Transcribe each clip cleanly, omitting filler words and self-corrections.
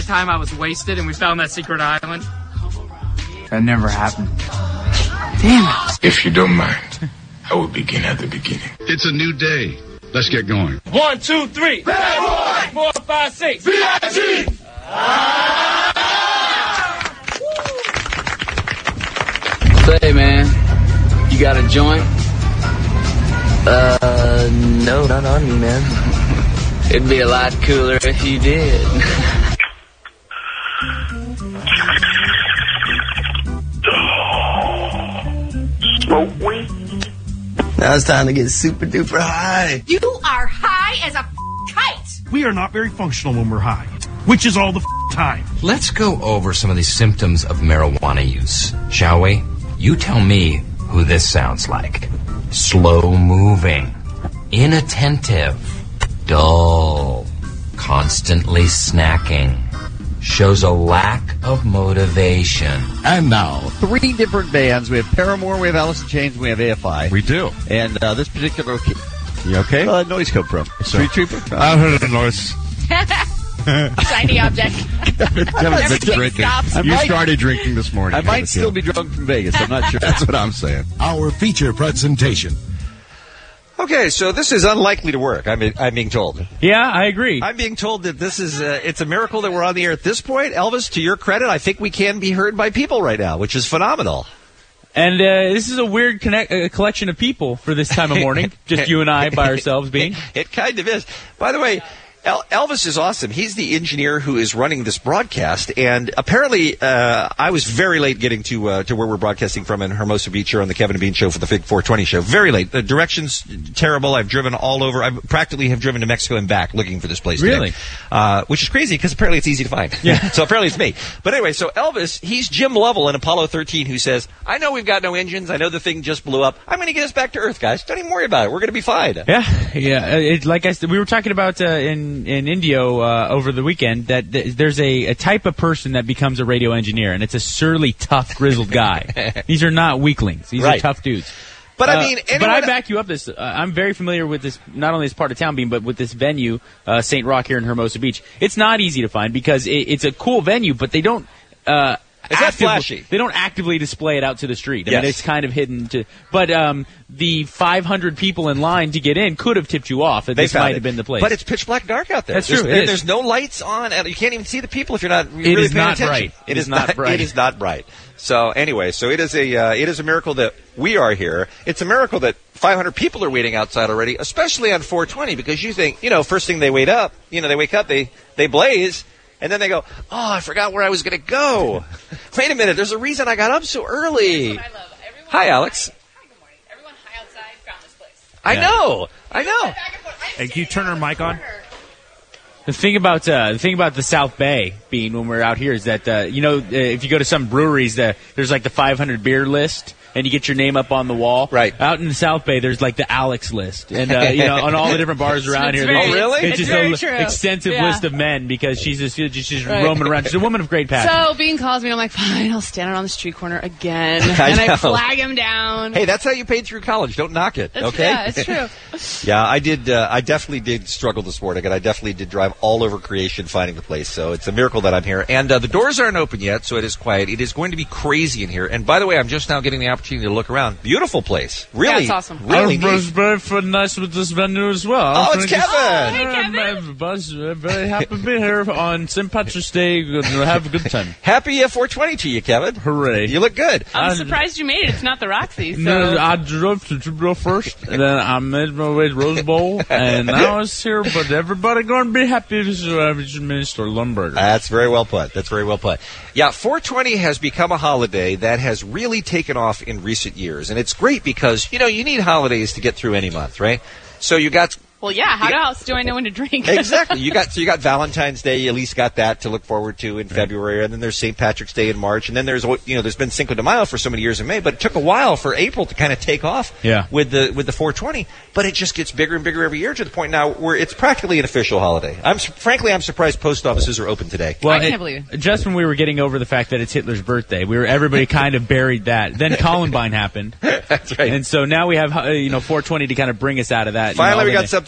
time I was wasted and we found that secret island? That never happened. Damn it. If you don't mind, I will begin at the beginning. It's a new day. Let's get going. 1, 2, 3. Bad boy! 4, 5, 6. VIG! Say, man, you got a joint? No, not on me, man. It'd be a lot cooler if you did. Smoke weed. Now it's time to get super duper high. You are high as a kite. We are not very functional when we're high, which is all the time. Let's go over some of the symptoms of marijuana use, shall we? You tell me who this sounds like. Slow moving, inattentive, dull, constantly snacking, shows a lack of motivation. And now, 3 different bands. We have Paramore, we have Alice in Chains, we have AFI. We do. And this particular... You okay? Noise come from? Street Trooper? I heard a noise. Shiny object. Drinking. You started drinking this morning. I might still be drunk from Vegas. I'm not sure. That's what I'm saying. Our feature presentation. Okay, so this is unlikely to work, I'm being told. Yeah, I agree. I'm being told that this is, it's a miracle that we're on the air at this point. Elvis, to your credit, I think we can be heard by people right now, which is phenomenal. And this is a weird collection of people for this time of morning, just you and I by ourselves being. It kind of is. By the way, Elvis is awesome. He's the engineer who is running this broadcast, and apparently I was very late getting to where we're broadcasting from in Hermosa Beach here on the Kevin and Bean Show for the Fig 420 show. Very late. The direction's terrible. I've driven all over. I practically have driven to Mexico and back looking for this place Really? today. Which is crazy because apparently it's easy to find. Yeah. So apparently it's me. But anyway, so Elvis, he's Jim Lovell in Apollo 13 who says, I know we've got no engines. I know the thing just blew up. I'm going to get us back to Earth, guys. Don't even worry about it. We're going to be fine. Yeah. Like I said, we were talking about in Indio over the weekend that there's a type of person that becomes a radio engineer, and it's a surly, tough, grizzled guy. These are not weaklings. These are tough dudes. But I mean, but I back you up. This I'm very familiar with this, not only as part of Town Beam, but with this venue, St. Rock here in Hermosa Beach. It's not easy to find because it's a cool venue, but they don't. It's not flashy. They don't actively display it out to the street. I Yes. mean, it's kind of hidden. But the 500 people in line to get in could have tipped you off. This might have been the place. But it's pitch black dark out there. That's true. There's no lights on, and you can't even see the people if you're not really is paying not attention. bright. It is not bright. It is not bright. So anyway, so it is a miracle that we are here. It's a miracle that 500 people are waiting outside already, especially on 420, because you think, first thing they wake up, they blaze. And then they go, oh, I forgot where I was going to go. Wait a minute, there's a reason I got up so early. That's what I love. Everyone, Hi, Alex. Hi, good morning. Everyone high outside found this place. I know. Hey, can you turn our mic on? The thing about the South Bay being when we're out here is that if you go to some breweries, there's like the 500 beer list. And you get your name up on the wall. Right. Out in the South Bay, there's like the Alex list. And, on all the different bars around here. Oh, really? It's just an extensive list of men because she's roaming around. She's a woman of great passion. So Bean calls me, and I'm like, fine, I'll stand out on the street corner again. I flag him down. Hey, that's how you paid through college. Don't knock it, okay? Yeah, it's true. Yeah, I did. I definitely did struggle this morning, and I definitely did drive all over creation finding the place. So it's a miracle that I'm here. And the doors aren't open yet, so it is quiet. It is going to be crazy in here. And by the way, I'm just now getting the opportunity to look around. Beautiful place. Really, yeah, it's awesome. Really I was very nice with this venue as well. Oh, it's Kevin. Hey, Kevin. I'm very happy to be here on St. Patrick's Day. Have a good time. Happy 420 to you, Kevin. Hooray. You look good. I'm surprised you made it. It's not the Roxy. So. No, I drove to Jupiter first, and then I made my way to Rose Bowl, and now it's here, but everybody going to be happy to have Minister Lundberger. That's very well put. Yeah, 420 has become a holiday that has really taken off in recent years, and it's great because, you need holidays to get through any month, right? So you got... Well, yeah. How else do I know when to drink? Exactly. You got Valentine's Day. You at least got that to look forward to in February, and then there's St. Patrick's Day in March, and then there's been Cinco de Mayo for so many years in May. But it took a while for April to kind of take off. Yeah. With the 420, but it just gets bigger and bigger every year to the point now where it's practically an official holiday. I'm surprised post offices are open today. Well, I can't believe it. Just when we were getting over the fact that it's Hitler's birthday, everybody kind of buried that. Then Columbine happened. That's right. And so now we have 420 to kind of bring us out of that. Finally, we got something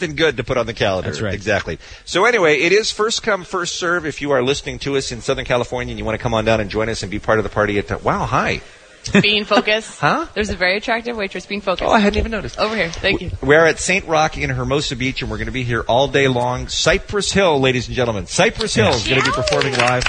something good to put on the calendar. That's right. Exactly. So anyway, it is first come, first serve. If you are listening to us in Southern California and you want to come on down and join us and be part of the party at Wow, hi. Bean Focus. Huh? There's a very attractive waitress, Bean Focus. Oh, I hadn't even noticed. Over here. Thank you. We're at St. Rock in Hermosa Beach, and we're going to be here all day long. Cypress Hill, ladies and gentlemen. Cypress Hill is going to be performing live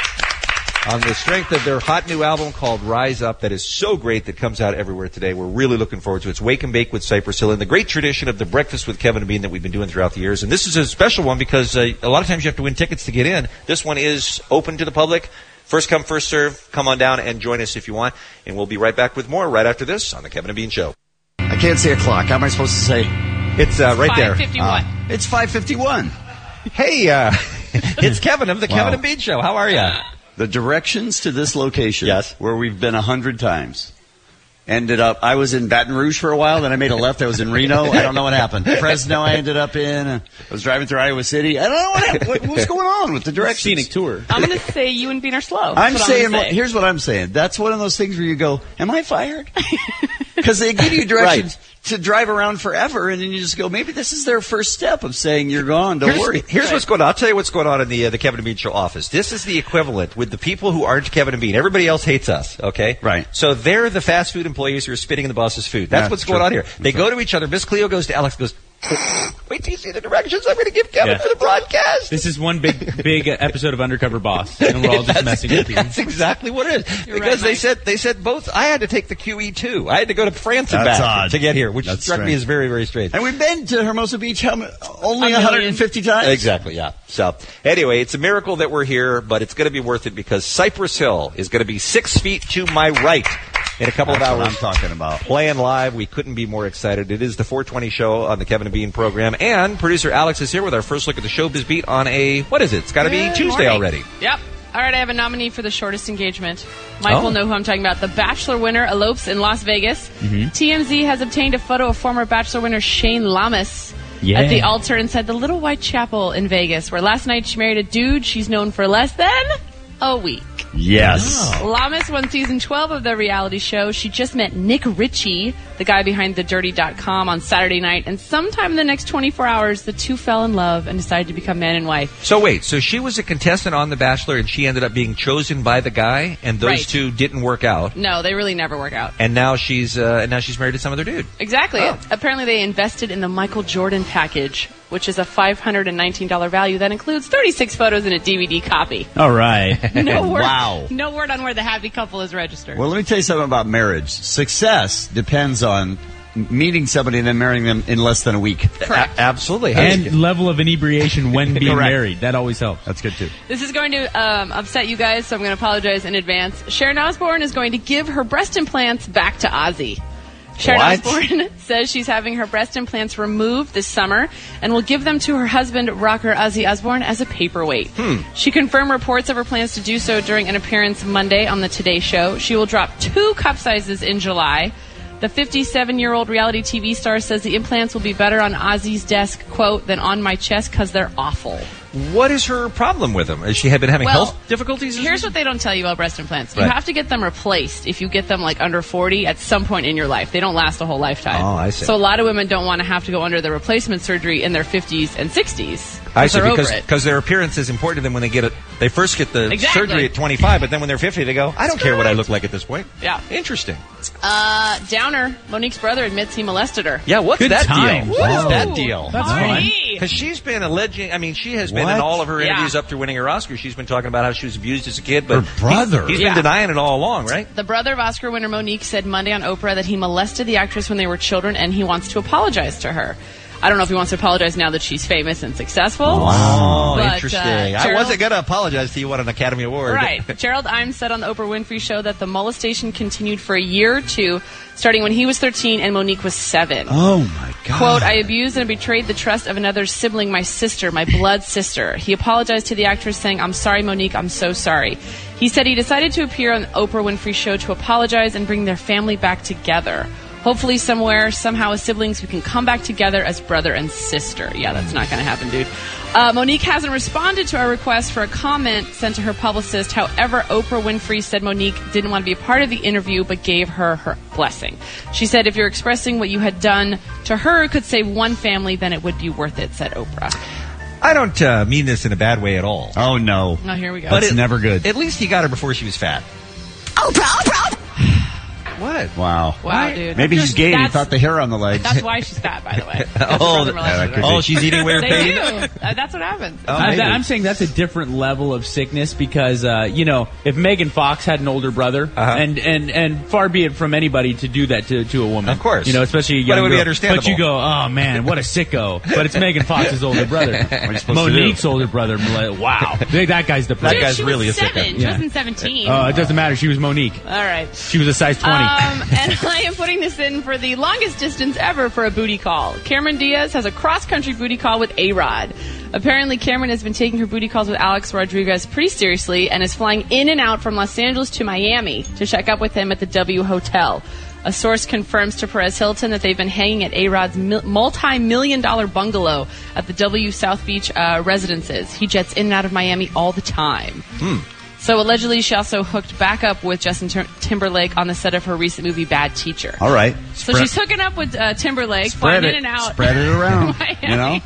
on the strength of their hot new album called Rise Up that is so great that comes out everywhere today. We're really looking forward to it. It's Wake and Bake with Cypress Hill in the great tradition of the Breakfast with Kevin and Bean that we've been doing throughout the years. And this is a special one because a lot of times you have to win tickets to get in. This one is open to the public. First come, first serve. Come on down and join us if you want. And we'll be right back with more right after this on the Kevin and Bean Show. I can't say a clock. How am I supposed to say? It's right there. 5:51. It's 5:51. Hey, it's Kevin of the Kevin and Bean Show. How are you? The directions to this location, yes, where we've been 100 times, ended up, I was in Baton Rouge for a while, then I made a left, I was in Reno, I don't know what happened. Fresno I ended up in, I was driving through Iowa City, I don't know what happened. What's going on with the directions? Scenic tour. I'm going to say you and Bean are slow. I'm saying, here's what I'm saying. That's one of those things where you go, am I fired? Because they give you directions to drive around forever, and then you just go, maybe this is their first step of saying you're gone, don't worry. Here's what's going on. I'll tell you what's going on in the Kevin and Bean Show office. This is the equivalent with the people who aren't Kevin and Bean. Everybody else hates us, okay? Right. So they're the fast food employees who are spitting in the boss's food. That's what's going on here. They go to each other. Miss Cleo goes to Alex, goes, wait till you see the directions I'm going to give Kevin for the broadcast. This is one big episode of Undercover Boss, and we're all just messing with you. That's exactly what it is. Because they said both. I had to take the QE2. I had to go to France and back to get here, which struck me as very, very strange. And we've been to Hermosa Beach only 150 times? Exactly, yeah. So, anyway, it's a miracle that we're here, but it's going to be worth it because Cypress Hill is going to be 6 feet to my right in a couple of hours. That's what I'm talking about. Playing live. We couldn't be more excited. It is the 420 show on the Kevin and Bean program. And producer Alex is here with our first look at the Showbiz Beat on what is it? It's got to be Tuesday already. Yep. All right, I have a nominee for the shortest engagement. Mike will know who I'm talking about. The Bachelor winner elopes in Las Vegas. Mm-hmm. TMZ has obtained a photo of former Bachelor winner Shane Lamas at the altar inside the Little White Chapel in Vegas, where last night she married a dude she's known for less than a week. Yes. Lamas won season 12 of the reality show. She just met Nick Ritchie, the guy behind TheDirty.com, on Saturday night. And sometime in the next 24 hours, the two fell in love and decided to become man and wife. So wait, so she was a contestant on The Bachelor and she ended up being chosen by the guy, and those two didn't work out. No, they really never work out. And now she's married to some other dude. Exactly. Apparently they invested in the Michael Jordan package, which is a $519 value that includes 36 photos and a DVD copy. All right. No word. Wow. No word on where the happy couple is registered. Well, let me tell you something about marriage. Success depends on meeting somebody and then marrying them in less than a week. Absolutely. And level of inebriation when being married. That always helps. That's good, too. This is going to upset you guys, so I'm going to apologize in advance. Sharon Osbourne is going to give her breast implants back to Ozzy. Sharon Osbourne says she's having her breast implants removed this summer and will give them to her husband, rocker Ozzy Osbourne, as a paperweight. She confirmed reports of her plans to do so during an appearance Monday on the Today Show. She will drop 2 cup sizes in July. The 57-year-old reality TV star says the implants will be better on Ozzy's desk, quote, than on my chest because they're awful. What is her problem with them? Has she been having health difficulties? Here's what they don't tell you about breast implants. You have to get them replaced if you get them like under 40 at some point in your life. They don't last a whole lifetime. Oh, I see. So a lot of women don't want to have to go under the replacement surgery in their 50s and 60s. I see, because their appearance is important to them when they get it. They first get the surgery at 25, but then when they're 50, they go, I don't care what I look like at this point. Yeah. Interesting. Downer, Monique's brother, admits he molested her. Yeah, what's that deal? What is that deal? That's fun. Because she's been alleging, she has been in all of her interviews up to winning her Oscar. She's been talking about how she was abused as a kid, but her brother. He's been denying it all along, right? The brother of Oscar winner Monique said Monday on Oprah that he molested the actress when they were children and he wants to apologize to her. I don't know if he wants to apologize now that she's famous and successful. Oh, but, interesting. I wasn't going to apologize to you. Won an Academy Award. Right. Gerald Imes said on the Oprah Winfrey Show that the molestation continued for a year or two, starting when he was 13 and Monique was 7. Oh, my God. Quote, I abused and betrayed the trust of another sibling, my sister, my blood sister. He apologized to the actress saying, I'm sorry, Monique, I'm so sorry. He said he decided to appear on the Oprah Winfrey Show to apologize and bring their family back together. Hopefully somewhere, somehow as siblings, we can come back together as brother and sister. Yeah, that's not going to happen, dude. Monique hasn't responded to our request for a comment sent to her publicist. However, Oprah Winfrey said Monique didn't want to be a part of the interview, but gave her blessing. She said, if you're expressing what you had done to her could save one family, then it would be worth it, said Oprah. I don't mean this in a bad way at all. Oh, no. Oh, here we go. But it's never good. At least he got her before she was fat. Oprah! What? Wow. Wow, dude. Maybe he's gay and he thought the hair on the legs. That's why she's fat, by the way. She's eating away her They baby? do. That's what happens. I'm saying that's a different level of sickness because, if Megan Fox had an older brother, and far be it from anybody to do that to a woman. Of course. Especially a young But it would be girl. understandable. But you go, oh, man, what a sicko. But it's Megan Fox's older brother. Monique's older brother. Wow. That guy's the That guy's she really was a sicko. 7. She wasn't 17. It doesn't matter. She was Monique. All right. She was a size 20. And I am putting this in for the longest distance ever for a booty call. Cameron Diaz has a cross-country booty call with A-Rod. Apparently, Cameron has been taking her booty calls with Alex Rodriguez pretty seriously and is flying in and out from Los Angeles to Miami to check up with him at the W Hotel. A source confirms to Perez Hilton that they've been hanging at A-Rod's multi-million-dollar bungalow at the W South Beach residences. He jets in and out of Miami all the time. So allegedly, she also hooked back up with Justin Timberlake on the set of her recent movie Bad Teacher. All right. So she's hooking up with Timberlake, flying in and out. Spread it around. Miami.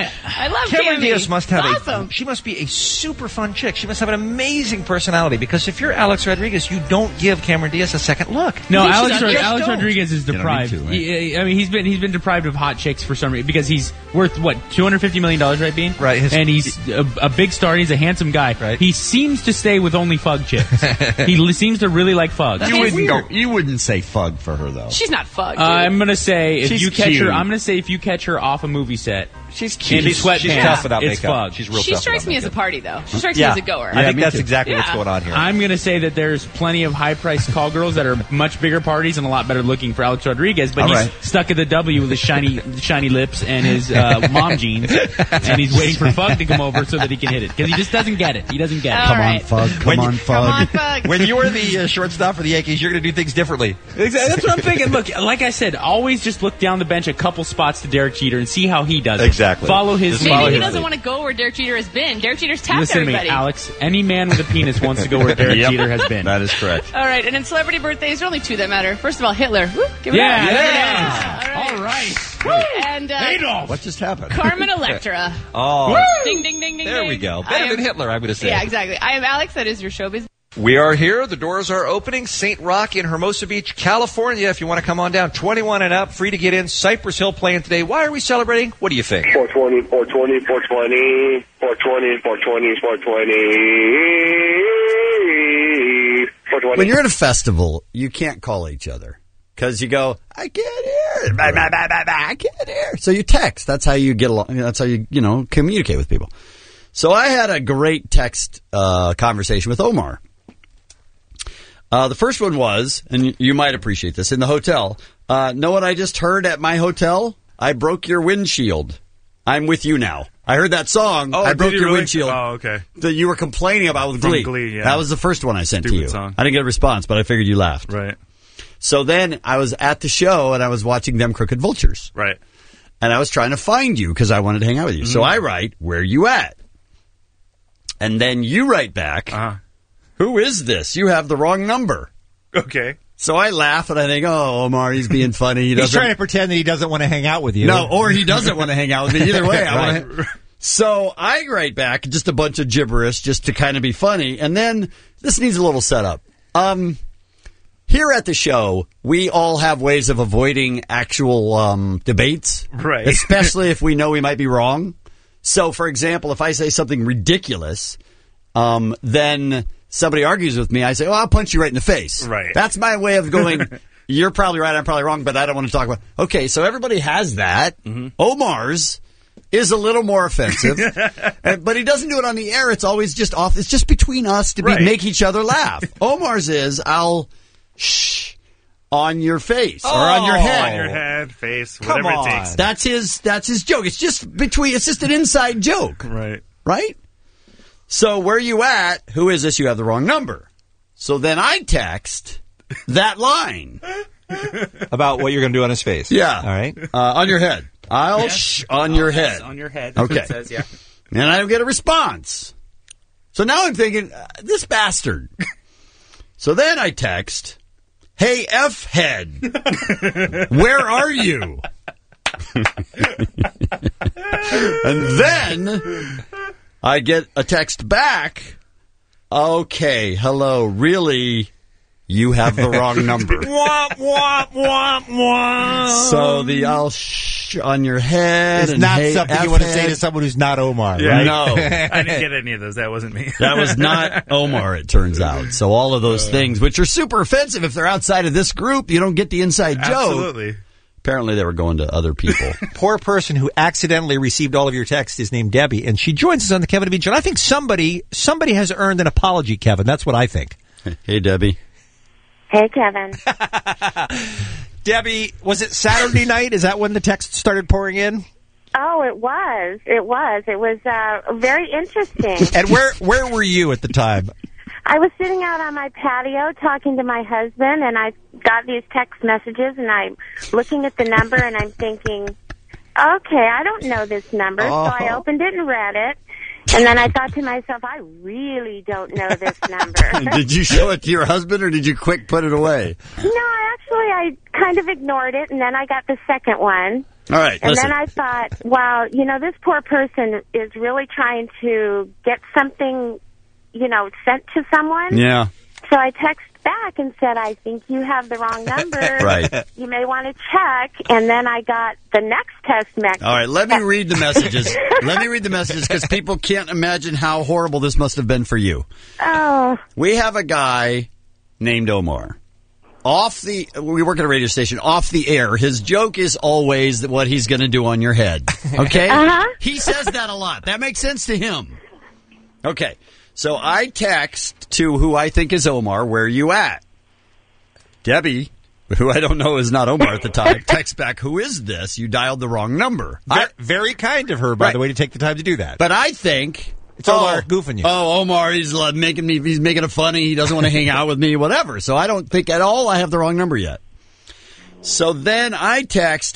I love Cameron Diaz must have awesome. she must be a super fun chick. She must have an amazing personality because if you're Alex Rodriguez, you don't give Cameron Diaz a second look. No, Alex Rodriguez is deprived. You don't need to, He's been deprived of hot chicks for some reason because he's worth what $250 million, right, Bean? Right. And he's a big star. He's a handsome guy. Right. He seems to stay with only fug chicks. He seems to really like fugs. You wouldn't say fug for her though. She's not fug. I'm gonna say if She's you catch cute. her, I'm gonna say if you catch her off a movie set. She's cute. In sweatpants. She's tough without it's makeup. Fug. She's real She tough strikes without me as a makeup. party, though. She strikes me as a goer. I think that's too. exactly what's going on here. I'm going to say that there's plenty of high-priced call girls that are much bigger parties and a lot better looking for Alex Rodriguez, but he's stuck at the W with his shiny lips and his mom jeans, and he's waiting for Fug to come over so that he can hit it because he just doesn't get it. He doesn't get it. All right. Fug. Come on, Fug. When you're the shortstop for the Yankees, you're going to do things differently. That's what I'm thinking. Look, like I said, always just look down the bench a couple spots to Derek Jeter and see how he does it. Exactly. Follow his. Maybe he doesn't want to go where Derek Jeter has been. Derek Jeter's tapped Listen everybody. to me, Alex. Any man with a penis wants to go where Derek Jeter has been. That is correct. All right, and in celebrity birthdays, there are only two that matter. First of all, Hitler. Woo, give it up. All right. And Adolf. What just happened? Carmen Electra. Oh, Ding, ding, ding, ding, there ding. we go. Better than Hitler, I'm going to say. Yeah, exactly. I am Alex. That is your showbiz. We are here. The doors are opening. St. Rock in Hermosa Beach, California. If you want to come on down, 21 and up, free to get in. Cypress Hill playing today. Why are we celebrating? What do you think? 420, 420, 420, 420, 420, 420, 420. When you're at a festival, you can't call each other because you go, I can't hear. I can't hear. So you text. That's how you get along. That's how you communicate with people. So I had a great text conversation with Omar. The first one was, and you might appreciate this, in the hotel. Know what I just heard at my hotel? I broke your windshield. I'm with you now. I heard that song. I broke your windshield. Oh, okay. That you were complaining about with Glee. From Glee, yeah. That was the first one I sent to you. Song. I didn't get a response, but I figured you laughed. Right. So then I was at the show and I was watching Them Crooked Vultures. Right. And I was trying to find you because I wanted to hang out with you. Mm-hmm. So I write, where you at? And then you write back, who is this? You have the wrong number. Okay. So I laugh and I think, oh, Omar, he's being funny. He's trying to pretend that he doesn't want to hang out with you. No, or he doesn't want to hang out with me. Either way. So I write back just a bunch of gibberish just to kind of be funny. And then this needs a little setup. Here at the show, we all have ways of avoiding actual debates. Right. Especially if we know we might be wrong. So, for example, if I say something ridiculous, then somebody argues with me, I say, I'll punch you right in the face. Right. That's my way of going, you're probably right, I'm probably wrong, but I don't want to talk about it. Okay, so everybody has that. Mm-hmm. Omar's is a little more offensive, but he doesn't do it on the air. It's always just off. It's just between us to make each other laugh. Omar's is, I'll shh on your face or on your head. On your head, face, whatever it takes. That's his joke. It's just it's just an inside joke. Right. Right? So where you at? Who is this? You have the wrong number. So then I text that line. About what you're going to do on his face. Yeah. All right. On your head. On your head. On your head. That's Okay. what it says, yeah. And I don't get a response. So now I'm thinking, this bastard. So then I text, hey, F-head, where are you? And then I get a text back, okay, hello, really, you have the wrong number. Womp, womp, womp, womp. So the on your head. It's and not hey, something you want to say to someone who's not Omar. Yeah, Right? No. I didn't get any of those. That wasn't me. That was not Omar, it turns out. So all of those things, which are super offensive if they're outside of this group, you don't get the inside joke. Absolutely. Apparently they were going to other people. Poor person who accidentally received all of your texts is named Debbie, and she joins us on the Kevin and Bean Show. And I think somebody has earned an apology, Kevin. That's what I think. Hey, Debbie. Hey, Kevin. Debbie, was it Saturday night? Is that when the texts started pouring in? Oh, it was. It was very interesting. And where were you at the time? I was sitting out on my patio talking to my husband, and I got these text messages, and I'm looking at the number, and I'm thinking, okay, I don't know this number. So I opened it and read it. And then I thought to myself, I really don't know this number. Did you show it to your husband, or did you quick put it away? No, I kind of ignored it, and then I got the second one. All right, and listen. then I thought, wow, this poor person is really trying to get something, sent to someone. Yeah. So I texted back and said, I think you have the wrong number. Right. You may want to check. And then I got the next text message. All right, let me read the messages. Let me read the messages because people can't imagine how horrible this must have been for you. Oh. We have a guy named Omar. We work at a radio station, off the air. His joke is always what he's going to do on your head. Okay? Uh-huh. He says that a lot. That makes sense to him. Okay. So I text to who I think is Omar, where you at? Debbie, who I don't know is not Omar at the time, text back, who is this? You dialed the wrong number. Very kind of her, by the way, to take the time to do that. But I think it's Omar goofing you. Oh, Omar, he's making it funny. He doesn't want to hang out with me, whatever. So I don't think at all I have the wrong number yet. So then I text,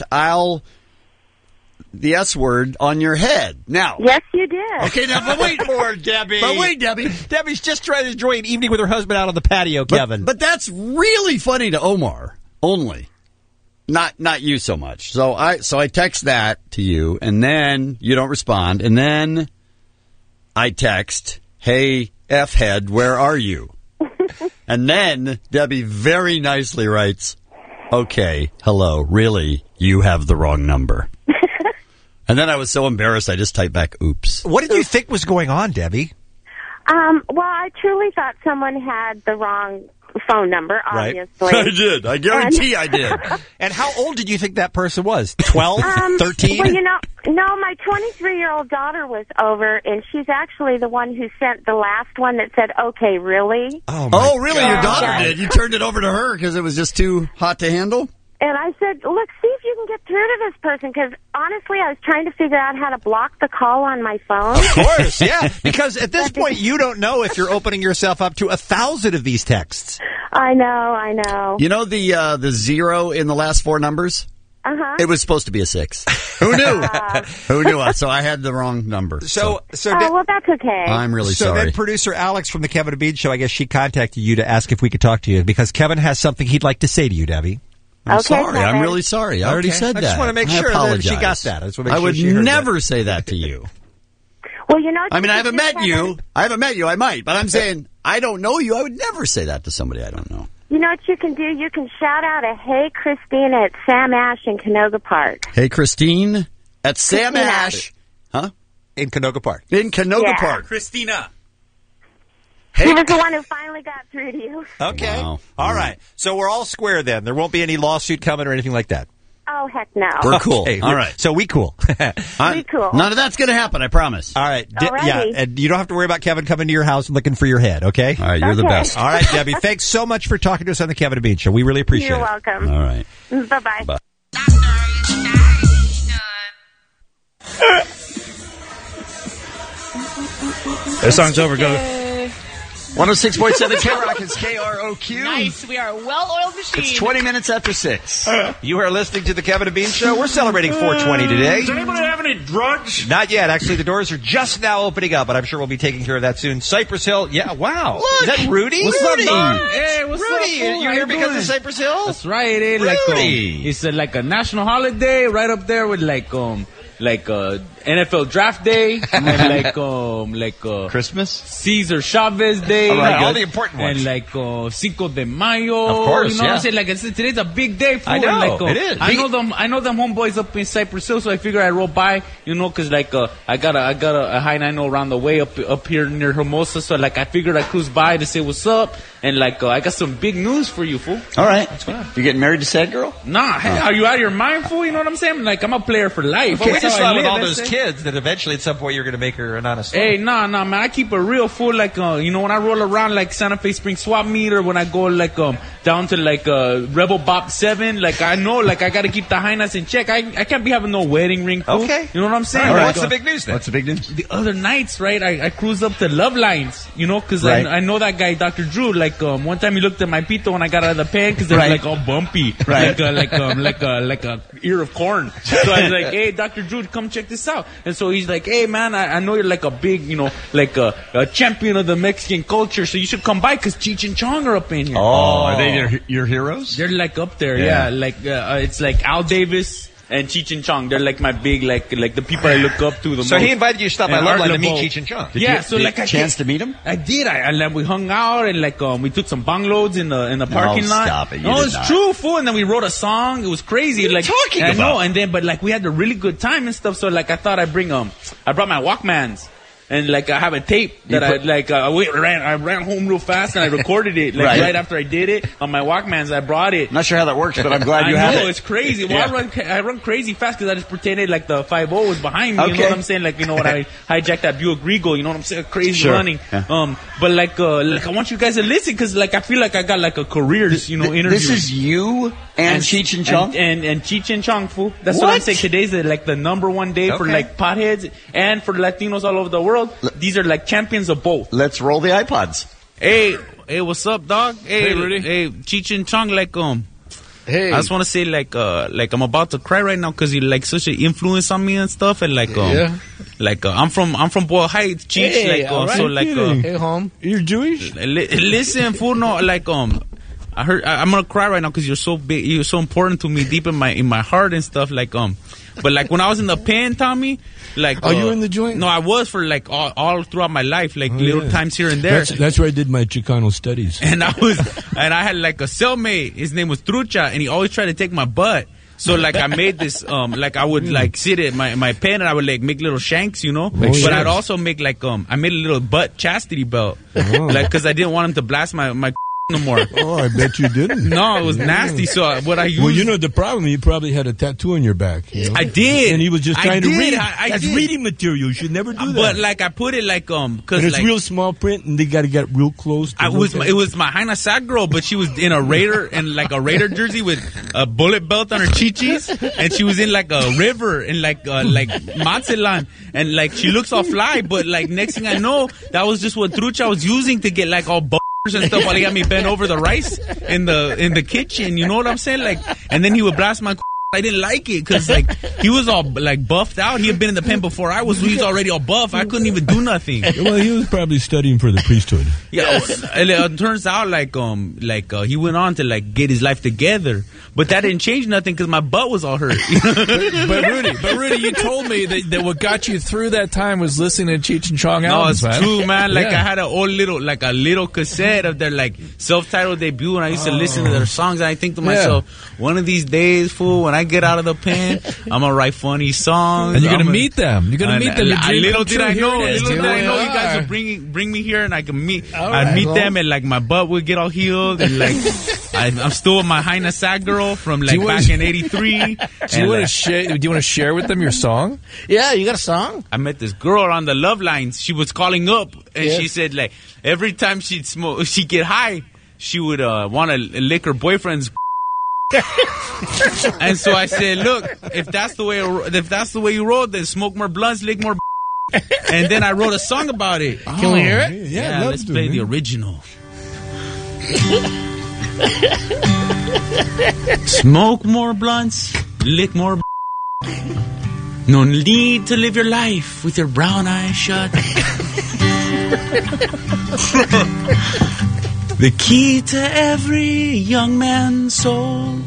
the S word on your head. Now. Yes, you did. Okay, now, but wait more, Debbie. But wait, Debbie. Debbie's just trying to enjoy an evening with her husband out on the patio, Kevin. But that's really funny to Omar only. Not you so much. So I text that to you, and then you don't respond, and then I text, hey, F-head, where are you? And then Debbie very nicely writes, okay, hello, really, you have the wrong number. And then I was so embarrassed, I just typed back, oops. What did you think was going on, Debbie? Well, I truly thought someone had the wrong phone number, obviously. I did. I guarantee I did. And how old did you think that person was? 12? 13? Well, no, my 23-year-old daughter was over, and she's actually the one who sent the last one that said, okay, really? Oh, really? God. Your daughter did? You turned it over to her because it was just too hot to handle? And I said, look, see if you can get through to this person, because honestly, I was trying to figure out how to block the call on my phone. Of course, yeah, because at this point, you don't know if you're opening yourself up to 1,000 of these texts. I know. You know the 0 in the last 4 numbers? Uh-huh. It was supposed to be a 6. Who knew? Who knew? So I had the wrong number. So well, that's okay. I'm really sorry. So then producer Alex from the Kevin and Bean Show, I guess she contacted you to ask if we could talk to you, because Kevin has something he'd like to say to you, Debbie. I'm sorry. Kevin. I'm really sorry. I already said that. I just want to make sure that she got that. I would never say that to you. Well, I mean, I haven't met you. I might. But I'm saying, I don't know you. I would never say that to somebody I don't know. You know what you can do? You can shout out a hey, Christine at Sam Ash in Canoga Park. Hey, Christine at Sam Ash. Huh? In Canoga Park. In Canoga Park. Christina. He was the one who finally got through to you. Okay. Wow. All right. So we're all square then. There won't be any lawsuit coming or anything like that. Oh, heck no. We're cool. Okay. All right. So we cool. We cool. None of that's going to happen, I promise. All right. Alrighty. Yeah, and you don't have to worry about Kevin coming to your house looking for your head, okay? All right, you're the best. All right, Debbie, thanks so much for talking to us on the Kevin and Bean Show. We really appreciate You're it. welcome. All right. Bye-bye. Bye. The song's over. Go. 106.7 K-Rock is KROQ. Nice. We are a well-oiled machine. It's 20 minutes after 6. You are listening to the Kevin and Bean Show. We're celebrating 420 today. Does anybody have any drugs? Not yet. Actually, the doors are just now opening up, but I'm sure we'll be taking care of that soon. Cypress Hill. Yeah, wow. Look. Is that Rudy? What's Rudy. up, dog? Hey, what's Rudy, up, fool? you're How here you because doing? of Cypress Hill? That's right. It's like a national holiday right up there with like NFL Draft Day and like Christmas, Cesar Chavez Day, all the important ones, and like Cinco de Mayo. Of course, you know what I'm saying? Like today's a big day. Fool. I know, and, like, it is. I know them homeboys up in Cypress Hill, so I figure I roll by, you know, because like I got a high 90 around the way up here near Hermosa, so like I figured I cruise by to say what's up, and like I got some big news for you, fool. All right, you getting married to sad girl? Nah, hey, are you out of your mind, fool? You know what I'm saying? Like I'm a player for life. Well, we just thought with all That's those it. kids that eventually at some point you're going to make her an honest woman. Hey, nah, man. I keep it real, fool. Like, you know, when I roll around like Santa Fe Spring Swap Meet, or when I go like down to like Rebel Bop 7, like I know, like I got to keep the highness in check. I can't be having no wedding ring, fool. Okay. You know what I'm saying? All right. Like, What's the big news then? What's the big news? The other nights, right, I cruise up to Love Lines, you know, because Right. I know that guy, Dr. Drew. Like, one time he looked at my pito when I got out of the pen because they're Right. like all bumpy, Right. like a ear of corn. So I was like, hey, Dr. Drew, come check this out. And so he's like, hey, man, I know you're like a big, you know, like a champion of the Mexican culture, so you should come by because Cheech and Chong are up in here. Oh, are they your heroes? They're like up there, Yeah. yeah. Like it's like Al Davis and Cheech and Chong. They're like my big, like the people I look up to the most. So he invited you to stop by And Love Art Line to meet LeBeau. Cheech and Chong. Yeah, so like I chance to meet him? I did. And then we hung out and like we took some bong loads in the parking lot. Stop it. You No, did it's not. true, fool. And then we wrote a song. It was crazy. What are you like talking I know. about? And then, but like we had a really good time and stuff. So like I thought I'd bring I brought my Walkmans. And like I have a tape that I ran home real fast and I recorded it like right after I did it on my Walkmans. I brought it. I'm not sure how that works, but I'm glad you I have know, it. it's crazy. Well, Yeah. I run crazy fast because I just pretended like the 5-0 was behind me. You know Okay. what I'm saying? Like, you know, when I hijacked that Buick Regal, you know what I'm saying? Crazy Sure. running. Yeah. But like I want you guys to listen because like I feel like I got like a career, you know, interview. This is you and Cheech and Chong? And Cheech and Chong, fool. That's what I'm What? saying. Today's like the number one day for Okay. like potheads and for Latinos all over the world. These are like champions of both. Let's roll the iPods. Hey, what's up, dog? Hey, Rudy. Hey, Cheech and Chong, like Hey. I just want to say, like I'm about to cry right now because you like such an influence on me and stuff, and like, I'm from Boyle Heights, Cheech, Hey, like, all right. so like, Hey, home. You're Jewish? listen, fool, no, like, I heard I'm gonna cry right now because you're so big, you're so important to me, deep in my heart and stuff, like, but like when I was in the pen, Tommy, like, Oh, you were in the joint? No, I was for like all throughout my life, like little times here and there. That's where I did my Chicano studies. And I had like a cellmate. His name was Trucha, and he always tried to take my butt. So like I made this, like I would like sit at my pen and I would like make little shanks, you know. But yes. I'd also make like I made a little butt chastity belt, like because I didn't want him to blast my no more. Oh, I bet you didn't. No, it was nasty. So what I used. Well, you know the problem. You probably had a tattoo on your back. You know? I did, and he was just I trying to did. read. I That's did. reading material. You should never do that. But like I put it like because and it's like, real small print, and they got to get real close. To it was look at. my Haina Sack girl, but she was in a Raider and like a Raider jersey with a bullet belt on her chichis, and she was in like a river in like Mazatlan, and like she looks all fly, but like next thing I know, that was just what Trucha was using to get like all and stuff while he got me bent over the rice in the kitchen. You know what I'm saying? Like, and then he would blast my. I didn't like it because like he was all like buffed out. He had been in the pen before I was. So he was already all buff. I couldn't even do nothing. Well, he was probably studying for the priesthood. Yeah, and it turns out like he went on to like get his life together, but that didn't change nothing because my butt was all hurt. but Rudy, you told me that what got you through that time was listening to Cheech and Chong No, albums. it's man. true, man. Like Yeah. I had a little cassette of their like self-titled debut, and I used to listen to their songs. And I think to myself, one of these days, fool, when I get out of the pen, I'm gonna write funny songs. And you're gonna meet them. You're gonna meet them. Your dream Little come did true. I know, Here it is. little did I Here know, we you guys are. would bring me here, and I can meet. All I'd right, meet well. them, and like my butt would get all healed, and like I'm still with my Haina Sack girl from like back in '83. Do you want to share with them your song? Yeah, you got a song? I met this girl on the Love Lines. She was calling up, and Yeah. she said like every time she'd get high, she would want to lick her boyfriend's. And so I said, look, if that's the way you roll, then smoke more blunts, lick more. and then I wrote a song about it. Can we hear it? Yeah, let's play the original. Smoke more blunts, lick more. No need to live your life with your brown eyes shut. The key to every young man's soul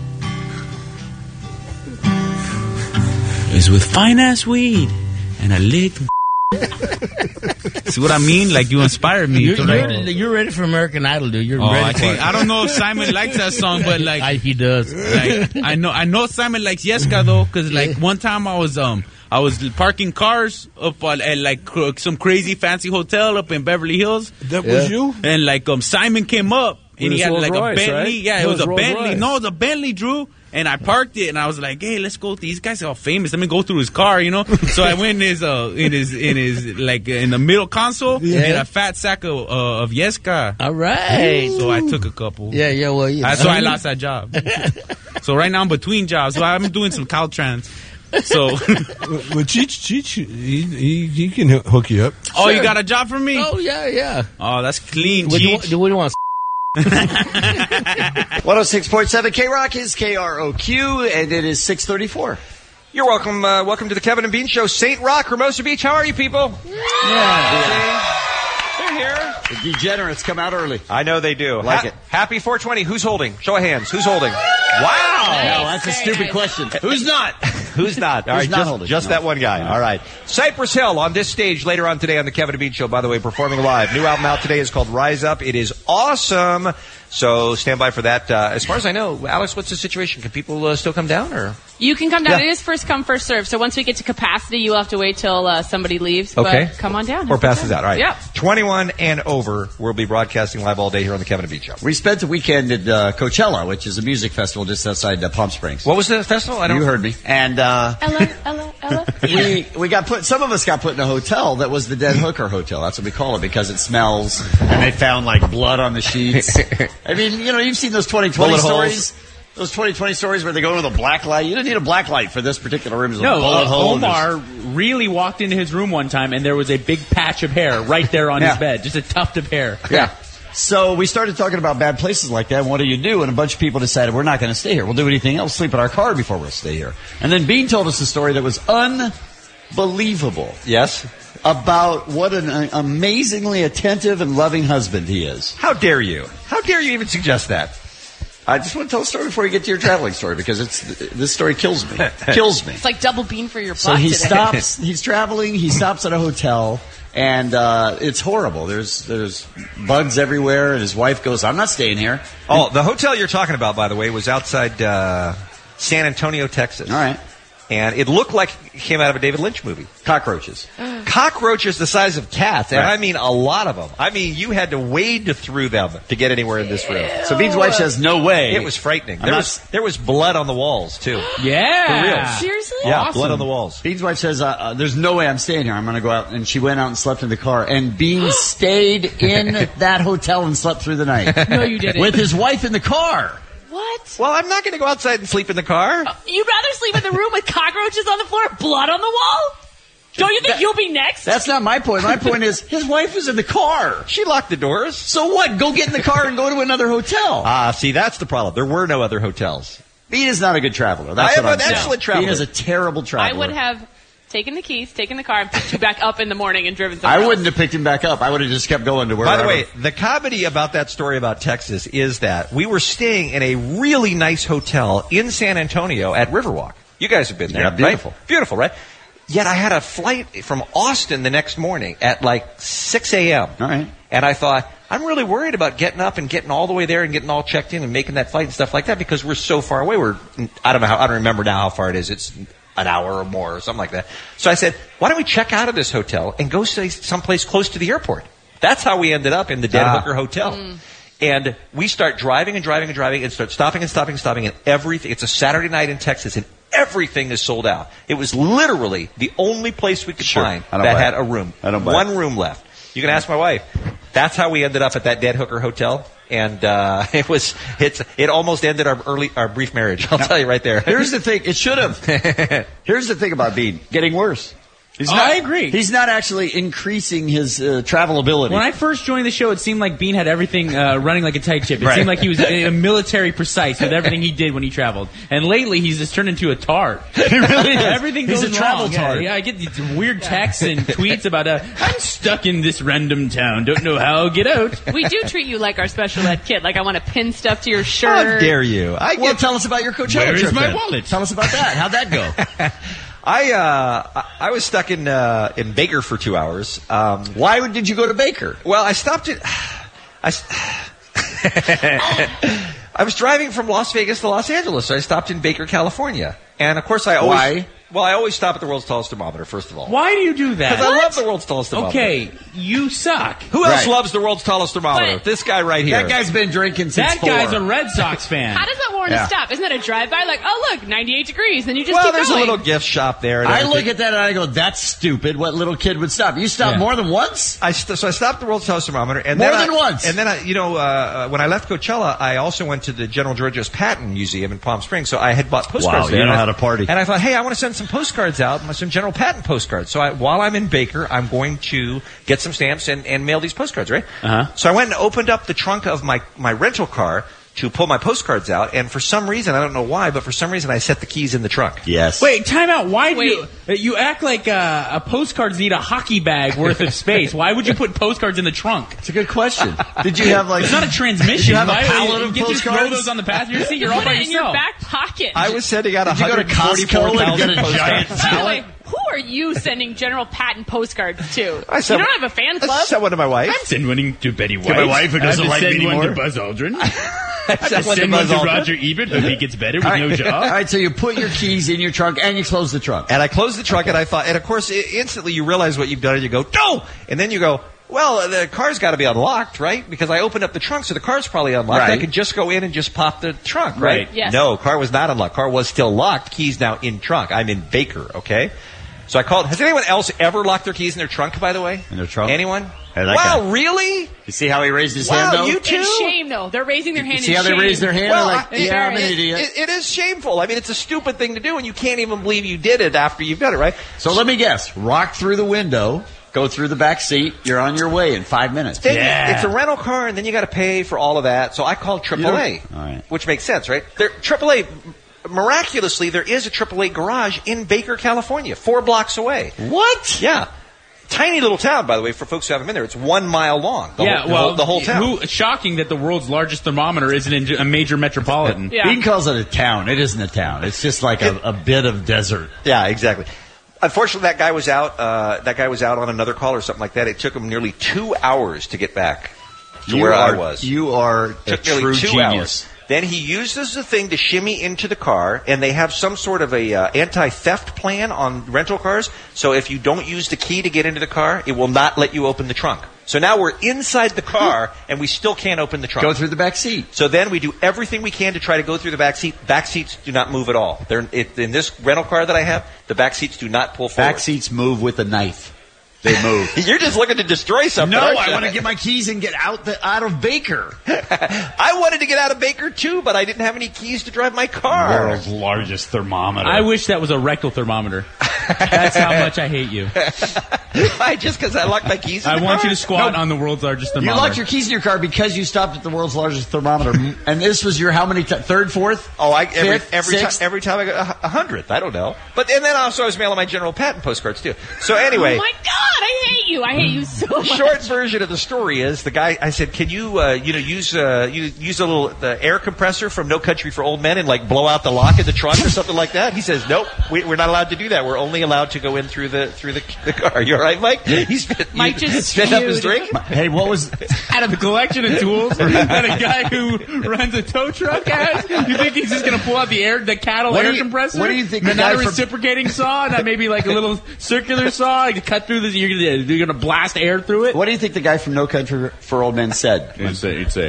is with fine-ass weed and a lick. See what I mean? Like, you inspired me. You're ready for American Idol, dude. You're ready for it. I don't know if Simon likes that song, but like he does. Like, I know Simon likes Yeska though, because like one time I was parking cars up at like some crazy fancy hotel up in Beverly Hills. That was you? And like Simon came up and he had like a Bentley. Right? Yeah, it was a Bentley. Royce. No, it was a Bentley, Drew. And I parked it, and I was like, "Hey, let's go. These guys are all famous. Let me go through his car, you know." So I went in his like in the middle console, and a fat sack of Yeska. All right. So I took a couple. Yeah. Well, so I lost that job. So right now I'm between jobs. So I'm doing some Caltrans. So, well, Cheech, he can hook you up. Oh, you got a job for me? Oh yeah. Oh, that's clean. What do you want? 106.7 K-Rock is KROQ, and it is 6:34. You're welcome. Welcome to the Kevin and Bean Show. St. Rock, Hermosa Beach. How are you, people? Yeah. They're here. The degenerates come out early. I know they do. Like it. Happy 420. Who's holding? Show of hands. Who's holding? Wow. No, that's a stupid question. Who's not? Who's not? All right, not holding? Just that one guy. All right. Cypress Hill on this stage later on today on the Kevin and Bean Show, by the way, performing live. New album out today is called Rise Up. It is awesome. So stand by for that. As far as I know, Alex, what's the situation? Can people still come down? Or You can come down. Yeah. It is first come, first serve. So once we get to capacity, you'll have to wait till somebody leaves. Okay. But come on down. Or passes out. All right. Yep. 21 and over. We'll be broadcasting live all day here on the Kevin and Bean Show. We spent the weekend at Coachella, which is a music festival just outside Palm Springs. What was the festival? You heard me. And Ella. we got put. Some of us got put in a hotel that was the Dead Hooker Hotel. That's what we call it because it smells. And they found like blood on the sheets. I mean, you know, you've seen those 2020 Bullet stories. Those 2020 stories where they go with a black light. You don't need a black light for this particular room. There's a No, bullet hole. Omar really walked into his room one time, and there was a big patch of hair right there on his bed, just a tuft of hair. Yeah. So we started talking about bad places like that, and what do you do? And a bunch of people decided, we're not going to stay here. We'll do anything else, sleep in our car before we'll stay here. And then Bean told us a story that was unbelievable. Yes? About what an amazingly attentive and loving husband he is. How dare you? How dare you even suggest that? I just want to tell a story before you get to your traveling story because this story kills me. Kills me. It's like double bean for your butt So he today. stops. He's traveling. He stops at a hotel, and it's horrible. There's bugs everywhere, and his wife goes, "I'm not staying here." Oh, the hotel you're talking about, by the way, was outside San Antonio, Texas. All right. And it looked like it came out of a David Lynch movie. Cockroaches. Cockroaches the size of cats, and Right. I mean a lot of them. I mean, you had to wade through them to get anywhere in this room. So Bean's wife says, "No way." It was frightening. I'm There was blood on the walls too. Yeah. For real. Seriously? Yeah, Awesome. blood on the walls. Bean's wife says, "There's no way I'm staying here. I'm going to go out." And she went out and slept in the car. And Bean stayed in that hotel and slept through the night. No, you didn't. With his wife in the car. What? Well, I'm not going to go outside and sleep in the car. You'd rather sleep in the room with cockroaches on the floor, blood on the wall? Don't you think you'll be next? That's not my point. My point is, his wife was in the car. She locked the doors. So what? Go get in the car and go to another hotel. See, that's the problem. There were no other hotels. Bean is not a good traveler. That's I am what I'm an saying. excellent traveler. Bean is a terrible traveler. I would have taken the keys, taken the car, and picked you back up in the morning and driven I somewhere wouldn't have picked him back up. I would have just kept going to wherever. By the way, the comedy about that story about Texas is that we were staying in a really nice hotel in San Antonio at Riverwalk. You guys have been there, Yeah, beautiful. right? Beautiful, right? Yet I had a flight from Austin the next morning at like 6 a.m. All right. And I thought, I'm really worried about getting up and getting all the way there and getting all checked in and making that flight and stuff like that because we're so far away. I don't remember now how far it is. It's an hour or more or something like that. So I said, why don't we check out of this hotel and go stay someplace close to the airport? That's how we ended up in the Dead Hooker Hotel. And we start driving and start stopping and everything. It's a Saturday night in Texas and everything is sold out. It was literally the only place we could find that had a room. One room left. You can ask my wife. That's how we ended up at that Dead Hooker Hotel. And it almost ended our brief marriage. I'll tell you right there. Here's the thing. It should have. Here's the thing about Bean. Getting worse. I agree. He's not actually increasing his travelability. When I first joined the show, it seemed like Bean had everything running like a tight ship. It Right. seemed like he was military precise with everything he did when he traveled. And lately, he's just turned into a tart. He really is. Everything He's goes a travel wrong. tart. Yeah, I get these weird texts and tweets about, I'm stuck in this random town, don't know how I'll get out. We do treat you like our special ed kid. Like I want to pin stuff to your shirt. How dare you? Well, tell us about your Coachella Where is trip. my then. wallet? Tell us about that. How'd that go? I was stuck in Baker for 2 hours. Why did you go to Baker? Well, I stopped at. I was driving from Las Vegas to Los Angeles, so I stopped in Baker, California, and of course I always. Why? Well, I always stop at the world's tallest thermometer. First of all, Why do you do that? because I love the world's tallest thermometer. Okay, you suck. Who else Right. loves the world's tallest thermometer? But- This guy right here. That guy's been drinking since That 4. guy's a Red Sox fan. How does that warrant Yeah. a stop? Isn't that a drive-by? Like, oh, look, 98 degrees. Then you just well, keep there's going. a little gift shop there. And I everything. look at that and I go, that's stupid. What little kid would stop? You stopped Yeah. more than once? So I stopped at the world's tallest thermometer, and More then than once. And then when I left Coachella, I also went to the General Georgios Patton Museum in Palm Springs. So I had bought postcards Wow, there. you know and how to party. And I thought, hey, I want to send some postcards out, some General Patton postcards. So while I'm in Baker, I'm going to get some stamps and mail these postcards, right? Uh-huh. So I went and opened up the trunk of my rental car to pull my postcards out, and for some reason, I don't know why, but for some reason I set the keys in the trunk. Yes. Wait, time out. Why do you act like postcards need a hockey bag worth of space? Why would you put postcards in the trunk? It's a good question. Did you have It's not a transmission. Did you have a Why pallet you of get to throw postcards? those on the passenger seat? You're all Put by it in your yourself. back pocket. I was sending out Did you go to Costco and get a 144,000 giant postcards. By the way, who are you sending General Patton postcards to? I sent- You don't have a fan I club? sent one to my wife. I'm sending one to Betty White. my wife who doesn't I have like to me send one anymore. to Buzz Aldrin. I I have to one to send one Buzz to Aldrin. Roger Ebert. Hope he gets better with no All job. right, so you put your keys in your trunk and you close the trunk. And I closed the trunk, and I thought, and of course, instantly you realize what you've done, and you go, no! And then you go, well, the car's got to be unlocked, right? Because I opened up the trunk, so the car's probably unlocked. Right. I could just go in and just pop the trunk, right? Right. Yes. No, car was not unlocked. Car was still locked. Keys now in trunk. I'm in Baker, okay? So I called. Has anyone else ever locked their keys in their trunk, by the way? In their trunk? Anyone? Hey, that wow, guy. really? You see how he raised his Wow, hand, though? you too? It's shame, though. They're raising their hand See in how they shame. raise their hand? Well, They're like, yeah, I'm an idiot. It is shameful. I mean, it's a stupid thing to do, and you can't even believe you did it after you've done it, right? So let me guess. Rock through the window, go through the back seat. You're on your way in 5 minutes. Then it's a rental car, and then you got to pay for all of that. So I called AAA, All right. which makes sense, right? AAA, miraculously, there is a AAA garage in Baker, California, 4 blocks away. What? Yeah. Tiny little town, by the way, for folks who haven't been there. It's 1 mile long. The whole town. Shocking that the world's largest thermometer isn't in a major metropolitan. Yeah. Bean calls it a town. It isn't a town. It's just like a bit of desert. Yeah, exactly. Unfortunately, that guy was out. That guy was out on another call or something like that. It took him nearly 2 hours to get back to where I was. You are a Took nearly true 2 genius. hours. Then he uses the thing to shimmy into the car, and they have some sort of a anti-theft plan on rental cars. So if you don't use the key to get into the car, it will not let you open the trunk. So now we're inside the car, and we still can't open the trunk. Go through the back seat. So then we do everything we can to try to go through the back seat. Back seats do not move at all. In this rental car that I have, the back seats do not pull forward. Back seats move with a knife. They move. You're just looking to destroy something. No, aren't I you? want to get my keys and get out of Baker. I wanted to get out of Baker too, but I didn't have any keys to drive my car. World's largest thermometer. I wish that was a rectal thermometer. That's how much I hate you. Why? Just because I locked my keys in I the want car? you to squat on the world's largest You thermometer. locked your keys in your car because you stopped at the world's largest thermometer. And this was your how many? Third, fourth? Oh, Fifth, sixth? every time I got 100th. I don't know. And then also I was mailing my General Patton postcards too. So anyway. Oh, my God. I hate you. I hate you so much. Short version of the story is the guy. I said, "Can you, use a little the air compressor from No Country for Old Men and like blow out the lock in the trunk or something like that?" He says, "Nope, we're not allowed to do that. We're only allowed to go in through the car." You all right, Mike? Mike just spit up his drink. Hey, what was out of the collection of tools that a guy who runs a tow truck has? You think he's just going to pull out the cattle What air do you- compressor? what do you think Not the guy a from- reciprocating saw, not maybe like a little circular saw. You can cut through this. You're going to blast air through it. What do you think the guy from No Country for Old Men said? He'd say,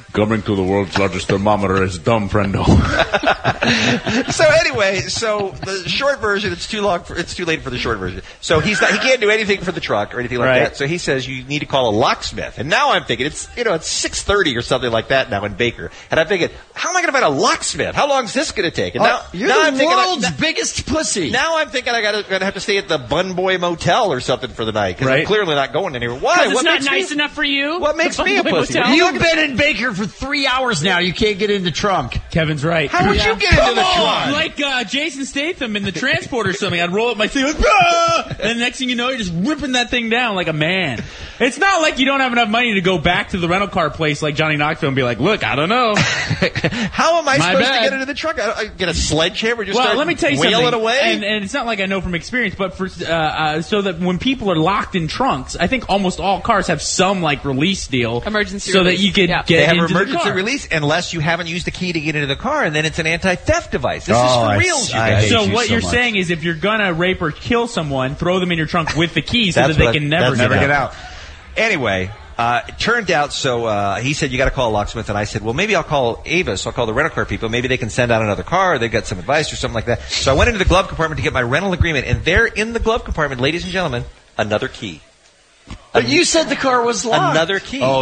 Coming to the world's largest thermometer is dumb, friendo. So anyway, the short version, it's too late for the short version. So he can't do anything for the truck or anything like that. So he says you need to call a locksmith. And now I'm thinking it's 6:30 or something like that now in Baker. And I'm thinking, how am I going to find a locksmith? How long is this going to take? And you're the world's biggest pussy. Now I'm thinking I'm going to have to stay at the Bun Boy Motel or something for the night because I'm clearly not going anywhere. Why? Because it's not nice enough for you. What makes me a pussy? You've been in Baker for 3 hours now. You can't get in the trunk. Kevin's right. How would you get into the trunk? Like Jason Statham in The Transporter or something. I'd roll up my thing like, ah! And the next thing you know, you're just ripping that thing down like a man. It's not like you don't have enough money to go back to the rental car place like Johnny Knoxville and be like, look, I don't know. How am I supposed to get into the truck? I get a sledgehammer, just start let me tell you wailing something. away? And it's not like I know from experience, but for so that when people are locked in trunks, I think almost all cars have some like release deal, emergency so release. that you could get they have into emergency the car. release unless you haven't used the key to get into the car, and then it's an anti-theft device. This is for reals, you guys. So what you're saying is, if you're gonna rape or kill someone, throw them in your trunk with the key so that they can never get out. Anyway, it turned out, he said, you got to call a locksmith. And I said, well, maybe I'll call Avis. I'll call the rental car people. Maybe they can send out another car, or they've got some advice or something like that. So I went into the glove compartment to get my rental agreement. And there in the glove compartment, ladies and gentlemen, another key. But you said the car was locked. Another key. Oh,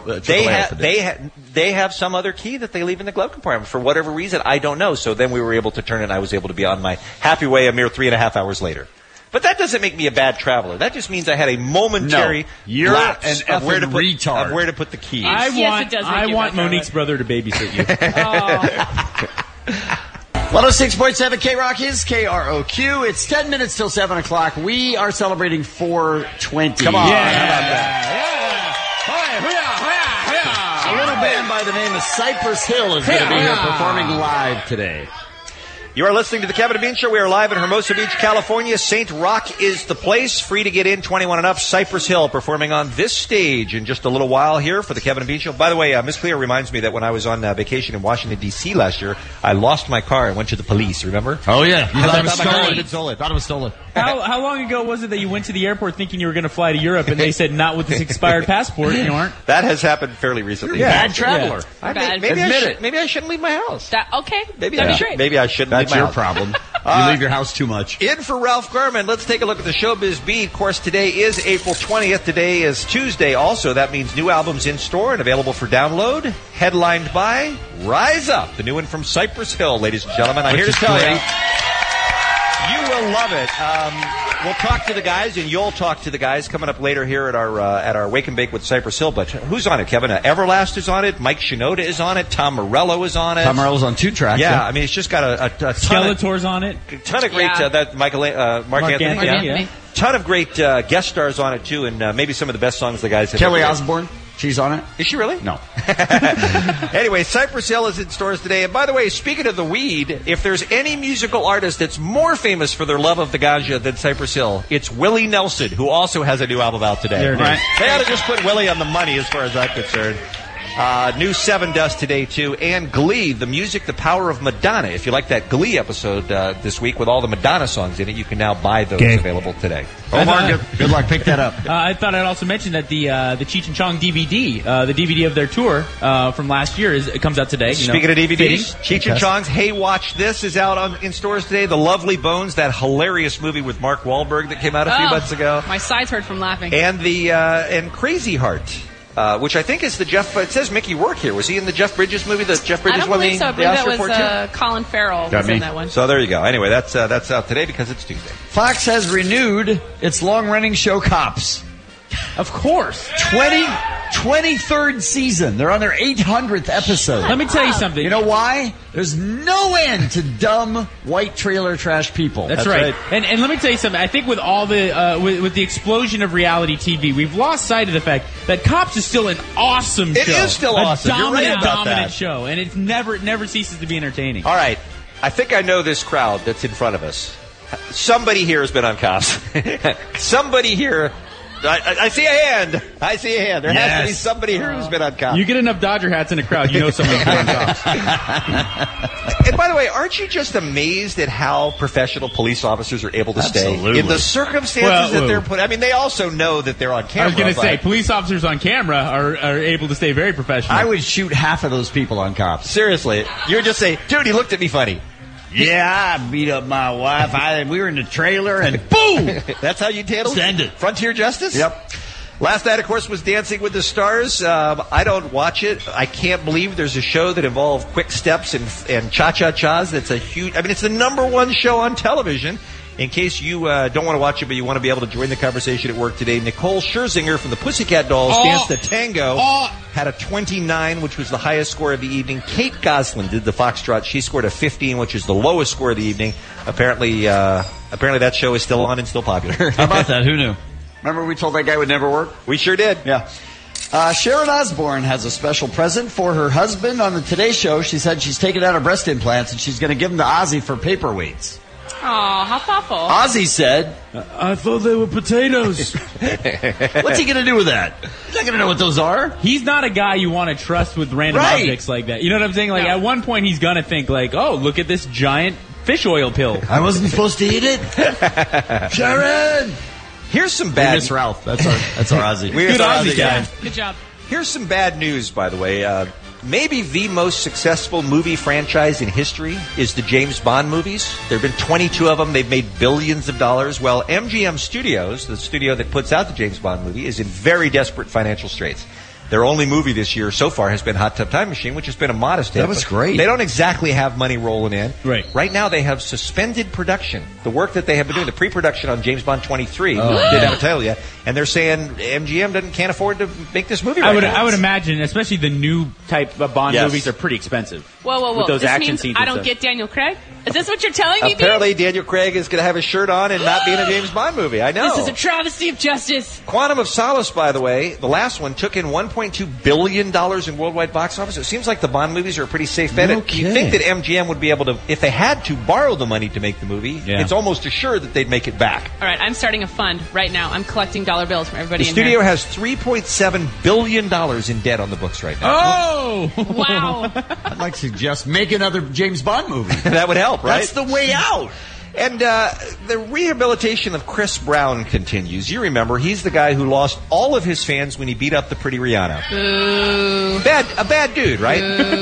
they have some other key that they leave in the glove compartment for whatever reason. I don't know. So then we were able to turn it, and I was able to be on my happy way a mere 3.5 hours later. But that doesn't make me a bad traveler. That just means I had a momentary lapse of where to put the keys. I want Monique's brother to babysit you. 106.7 K-Rock is KROQ. It's 10 minutes till 7 o'clock. We are celebrating 420. Come on. Yeah. How about that? A little band by the name of Cypress Hill is going to be here performing live today. You are listening to the Kevin and Bean Show. We are live in Hermosa Beach, California. St. Rock is the place. Free to get in, 21 and up. Cypress Hill performing on this stage in just a little while here for the Kevin and Bean Show. By the way, Miss Cleo reminds me that when I was on vacation in Washington, D.C. last year, I lost my car and went to the police, remember? Oh, yeah. You thought it was stolen. Thought it was stolen. How long ago was it that you went to the airport thinking you were going to fly to Europe and they said not with this expired passport? You aren't. That has happened fairly recently. You're a bad traveler. Yeah. Maybe I shouldn't leave my house. Maybe I shouldn't leave my That's your house. problem. You leave your house too much. In for Ralph Garman, let's take a look at the Showbiz Beat. Of course, today is April 20th. Today is Tuesday also. That means new albums in store and available for download. Headlined by Rise Up, the new one from Cypress Hill, ladies and gentlemen. I'm here to tell you, you will love it. We'll talk to the guys, and you'll talk to the guys coming up later here at our Wake and Bake with Cypress Hill. But who's on it, Kevin? Everlast is on it. Mike Shinoda is on it. Tom Morello is on it. Tom Morello's on 2 tracks. Yeah, I mean, it's just got a ton Skeletor's on it. A ton of great, Mark Anthony. Yeah. Ton of great guest stars on it, too, and maybe some of the best songs the guys have Kelly ever Osbourne. She's on it. Is she really? No. Anyway, Cypress Hill is in stores today. And by the way, speaking of the weed, if there's any musical artist that's more famous for their love of the ganja than Cypress Hill, it's Willie Nelson, who also has a new album out today. There it is. They ought to just put Willie on the money as far as I'm concerned. New Seven Dust today, too. And Glee, the music, the power of Madonna. If you like that Glee episode this week with all the Madonna songs in it, you can now buy those available today. Omar, good luck. Pick that up. I thought I'd also mention that the Cheech and Chong DVD, the DVD of their tour from last year, it comes out today. Speaking of DVDs, Cheech and Chong's Hey Watch This is out in stores today. The Lovely Bones, that hilarious movie with Mark Wahlberg that came out a few months ago. My sides hurt from laughing. And and Crazy Heart. Which I think is the Jeff. It says Mickey Rourke here. Was he in the Jeff Bridges movie? The Jeff Bridges won the Oscar for? I believe that was Colin Farrell was in that one. So there you go. Anyway, that's out today because it's Tuesday. Fox has renewed its long-running show Cops. Of course. 23rd season. They're on their 800th episode. Let me tell you something. You know why? There's no end to dumb white trailer trash people. That's right. And let me tell you something. I think with all the with the explosion of reality TV, we've lost sight of the fact that Cops is still an awesome show. It is still awesome. You're right about that. Dominant show, and it never ceases to be entertaining. All right. I think I know this crowd that's in front of us. Somebody here has been on Cops. Somebody here I see a hand. I see a hand. There has to be somebody here who's been on cops. You get enough Dodger hats in a crowd, you know someone's been on cops. And by the way, aren't you just amazed at how professional police officers are able to stay in the circumstances that they're put? I mean, they also know that they're on camera. I was going to say, police officers on camera are able to stay very professional. I would shoot half of those people on cops. Seriously. You would just say, dude, he looked at me funny. Yeah, I beat up my wife. We were in the trailer, and boom! That's how you handle Send it. Frontier Justice? Yep. Last night, of course, was Dancing with the Stars. I don't watch it. I can't believe there's a show that involves quick steps and cha-cha-chas. That's a huge... I mean, it's the #1 show on television. In case you don't want to watch it, but you want to be able to join the conversation at work today, Nicole Scherzinger from the Pussycat Dolls danced the tango, had a 29, which was the highest score of the evening. Kate Gosselin did the foxtrot. She scored a 15, which is the lowest score of the evening. Apparently that show is still on and still popular. How about that? Who knew? Remember we told that guy would never work? We sure did. Yeah. Sharon Osbourne has a special present for her husband on the Today Show. She said she's taken out her breast implants and she's going to give them to Ozzy for paperweights. Oh, how thoughtful. Ozzy said, I thought they were potatoes. What's he going to do with that? He's not going to know what those are. He's not a guy you want to trust with random objects like that. You know what I'm saying? Like, at one point, he's going to think, like, oh, look at this giant fish oil pill. I wasn't supposed to eat it. Sharon! Here's some bad... Miss Ralph. That's our Ozzy. Good Ozzy guy. Good job. Here's some bad news, by the way. Maybe the most successful movie franchise in history is the James Bond movies. There have been 22 of them. They've made billions of dollars. Well, MGM Studios, the studio that puts out the James Bond movie, is in very desperate financial straits. Their only movie this year so far has been Hot Tub Time Machine, which has been a modest hit. That was great. They don't exactly have money rolling in. Right. Right now they have suspended production. The work that they have been doing, the pre-production on James Bond 23, didn't have a title yet, and they're saying MGM can't afford to make this movie right now. I would imagine, especially the new type of Bond Yes. movies are pretty expensive. Whoa. With those This action means scenes I and don't stuff. get Daniel Craig? Is this what you're telling me, Apparently Daniel Craig is going to have his shirt on and not be in a James Bond movie. I know. This is a travesty of justice. Quantum of Solace, by the way, the last one took in $1.2 billion in worldwide box office. It seems like the Bond movies are a pretty safe bet. Okay. You'd think that MGM would be able to, if they had to borrow the money to make the movie, Yeah. it's almost assured that they'd make it back. All right, I'm starting a fund right now. I'm collecting dollar bills from everybody The in studio here. has $3.7 billion in debt on the books right now. Oh! Wow. I'd like to suggest make another James Bond movie. That would help, right? That's the way out. And the rehabilitation of Chris Brown continues. You remember, he's the guy who lost all of his fans when he beat up the pretty Rihanna. Boo. A bad dude, right?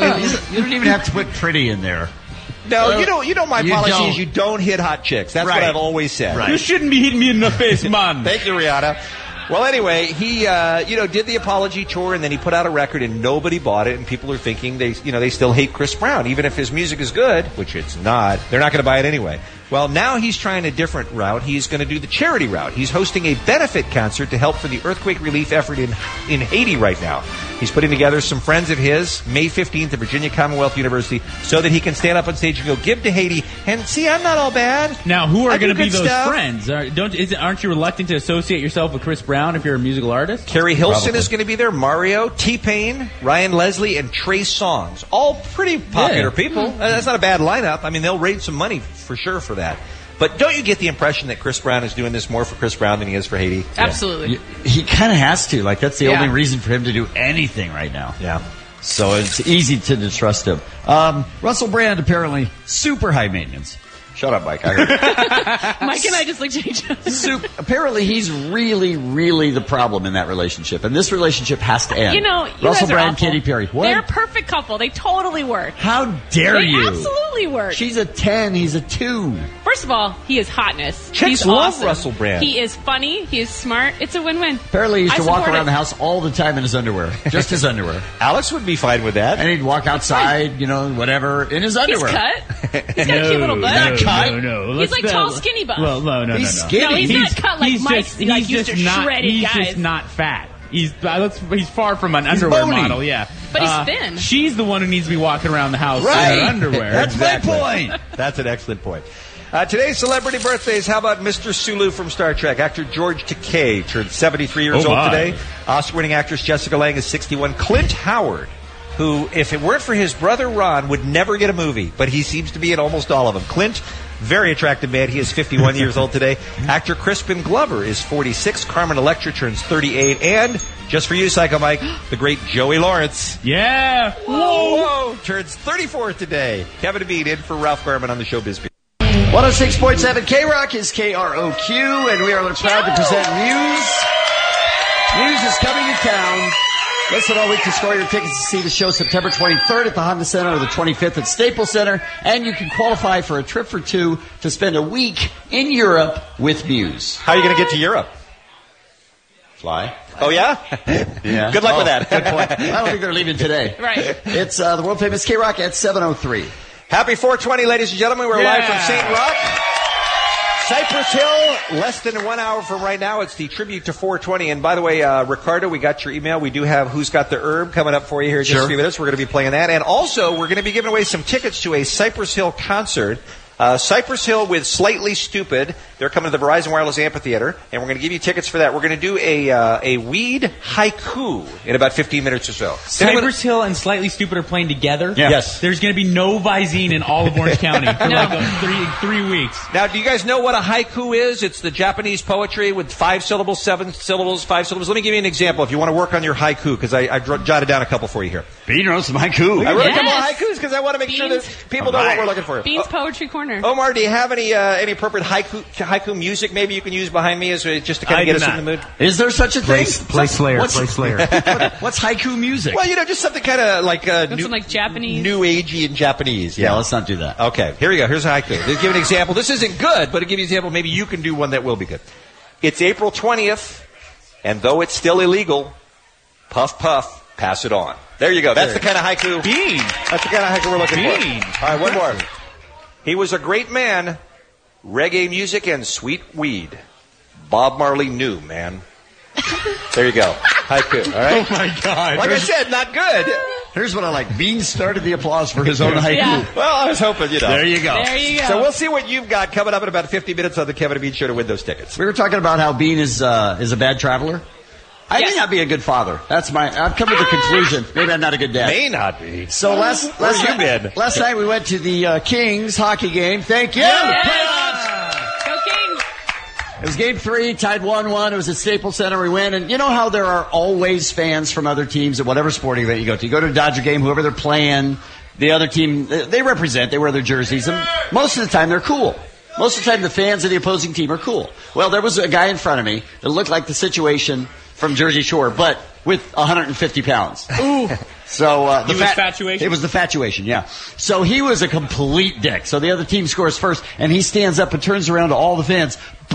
You don't even have to put pretty in there. No, you know my You policy don't. is you don't hit hot chicks. That's what Right. I've always said. Right. You shouldn't be hitting me in the face, man. Thank you, Rihanna. Well, anyway, he did the apology tour, and then he put out a record, and nobody bought it, and people are thinking they still hate Chris Brown, even if his music is good, which it's not. They're not going to buy it anyway. Well, now he's trying a different route. He's going to do the charity route. He's hosting a benefit concert to help for the earthquake relief effort in Haiti right now. He's putting together some friends of his, May 15th at Virginia Commonwealth University, so that he can stand up on stage and go, give to Haiti, and see, I'm not all bad. Now, who I are do going to be good those stuff. friends? Aren't you reluctant to associate yourself with Chris Brown if you're a musical artist? Carrie Hilson Probably. is going to be there, Mario, T-Pain, Ryan Leslie, and Trey Songz. All pretty popular people. That's not a bad lineup. I mean, they'll raise some money for sure for that. But don't you get the impression that Chris Brown is doing this more for Chris Brown than he is for Haiti? Absolutely. He kind of has to. Like, that's the Yeah. only reason for him to do anything right now. Yeah. So it's easy to distrust him. Russell Brand, apparently, super high maintenance. Shut up, Mike. I heard Mike and I just looked at each other. Apparently, he's really, really the problem in that relationship. And this relationship has to end. You know, you Russell guys are Brand, awful. Katy Perry. What? They're a perfect couple. They totally work. How dare They you? absolutely work. She's a 10, he's a 2. First of all, he is hotness. Chicks He's love awesome. Russell Brand. He is funny. He is smart. It's a win-win. Apparently, he used I to walk support around it. the house all the time in his underwear. Just his underwear. Alex would be fine with that. And he'd walk outside, whatever, in his He's underwear. cut. He's got a cute little butt. Not cut. No. He's like tall, skinny buff. Well, no. He's skinny. No, he's not cut like Mike. Like used to shredded He's guys. just not fat. He's far from an underwear bony. model, yeah. But he's thin. She's the one who needs to be walking around the house Right. in her underwear. That's my point. That's an excellent point. Today's celebrity birthdays. How about Mr. Sulu from Star Trek? Actor George Takei turned 73 years Oh, old my. today. Oscar-winning actress Jessica Lange is 61. Clint Howard, who, if it weren't for his brother Ron, would never get a movie, but he seems to be in almost all of them. Clint Very attractive man. He is 51 years old today. Actor Crispin Glover is 46. Carmen Electra turns 38. And, just for you, Psycho Mike, the great Joey Lawrence. Yeah! Whoa! Turns 34 today. Kevin and Bean in for Ralph Garman on the Showbiz Beat. 106.7 K-Rock is KROQ, and we are proud to present Muse. Muse is coming to town. Listen all week to score your tickets to see the show September 23rd at the Honda Center or the 25th at Staples Center. And you can qualify for a trip for two to spend a week in Europe with Muse. How are you going to get to Europe? Fly. Oh, yeah? Yeah. Good luck with that. Good point. I don't think they're leaving today. Right. It's the world-famous K-Rock at 7:03. Happy 420, ladies and gentlemen. We're live from St. Rock. Cypress Hill, less than 1 hour from right now. It's the tribute to 420. And by the way, Ricardo, we got your email. We do have Who's Got the Herb coming up for you here in just a few minutes. We're going to be playing that. And also, we're going to be giving away some tickets to a Cypress Hill concert. Cypress Hill with Slightly Stupid. They're coming to the Verizon Wireless Amphitheater, and we're going to give you tickets for that. We're going to do a weed haiku in about 15 minutes or so. Cypress Hill and Slightly Stupid are playing together? Yeah. Yes. There's going to be no Visine in all of Orange County for like three weeks. Now, do you guys know what a haiku is? It's the Japanese poetry with 5 syllables, 7 syllables, 5 syllables. Let me give you an example if you want to work on your haiku, because I jotted down a couple for you here. Bean wrote some haiku. I wrote a couple of haikus because I want to make sure that people know what we're looking for. Bean's Poetry Corner. Omar, do you have any appropriate haiku music maybe you can use behind me as just to kind of get us in the mood? Is there such a thing? Play Slayer. What's haiku music? Well, just something kind of like Some like Japanese. New agey in Japanese. Yeah, let's not do that. Okay, here we go. Here's a haiku. Let's give an example. This isn't good, but to give you an example, maybe you can do one that will be good. It's April 20th, and though it's still illegal, puff, puff, pass it on. There you go. That's the kind of haiku. Bean. That's the kind of haiku we're looking for. All right, one more. He was a great man, reggae music and sweet weed. Bob Marley knew, man. There you go. Haiku, all right? Oh, my God. Like I said, not good. Here's what I like. Bean started the applause for his own haiku. Yeah. Well, I was hoping, There you go. There you go. So we'll see what you've got coming up in about 50 minutes on the Kevin and Bean Show to win those tickets. We were talking about how Bean is a bad traveler. I may not be a good father. I've come to the conclusion. Maybe I'm not a good dad. May not be. So last night we went to the Kings hockey game. Thank you. Playoffs. Go Kings. It was game 3, tied 1-1. It was at Staples Center. We went, and you know how there are always fans from other teams at whatever sporting event you go to. You go to a Dodger game, whoever they're playing, the other team, they represent, they wear their jerseys, and most of the time they're cool. Most of the time the fans of the opposing team are cool. Well, there was a guy in front of me that looked like the situation from Jersey Shore, but with 150 pounds. Ooh. So He was fatuation? It was the fatuation, yeah. So he was a complete dick. So the other team scores first, and he stands up and turns around to all the fans.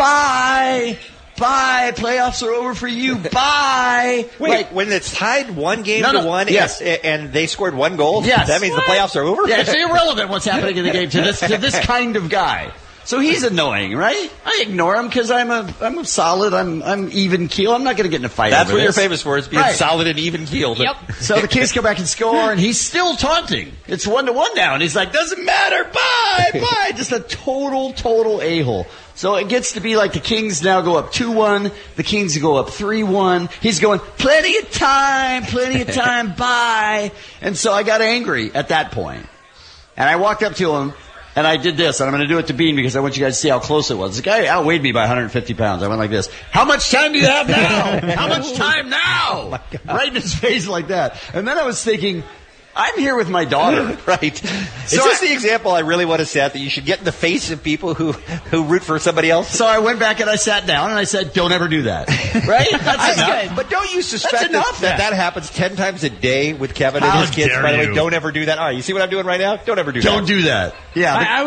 Bye! Bye! Playoffs are over for you. Bye! Wait, when it's tied 1 game to 1 yes. and they scored 1 goal, yes. that means the playoffs are over? Yeah, it's irrelevant what's happening in the game to this kind of guy. So he's annoying, right? I ignore him because I'm a solid, I'm even keel. I'm not going to get in a fight. That's over what you're this. famous for, is being solid and even keeled. Yep. So the Kings go back and score, and he's still taunting. It's 1-1 now, and he's like, doesn't matter, bye, bye. Just a total a-hole. So it gets to be like the Kings now go up 2-1, the Kings go up 3-1. He's going, plenty of time, bye. And so I got angry at that point. And I walked up to him, and I did this, and I'm going to do it to Bean because I want you guys to see how close it was. The guy outweighed me by 150 pounds. I went like this. How much time do you have now? How much time now? Oh, right in his face like that. And then I was thinking, I'm here with my daughter. Right. Is this the example I really want to set, that you should get in the face of people who root for somebody else? So I went back and I sat down and I said, don't ever do that. Right? That's good. But don't you suspect that happens 10 times a day with Kevin and his kids? By the way, don't ever do that. All right, you see what I'm doing right now? Don't ever do that. Don't do that. Yeah. I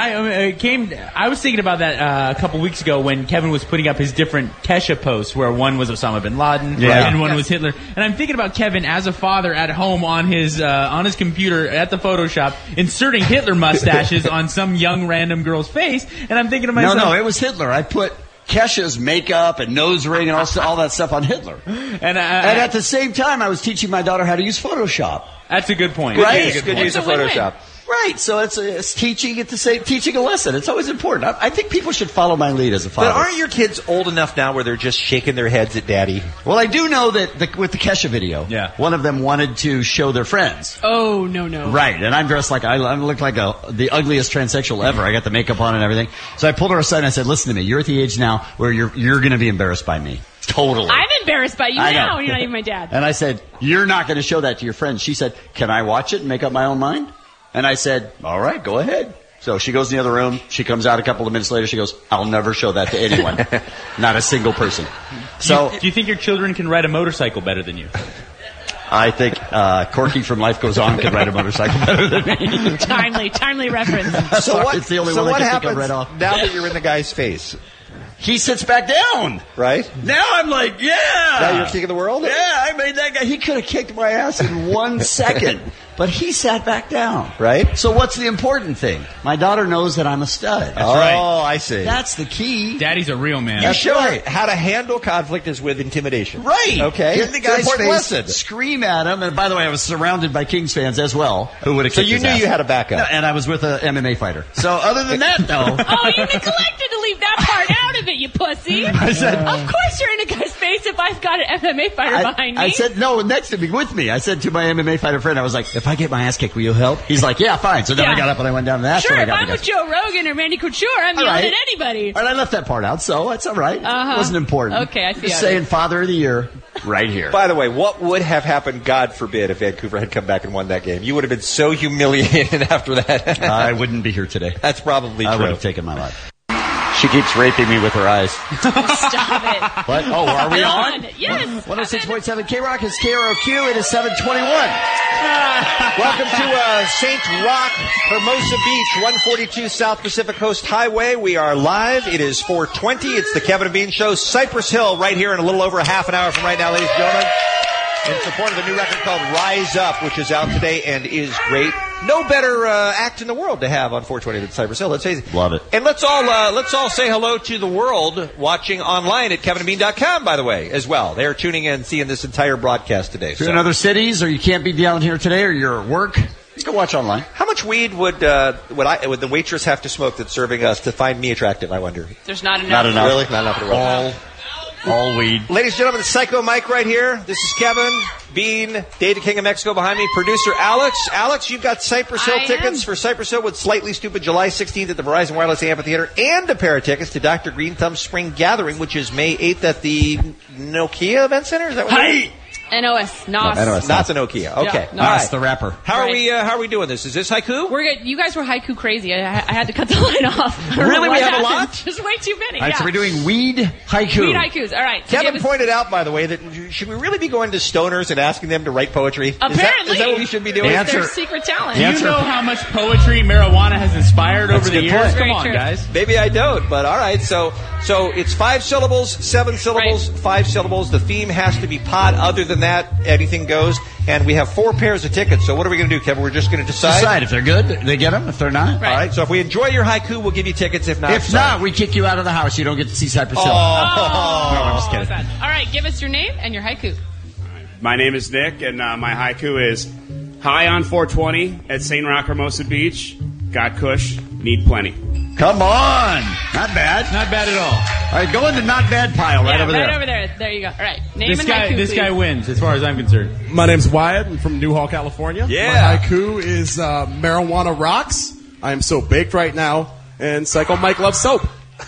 was thinking about that a couple weeks ago when Kevin was putting up his different Kesha posts, where one was Osama bin Laden and one was Hitler. And I'm thinking about Kevin as a father at home on his computer at the Photoshop inserting Hitler mustaches on some young random girl's face, and I'm thinking to myself, no, it was Hitler. I put Kesha's makeup and nose ring and all that stuff on Hitler. And at the same time, I was teaching my daughter how to use Photoshop. That's a good point. Right? Good use of Photoshop. Right. So it's teaching teaching a lesson. It's always important. I think people should follow my lead as a father. But aren't your kids old enough now where they're just shaking their heads at daddy? Well, I do know that with the Kesha video, one of them wanted to show their friends. Oh, no. Right. And I'm dressed like, I look like the ugliest transsexual ever. I got the makeup on and everything. So I pulled her aside and I said, listen to me. You're at the age now where you're going to be embarrassed by me. Totally. I'm embarrassed by you I now. know. You're not even my dad. And I said, you're not going to show that to your friends. She said, can I watch it and make up my own mind? And I said, all right, go ahead. So she goes in the other room. She comes out a couple of minutes later. She goes, I'll never show that to anyone. Not a single person. So, do you think your children can ride a motorcycle better than you? I think Corky from Life Goes On can ride a motorcycle better than me. Timely reference. So what, it's the only so one what I can think happens of right off. now that you're in the guy's face? He sits back down. Right? Now I'm like, yeah. Now you're king of the world? Yeah, I made that guy. He could have kicked my ass in 1 second. But he sat back down. Right? So what's the important thing? My daughter knows that I'm a stud. That's right. I see. That's the key. Daddy's a real man. You show her how to handle conflict is with intimidation. Right. Okay. Get the guy's important face, lesson. scream at him. And by the way, I was surrounded by Kings fans as well, who would have So kicked you his knew ass. you had a backup. No, and I was with an MMA fighter. So other than that, though. Oh, you neglected to leave that part out of it, you pussy. I said, of course you're in a guy's face if I've got an MMA fighter behind me. I said, no, next to me, with me. I said to my MMA fighter friend, I was like, if I get my ass kicked, will you help? He's like, yeah, fine. So then I got up and I went down to that. Sure, I if got I'm with Joe Rogan or Randy Couture, I'm yelling at anybody. All right, I left that part out, so it's all right. It wasn't important. Okay, I see. Just saying Father of the Year right here. By the way, what would have happened, God forbid, if Vancouver had come back and won that game? You would have been so humiliated after that. I wouldn't be here today. That's probably true. I would have taken my life. She keeps raping me with her eyes. Stop it. What? Oh, are we on? Yes. 106.7 K-Rock is KROQ. It is 721. Welcome to St. Roch, Hermosa Beach, 142 South Pacific Coast Highway. We are live. It is 4:20. It's the Kevin and Bean Show. Cypress Hill right here in a little over half an hour from right now, ladies and gentlemen. In support of a new record called Rise Up, which is out today and is great. No better act in the world to have on 420 than Cypress Hill. Let's face it. Love it. And let's all say hello to the world watching online at kevinandbean.com, by the way, as well. They're tuning in, seeing this entire broadcast today. If you're in other cities or you can't be down here today or you're at work, you can watch online. How much weed would the waitress have to smoke that's serving us to find me attractive, I wonder? There's not enough. Not enough. Really? Not enough at all. All weed. Ladies and gentlemen, it's Psycho Mike right here. This is Kevin, Bean, Dave the King of Mexico behind me, producer Alex. Alex, you've got Cypress Hill tickets for Cypress Hill with Slightly Stupid July 16th at the Verizon Wireless Amphitheater and a pair of tickets to Dr. Green Thumb's Spring Gathering, which is May 8th at the Nokia Event Center. Is that what it is? NOS. Not the Nokia. Okay. Yeah, All right. Nos, the rapper. How are we doing this? Is this haiku? We're good. You guys were haiku crazy. I had to cut the line off. I don't know Really? what We have happened. a lot? There's way too many. All right, so we're doing weed haiku. Weed haikus. All right. So Kevin pointed out, by the way, that should we really be going to stoners and asking them to write poetry? Apparently. Is that what we should be doing? It's their secret talent. Do you know how much poetry marijuana has inspired over the years? Come on, guys. Maybe I don't, but all right. So it's 5 syllables, 7 syllables, 5 syllables. The theme has to be pot. Other than that, anything goes. And we have 4 pairs of tickets. So what are we going to do, Kevin? We're just going to decide? If they're good, they get them. If they're not, All right. So if we enjoy your haiku, we'll give you tickets. If not, if not, we kick you out of the house. You don't get to see Cypress Hill. Oh. No, I'm just kidding. All right. Give us your name and your haiku. My name is Nick, and my haiku is, high on 420 at St. Roch, Hermosa Beach. Got kush, need plenty. Come on. Not bad. Not bad at all. All right, go in the not bad pile right over there. Right over there. There you go. All right. Name This and guy, haiku, this guy please. wins, as far as I'm concerned. My name's Wyatt. I'm from Newhall, California. Yeah. My haiku is marijuana rocks. I am so baked right now, and Psycho Mike loves soap.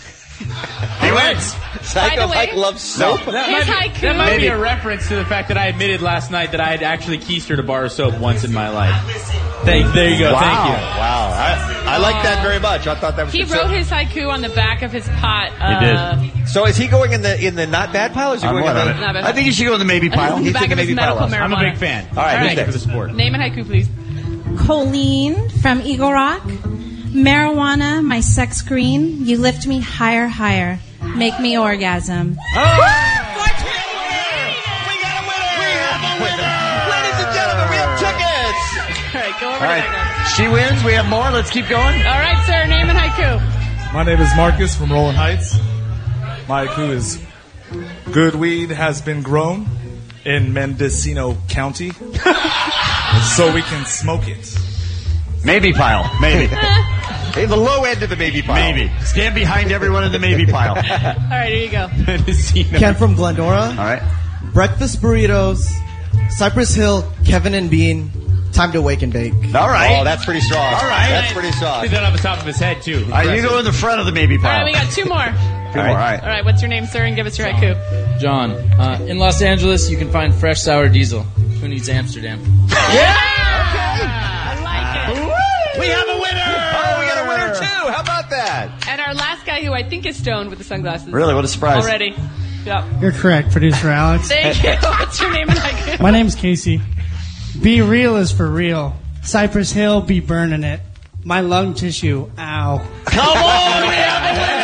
He wins. Psycho Mike loves soap. His That might be a reference to the fact that I admitted last night that I had actually keistered a bar of soap once in my life. There you go. Wow. Thank you. Wow. I like that very much. I thought that was He good. wrote his haiku on the back of his pot. He did. So is he going in the not bad pile? Or is he going in the... Not bad. I think you should go in the maybe pile. The He's back in of the his maybe medical pile. marijuana. I'm a big fan. All right, Thank you for the support. Name and haiku, please. Colleen from Eagle Rock. Marijuana, my sex green. You lift me higher, higher. Make me orgasm. Ladies and gentlemen, we have tickets. All right, go over All there. right. She wins. We have more. Let's keep going. All right, sir. Name and haiku. My name is Marcus from Rolling Heights. My haiku is, good weed has been grown in Mendocino County, so we can smoke it. Maybe pile. Maybe. Hey, the low end of the maybe pile. Maybe. Stand behind everyone in the maybe pile. All right, here you go. Ken from Glendora. All right. Breakfast burritos, Cypress Hill, Kevin and Bean, time to wake and bake. All right. Oh, that's pretty strong. All right. That's pretty strong. Did that off the top of his head, too. All right, you go in the front of the maybe All pile. right, we got two more. Two more, all right. All right, what's your name, sir? And give us your haiku. John, in Los Angeles, you can find fresh sour diesel. Who needs Amsterdam? We have a winner! Oh, we got a winner, too. How about that? And our last guy, who I think is stoned with the sunglasses. Really? What a surprise. Already. Yep. You're correct, Producer Alex. Thank you. What's your name and haiku? My name's Casey. Be real is for real. Cypress Hill, be burning it. My lung tissue, ow. Come on, we have a winner!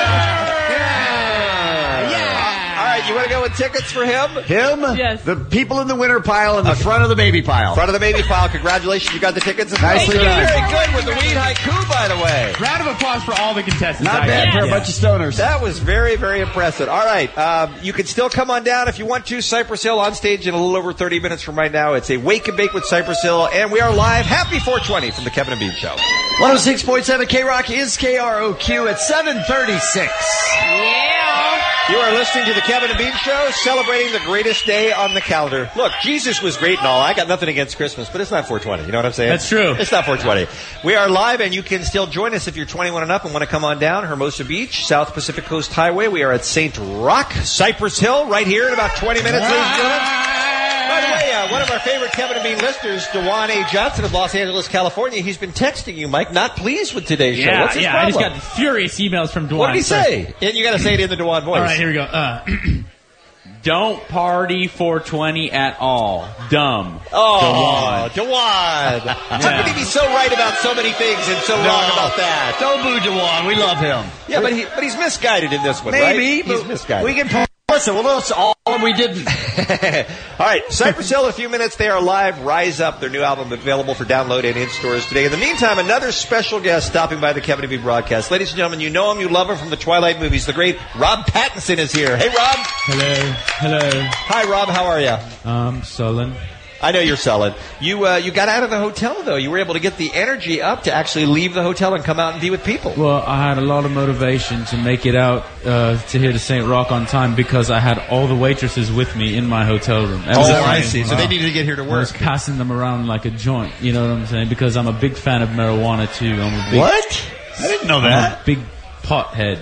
All right, you want to go with tickets for him? Him? Yes. The people in the winner pile and the front of the baby pile. Front of the baby pile. Congratulations, you got the tickets. Nicely done. Very good with the weed haiku, by the way. Round of applause for all the contestants. Not bad for a bunch of stoners. That was very, very impressive. All right, you can still come on down if you want to. Cypress Hill on stage in a little over 30 minutes from right now. It's a Wake and Bake with Cypress Hill, and we are live. Happy 420 from the Kevin and Bean Show. 106.7 K-Rock is KROQ at 7:36. Yeah. You are listening to the Kevin and Bean Show, celebrating the greatest day on the calendar. Look, Jesus was great and all. I got nothing against Christmas, but it's not 420. You know what I'm saying? That's true. It's not 420. We are live, and you can still join us if you're 21 and up and want to come on down. Hermosa Beach, South Pacific Coast Highway. We are at St. Rock, Cypress Hill, right here in about 20 minutes, ladies and gentlemen. By the way, one of our favorite Kevin and Bean listeners, Dewan A. Johnson of Los Angeles, California, he's been texting you, Mike, not pleased with today's show. What's his I problem? just got furious emails from Dwan. What did he say? And you got to say it in the Dewan voice. All right, here we go. Don't party 420 at all. Dumb. Oh, Dewan. How could he be so right about so many things and so wrong about that? Don't boo Dewan. We love him. Yeah, but he's misguided in this one, Maybe, right? He's but misguided. we can listen. Well, that's all we didn't. All right, Cypress Hill in a few minutes. They are live. Rise Up, their new album available for download and in stores today. In the meantime, another special guest stopping by the Kevin and Bean broadcast. Ladies and gentlemen, you know him, you love him from the Twilight movies. The great Rob Pattinson is here. Hey, Rob. Hello. Hi, Rob. How are you? Sullen. I know you're sullen. You got out of the hotel, though. You were able to get the energy up to actually leave the hotel and come out and be with people. Well, I had a lot of motivation to make it out to here to St. Rock on time because I had all the waitresses with me in my hotel room. I see. So they needed to get here to I work. was passing them around like a joint, you know what I'm saying? Because I'm a big fan of marijuana, too. I'm a big, What? I didn't know I'm that. a big pothead.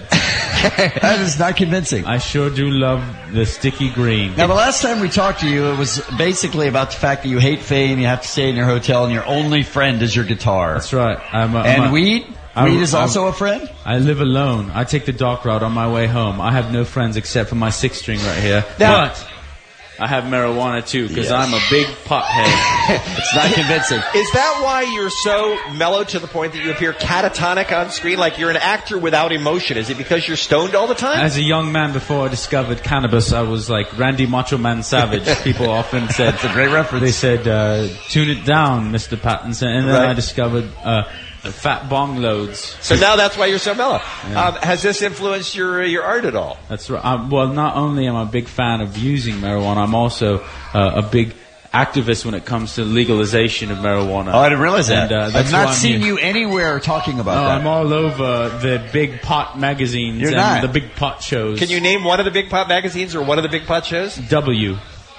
That is not convincing. I sure do love the sticky green. Now, the last time we talked to you, it was basically about the fact that you hate fame, you have to stay in your hotel, and your only friend is your guitar. That's right. Weed? Weed is also a friend? I live alone. I take the dock route on my way home. I have no friends except for my 6-string right here. Now- But I have marijuana, too, because I'm a big pothead. It's not convincing. Is that why you're so mellow to the point that you appear catatonic on screen, like you're an actor without emotion? Is it because you're stoned all the time? As a young man before I discovered cannabis, I was like Randy Macho Man Savage. People often said... It's a great reference. They said, tune it down, Mr. Pattinson. And then Right. I discovered fat bong loads. So now that's why you're so mellow. Has this influenced your art at all? That's right. Well, not only am I a big fan of using marijuana, I'm also a big activist when it comes to legalization of marijuana. Oh, I didn't realize that. And, I've not seen you anywhere talking about that. I'm all over the big pot magazines You're and not. the big pot shows. Can you name one of the Big Pot magazines or one of the Big Pot shows? W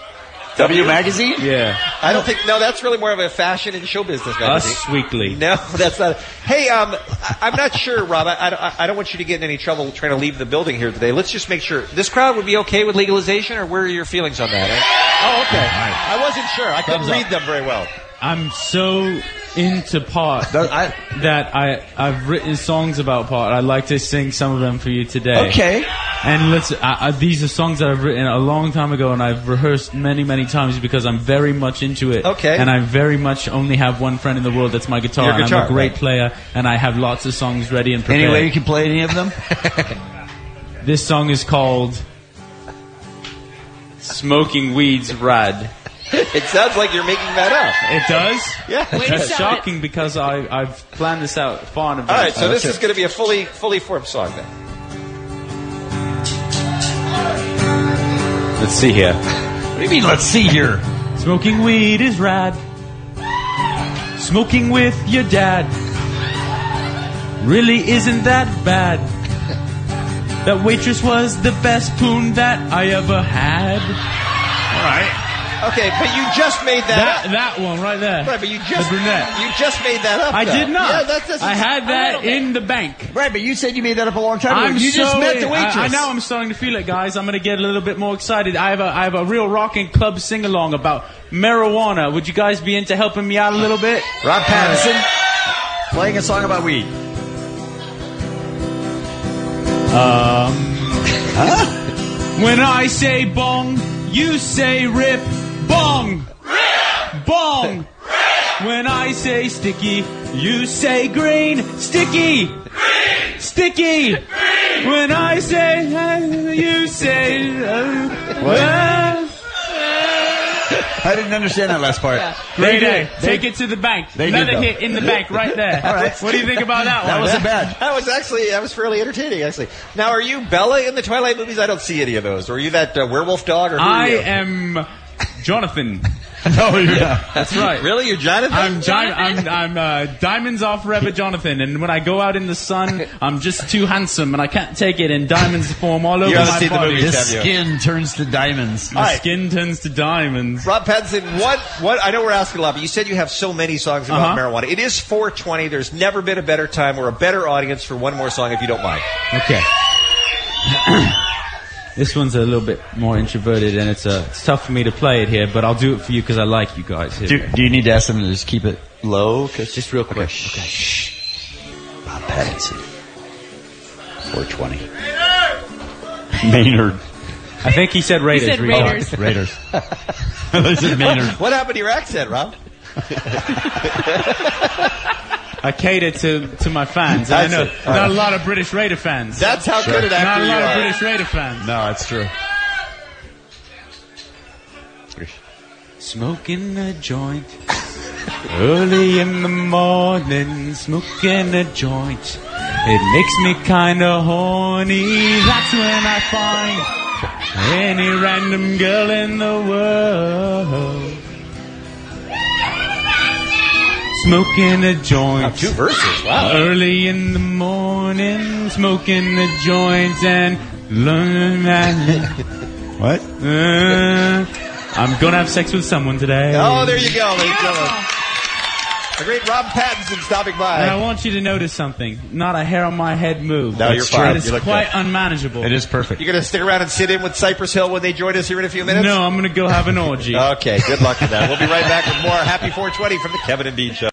Magazine? Yeah. I don't think. No, that's really more of a fashion and show business magazine. Us Weekly. No, that's not. Hey, I'm not sure, Rob. I don't want you to get in any trouble trying to leave the building here today. Let's just make sure this crowd would be okay with legalization, or where are your feelings on that? Oh, okay. I wasn't sure. I couldn't read them very well. I'm so into pot that I've written songs about pot. I'd like to sing some of them for you today. Okay. And these are songs that I've written a long time ago, and I've rehearsed many, many times because I'm very much into it. Okay. And I very much only have one friend in the world that's my guitar. Your and guitar, I'm a great right. player, and I have lots of songs ready and prepared. Any way you can play any of them? This song is called Smoking Weed's Rad. It sounds like you're making that up. It does? Yeah. It's shocking because I've planned this out far in advance. All right, so this is going to be a fully formed song then. Let's see here. What do you mean, let's see here? Smoking weed is rad. Smoking with your dad. really isn't that bad. That waitress was the best poon that I ever had. All right. Okay, but you just made that up. That one right there. Right, but you The just brunette. made that up. I though. did not. Yeah, that's I had that in the bank. Right, but you said you made that up a long time ago. You just met the waitress. I now I'm starting to feel it, guys. I'm going to get a little bit more excited. I have a real rocking club sing-along about marijuana. Would you guys be into helping me out a little bit? Rob Pattinson playing a song about weed. When I say bong, you say rip. Bong! Rip! Bong! Rip! When I say sticky, you say green. Sticky! Green! Sticky! Green! When I say you say... I didn't understand that last part. Great day. Take it to the bank. Another hit in the bank right there. All right. What do you think about that one? That wasn't bad. That was fairly entertaining, actually. Now, are you Bella in the Twilight movies? I don't see any of those. Or are you that werewolf dog? Or who are you? I am Jonathan. No, you're not. That's right. Really? You're Jonathan? I'm Diamonds Off Forever Jonathan, and when I go out in the sun, I'm just too handsome, and I can't take it, and diamonds form all over You my haven't seen the body. movies, His skin turns to diamonds. My skin turns to diamonds. Rob Pattinson, what? I know we're asking a lot, but you said you have so many songs about Uh-huh. marijuana. It is 420. There's never been a better time or a better audience for one more song, if you don't mind. Okay. This one's a little bit more introverted, and it's tough for me to play it here, but I'll do it for you because I like you guys here. Do you need to ask them to just keep it low? Just real quick. Okay. Rob Pattinson. 420. Maynard. I think he said Raiders. He said Raiders. Raiders. They said Maynard. What happened to your accent, Rob? I cater to my fans. I know not a lot of British Raider fans. That's how good an actor Not a lot you of are. British Raider fans. No, it's true. Smoking a joint early in the morning, smoking a joint. It makes me kinda horny. That's when I find any random girl in the world. Smoking a joint. 2 verses, wow. Early in the morning, smoking a joint and what? I'm gonna have sex with someone today. Oh, there you go, ladies and gentlemen. The great Rob Pattinson stopping by. And I want you to notice something. Not a hair on my head moved. No, you're fine. It is You look quite good. unmanageable. It is perfect. You going to stick around and sit in with Cypress Hill when they join us here in a few minutes? No, I'm going to go have an orgy. Okay, good luck with that. We'll be right back with more Happy 420 from the Kevin and Bean Show.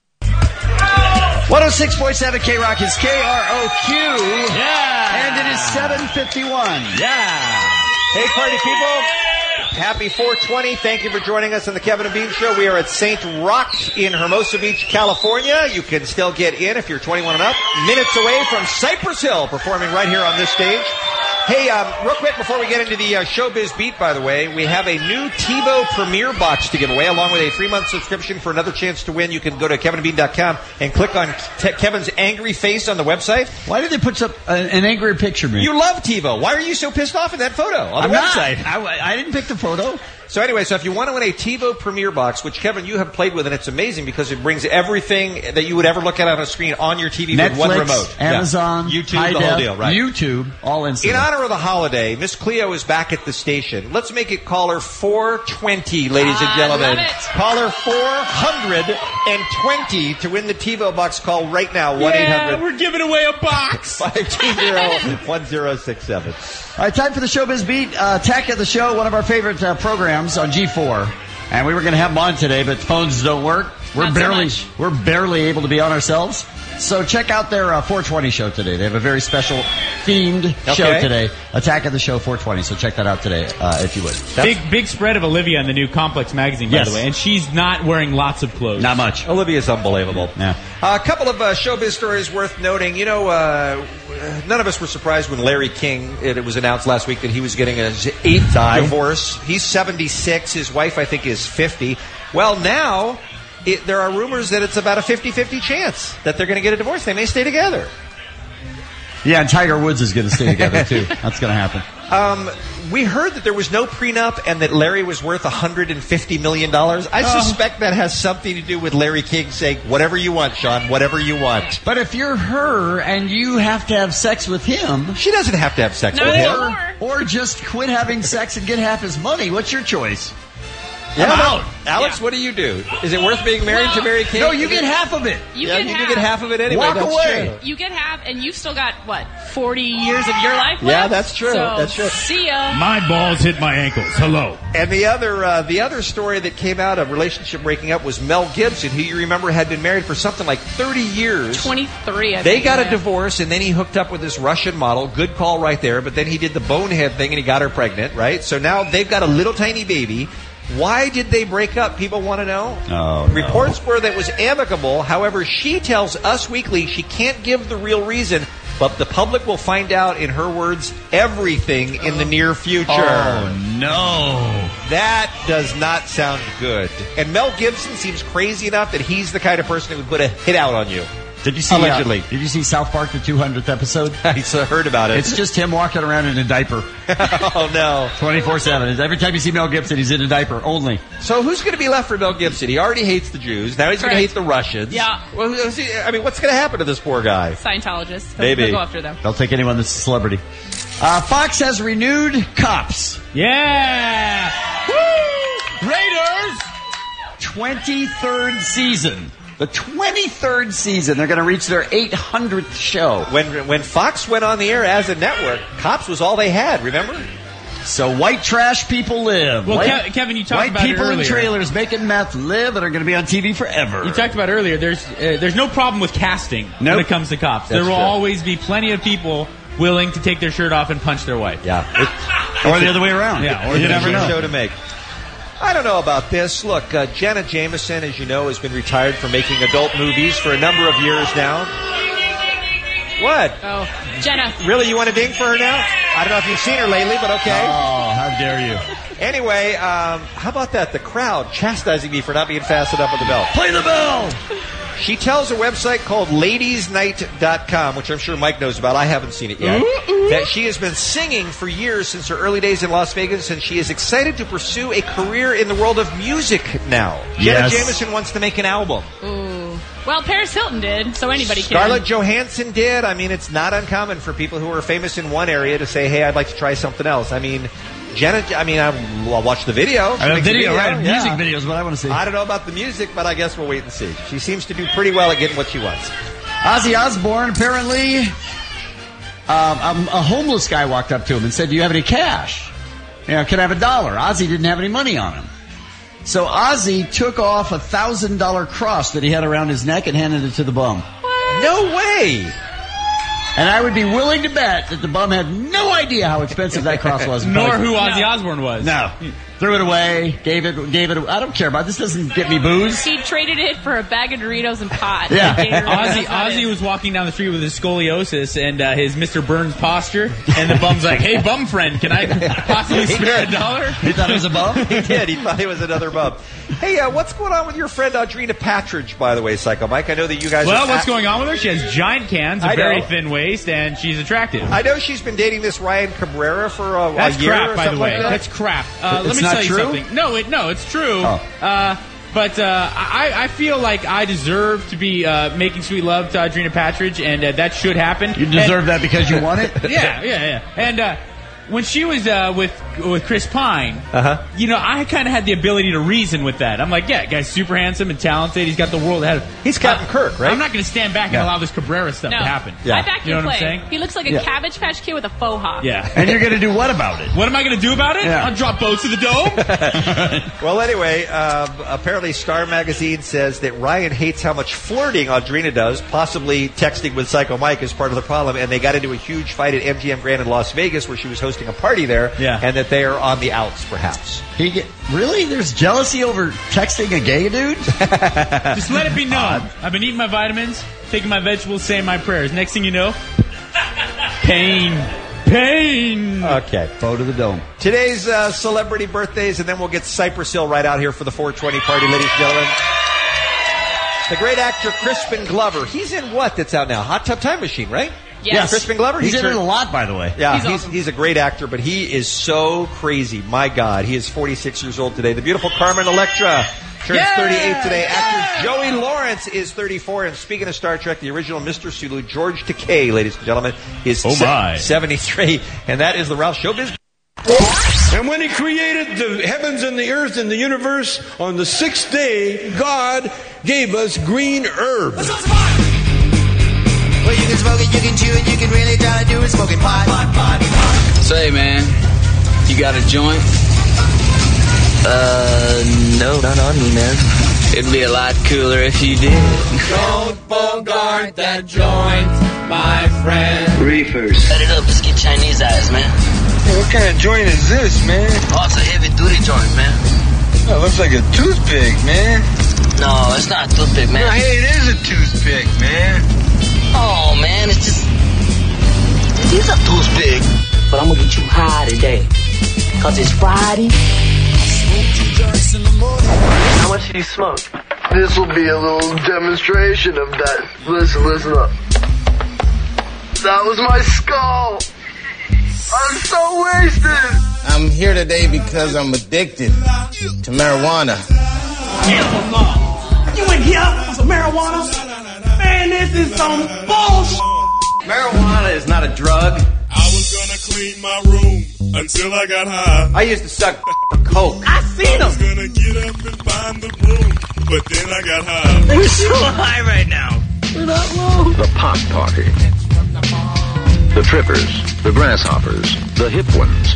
106.7 K-Rock is KROQ. Yeah. And it is 7:51. Yeah. Hey, party people. Happy 420. Thank you for joining us on the Kevin and Bean Show. We are at St. Roch in Hermosa Beach, California. You can still get in if you're 21 and up. Minutes away from Cypress Hill, performing right here on this stage. Hey, real quick before we get into the Showbiz Beat, by the way, we have a new TiVo Premiere box to give away, along with a 3-month subscription for another chance to win. You can go to kevinandbean.com and click on Kevin's angry face on the website. Why did they put up an angry picture of me? You love TiVo. Why are you so pissed off in that photo on the website? I didn't pick the photo. So anyway, so if you want to win a TiVo Premiere box, which Kevin, you have played with, and it's amazing because it brings everything that you would ever look at on a screen on your TV Netflix, with one remote. Amazon, YouTube, High the whole Def, deal, right? YouTube, all instantly. In honor of the holiday, Miss Cleo is back at the station. Let's make it caller 420, ladies and gentlemen. love it. Caller 420 to win the TiVo box. Call right now, 1-800. Yeah, we're giving away a box. 520-1067. All right, time for the Showbiz Beat. Tech at the Show, one of our favorite programs on G4. And we were going to have them on today, but phones don't work. We're barely able to be on ourselves. So check out their 420 show today. They have a very special themed show today. Attack of the Show 420. So check that out today, if you would. Big spread of Olivia in the new Complex magazine, by the way, and she's not wearing lots of clothes. Not much. Olivia's unbelievable. Yeah. A couple of showbiz stories worth noting. You know, none of us were surprised when Larry King, it was announced last week that he was getting his 8th divorce. He's 76. His wife, I think, is 50. Well, now there are rumors that it's about a 50-50 chance that they're going to get a divorce. They may stay together. Yeah, and Tiger Woods is going to stay together, too. That's going to happen. We heard that there was no prenup and that Larry was worth $150 million. I suspect that has something to do with Larry King saying, whatever you want, Sean, whatever you want. But if you're her and you have to have sex with him... She doesn't have to have sex with him. Or just quit having sex and get half his money. What's your choice? Yeah, I'm out. Alex, what do you do? Is it worth being married to Mary King? No, you get half of it. You do get half of it anyway. Walk away. You get half, and you've still got, 40 years of your life left? Yeah, that's true. So, that's true. See ya. My balls hit my ankles. Hello. And the other story that came out of relationship breaking up was Mel Gibson, who you remember had been married for something like 30 years. 23, I think. They got a divorce, and then he hooked up with this Russian model. Good call right there. But then he did the bonehead thing, and he got her pregnant, right? So now they've got a little tiny baby. Why did they break up? People want to know. Oh, no. Reports were that it was amicable. However, she tells Us Weekly she can't give the real reason, but the public will find out, in her words, everything in the near future. Oh, no. That does not sound good. And Mel Gibson seems crazy enough that he's the kind of person who would put a hit out on you. Did you see? Allegedly. Did you see South Park, the 200th episode? I heard about it. It's just him walking around in a diaper. Oh, no. 24/7. Every time you see Mel Gibson, he's in a diaper only. So who's going to be left for Mel Gibson? He already hates the Jews. Now he's going to hate the Russians. Yeah. Well, what's going to happen to this poor guy? Scientologists. Maybe. They'll go after them. They'll take anyone that's a celebrity. Fox has renewed Cops. Yeah! Woo! Raiders! 23rd season. The 23rd season. They're going to reach their 800th show. When Fox went on the air as a network, Cops was all they had, remember? So white trash people live. Well, Kevin, you talked about it earlier. White people in trailers making meth live and are going to be on TV forever. You talked about earlier, there's no problem with casting when it comes to Cops. There will always be plenty of people willing to take their shirt off and punch their wife. Yeah. Or the other way around. Yeah, or you the never other know. way. Show to make. I don't know about this. Look, Jenna Jameson, as you know, has been retired from making adult movies for a number of years now. What? Oh, Jenna. Really, you want to ding for her now? I don't know if you've seen her lately, but okay. Oh, how dare you. Anyway, how about that? The crowd chastising me for not being fast enough with the bell. Play the bell! She tells a website called ladiesnight.com, which I'm sure Mike knows about. I haven't seen it yet. That she has been singing for years since her early days in Las Vegas, and she is excited to pursue a career in the world of music now. Jenna Jameson wants to make an album. Ooh. Well, Paris Hilton did, so anybody can. Scarlett Johansson did. I mean, it's not uncommon for people who are famous in one area to say, hey, I'd like to try something else. I mean, Jenna, I'll watch the video. Video, right? Music video is what I want to see. I don't know about the music, but I guess we'll wait and see. She seems to do pretty well at getting what she wants. Ozzy Osbourne, apparently, a homeless guy walked up to him and said, do you have any cash? Can I have $1? Ozzy didn't have any money on him. So Ozzy took off $1,000 cross that he had around his neck and handed it to the bum. What? No way! And I would be willing to bet that the bum had no idea how expensive that cross was. Nor who Ozzy Osbourne was. No. Threw it away, gave it. I don't care about this. Doesn't get me booze. He traded it for a bag of Doritos and pot. Yeah. Ozzy was walking down the street with his scoliosis and his Mr. Burns posture, and the bum's like, hey, bum friend, can I possibly spare $1? He thought it was a bum? He did. He thought it was another bum. Hey, what's going on with your friend Audrina Patridge, by the way, Psycho Mike? I know that you guys what's going on with her? She has giant cans, a very thin waist, and she's attractive. I know she's been dating this Ryan Cabrera for a That's year crap, or by the way. like that. That's crap. Let me tell you true? something. No, it's true. But I feel like I deserve to be making sweet love to Audrina Patridge, and that should happen. You deserve that because you want it? Yeah. And when she was with Chris Pine, I kind of had the ability to reason with that. I'm like, yeah, guy's super handsome and talented. He's got the world ahead of him. He's Captain Kirk, right? I'm not going to stand back and allow this Cabrera stuff to happen. I back you know your what I'm play. saying? He looks like a Cabbage Patch Kid with a faux hawk. Yeah. And you're going to do what about it? What am I going to do about it? Yeah. I'll drop boats to the dome. Well, anyway, apparently Star Magazine says that Ryan hates how much flirting Audrina does, possibly texting with Psycho Mike is part of the problem, and they got into a huge fight at MGM Grand in Las Vegas where she was hosting a party there, and that they are on the outs, perhaps. Really? There's jealousy over texting a gay dude? Just let it be known. I've been eating my vitamins, taking my vegetables, saying my prayers. Next thing you know, pain. Okay. Go to the dome. Today's celebrity birthdays, and then we'll get Cypress Hill right out here for the 420 party, ladies and gentlemen. The great actor Crispin Glover. He's in what that's out now? Hot Tub Time Machine, right? Yes. Crispin Glover. He's in it a lot, by the way. Yeah, He's awesome. he's a great actor, but he is so crazy. My God, he is 46 years old today. The beautiful Carmen Electra turns 38 today. Actor Joey Lawrence is 34. And speaking of Star Trek, the original Mr. Sulu, George Takei, ladies and gentlemen, is 73. And that is the Ralph Showbiz. And when he created the heavens and the earth and the universe, on the sixth day, God gave us green herbs. Well, you can smoke it, you can chew it, you can really try to do it, smoking pot. Say, man, you got a joint? No, not on me, man. It'd be a lot cooler if you did. Don't bogart that joint, my friend. Reefers. Set it up, let's get Chinese eyes, man. Hey, what kind of joint is this, man? Oh, it's a heavy-duty joint, man. Oh, it looks like a toothpick, man. No, it's not a toothpick, man. No, hey, it is a toothpick, man. Oh, man, it's just... It is a toothpick. But I'm gonna get you high today. Cause it's Friday. How much do you smoke? This will be a little demonstration of that. Listen up. That was my skull. I'm so wasted. I'm here today because I'm addicted to marijuana. Hell no. You ain't here for marijuana? Man, this is some bullshit. Marijuana is not a drug. I was gonna clean my room until I got high. I used to suck coke. I seen I was them. gonna get up and find the broom, but then I got high. We're so high right now. We're not low. The Pop Party. The Trippers, the Grasshoppers, the Hip Ones.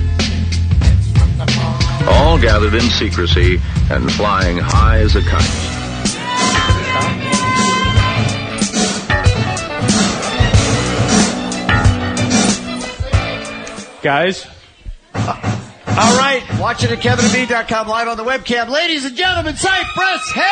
All gathered in secrecy and flying high as a kite. Guys. All right, watching at KevinandBean.com live on the webcam. Ladies and gentlemen, Cypress Hill!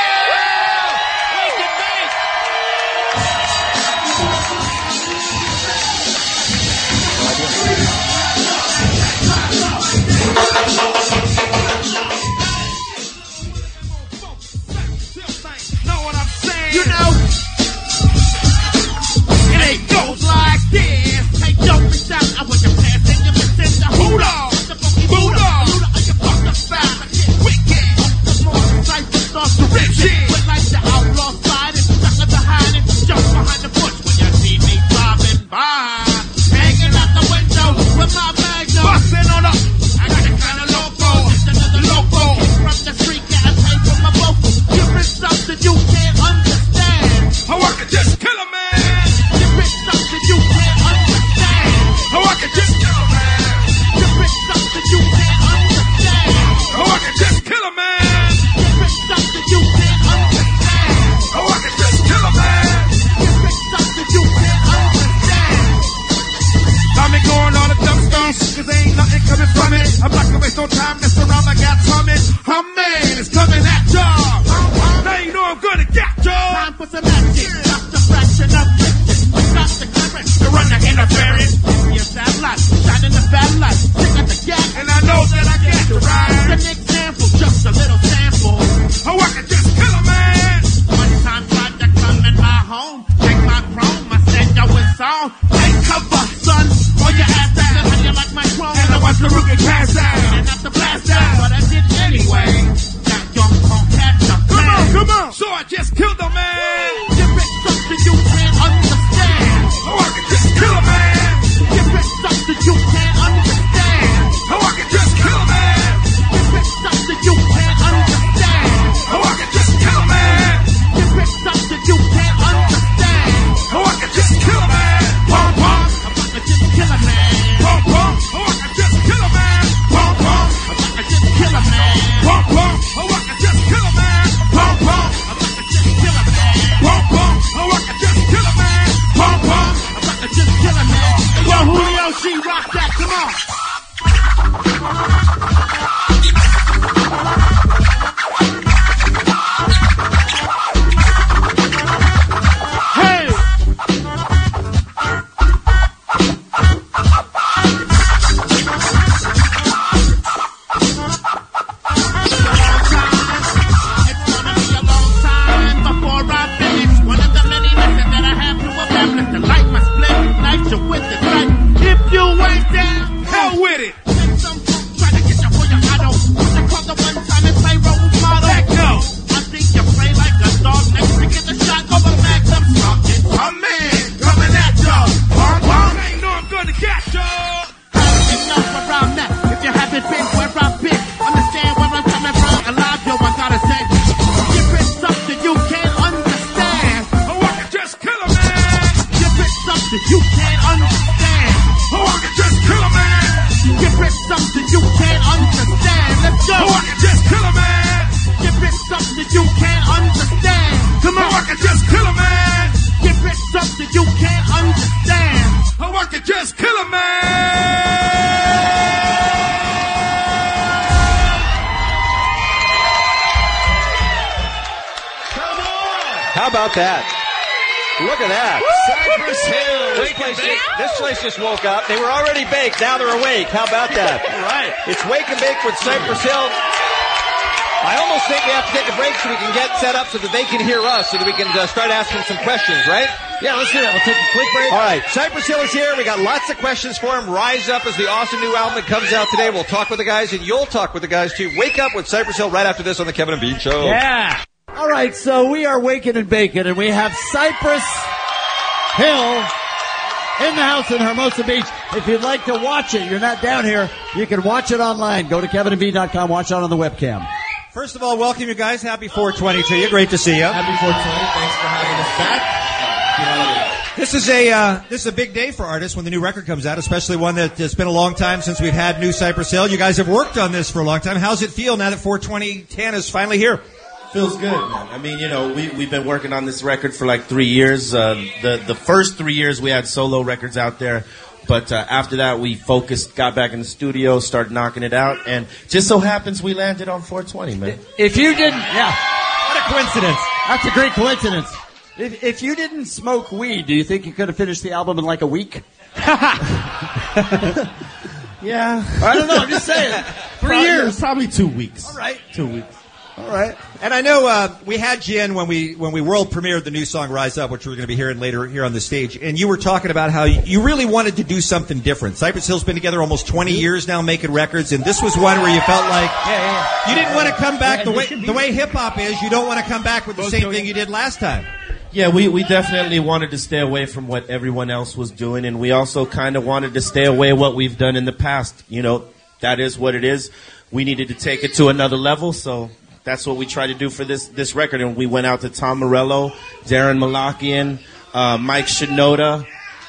Know what I'm saying? You know, it goes like this. Hey, don't be shy. I want your pants and your missing the hoodah. The funky Buddha. You fuck the foul. Wicked. The more Cypress starts to rip shit. But like the outlaw side and stuck at the hide and jump behind the bush when you see me driving by. Hanging out the window with my magnum. Busting on up. I got the kind of loco. Just another loco. From the street, got a tape from my vocal. Giving something you can't understand. Oh, I could just kill a man. Giving something you can't understand. Oh, I could just kill a man. Giving something you can't understand. Oh, I could just kill a man. Giving something you can't understand. Oh, I could just kill a man. Giving something you can't understand. Got me going on a dumb stones, cause ain't nothing coming from it. I'm not gonna waste no time messing around, I got tummy. I'm man, it's coming at y'all. Now you know I'm gonna get y'all. Time for some action. Stop the fraction of riches. Stop the current. To run the interference. Give me a satellite. Shine in the fat light. Pick up the gap. And I know that I get to ride. An example. Just a little sample. Oh, I can just kill a man. One time tried to come in my home. Take my chrome. I said yo, it's on. Take cover, son. Or your ass down. How you like my chrome? And I watched the rookie pass out. And not the blast out. But I did anyway. Now young won't catch a plan. Come on. So I just killed a man. Give it something you can't understand. Oh, I can just kill a man. Give it something you can't understand. it something you can't understand. Let's go. Oh, I can just kill a man. Give it something you can't understand. Come on. Oh, I can just kill a man. Give it something you can't understand. Oh, I can just kill a man. How about that? Look at that. Cypress Hill. This place just woke up. They were already baked. Now they're awake. How about that? All right. It's Wake and Bake with Cypress Hill. I almost think we have to take a break so we can get set up so that they can hear us, so that we can start asking some questions, right? Yeah, let's do that. We'll take a quick break. All right. Cypress Hill is here. We got lots of questions for him. Rise Up is the awesome new album that comes out today. We'll talk with the guys, and you'll talk with the guys, too. Wake Up with Cypress Hill right after this on the Kevin and Bean Show. Yeah. All right, so we are waking and baking, and we have Cypress Hill in the house in Hermosa Beach. If you'd like to watch it, you're not down here, you can watch it online. Go to kevinandbean.com, watch it on the webcam. First of all, welcome you guys. Happy 420 to you. Great to see you. Happy 420. Thanks for having us back. This is a big day for artists when the new record comes out, especially one that it's been a long time since we've had new Cypress Hill. You guys have worked on this for a long time. How's it feel now that 42010 is finally here? Feels good, man. I mean, we've been working on this record for like 3 years. The first 3 years we had solo records out there, but after that we focused, got back in the studio, started knocking it out, and just so happens we landed on 420, man. If you didn't, what a coincidence. That's a great coincidence. If you didn't smoke weed, do you think you could have finished the album in like a week? Yeah. I don't know, I'm just saying. 3 years. Probably 2 weeks. All right. 2 weeks. All right. And I know we had you in when we world premiered the new song Rise Up, which we're going to be hearing later here on the stage. And you were talking about how you really wanted to do something different. Cypress Hill's been together almost 20 years now making records, and this was one where you felt like you didn't want to come back the way hip-hop is. You don't want to come back with the same thing you did last time. Yeah, we definitely wanted to stay away from what everyone else was doing, and we also kind of wanted to stay away what we've done in the past. That is what it is. We needed to take it to another level, so that's what we tried to do for this record. And we went out to Tom Morello, Darren Malakian, Mike Shinoda,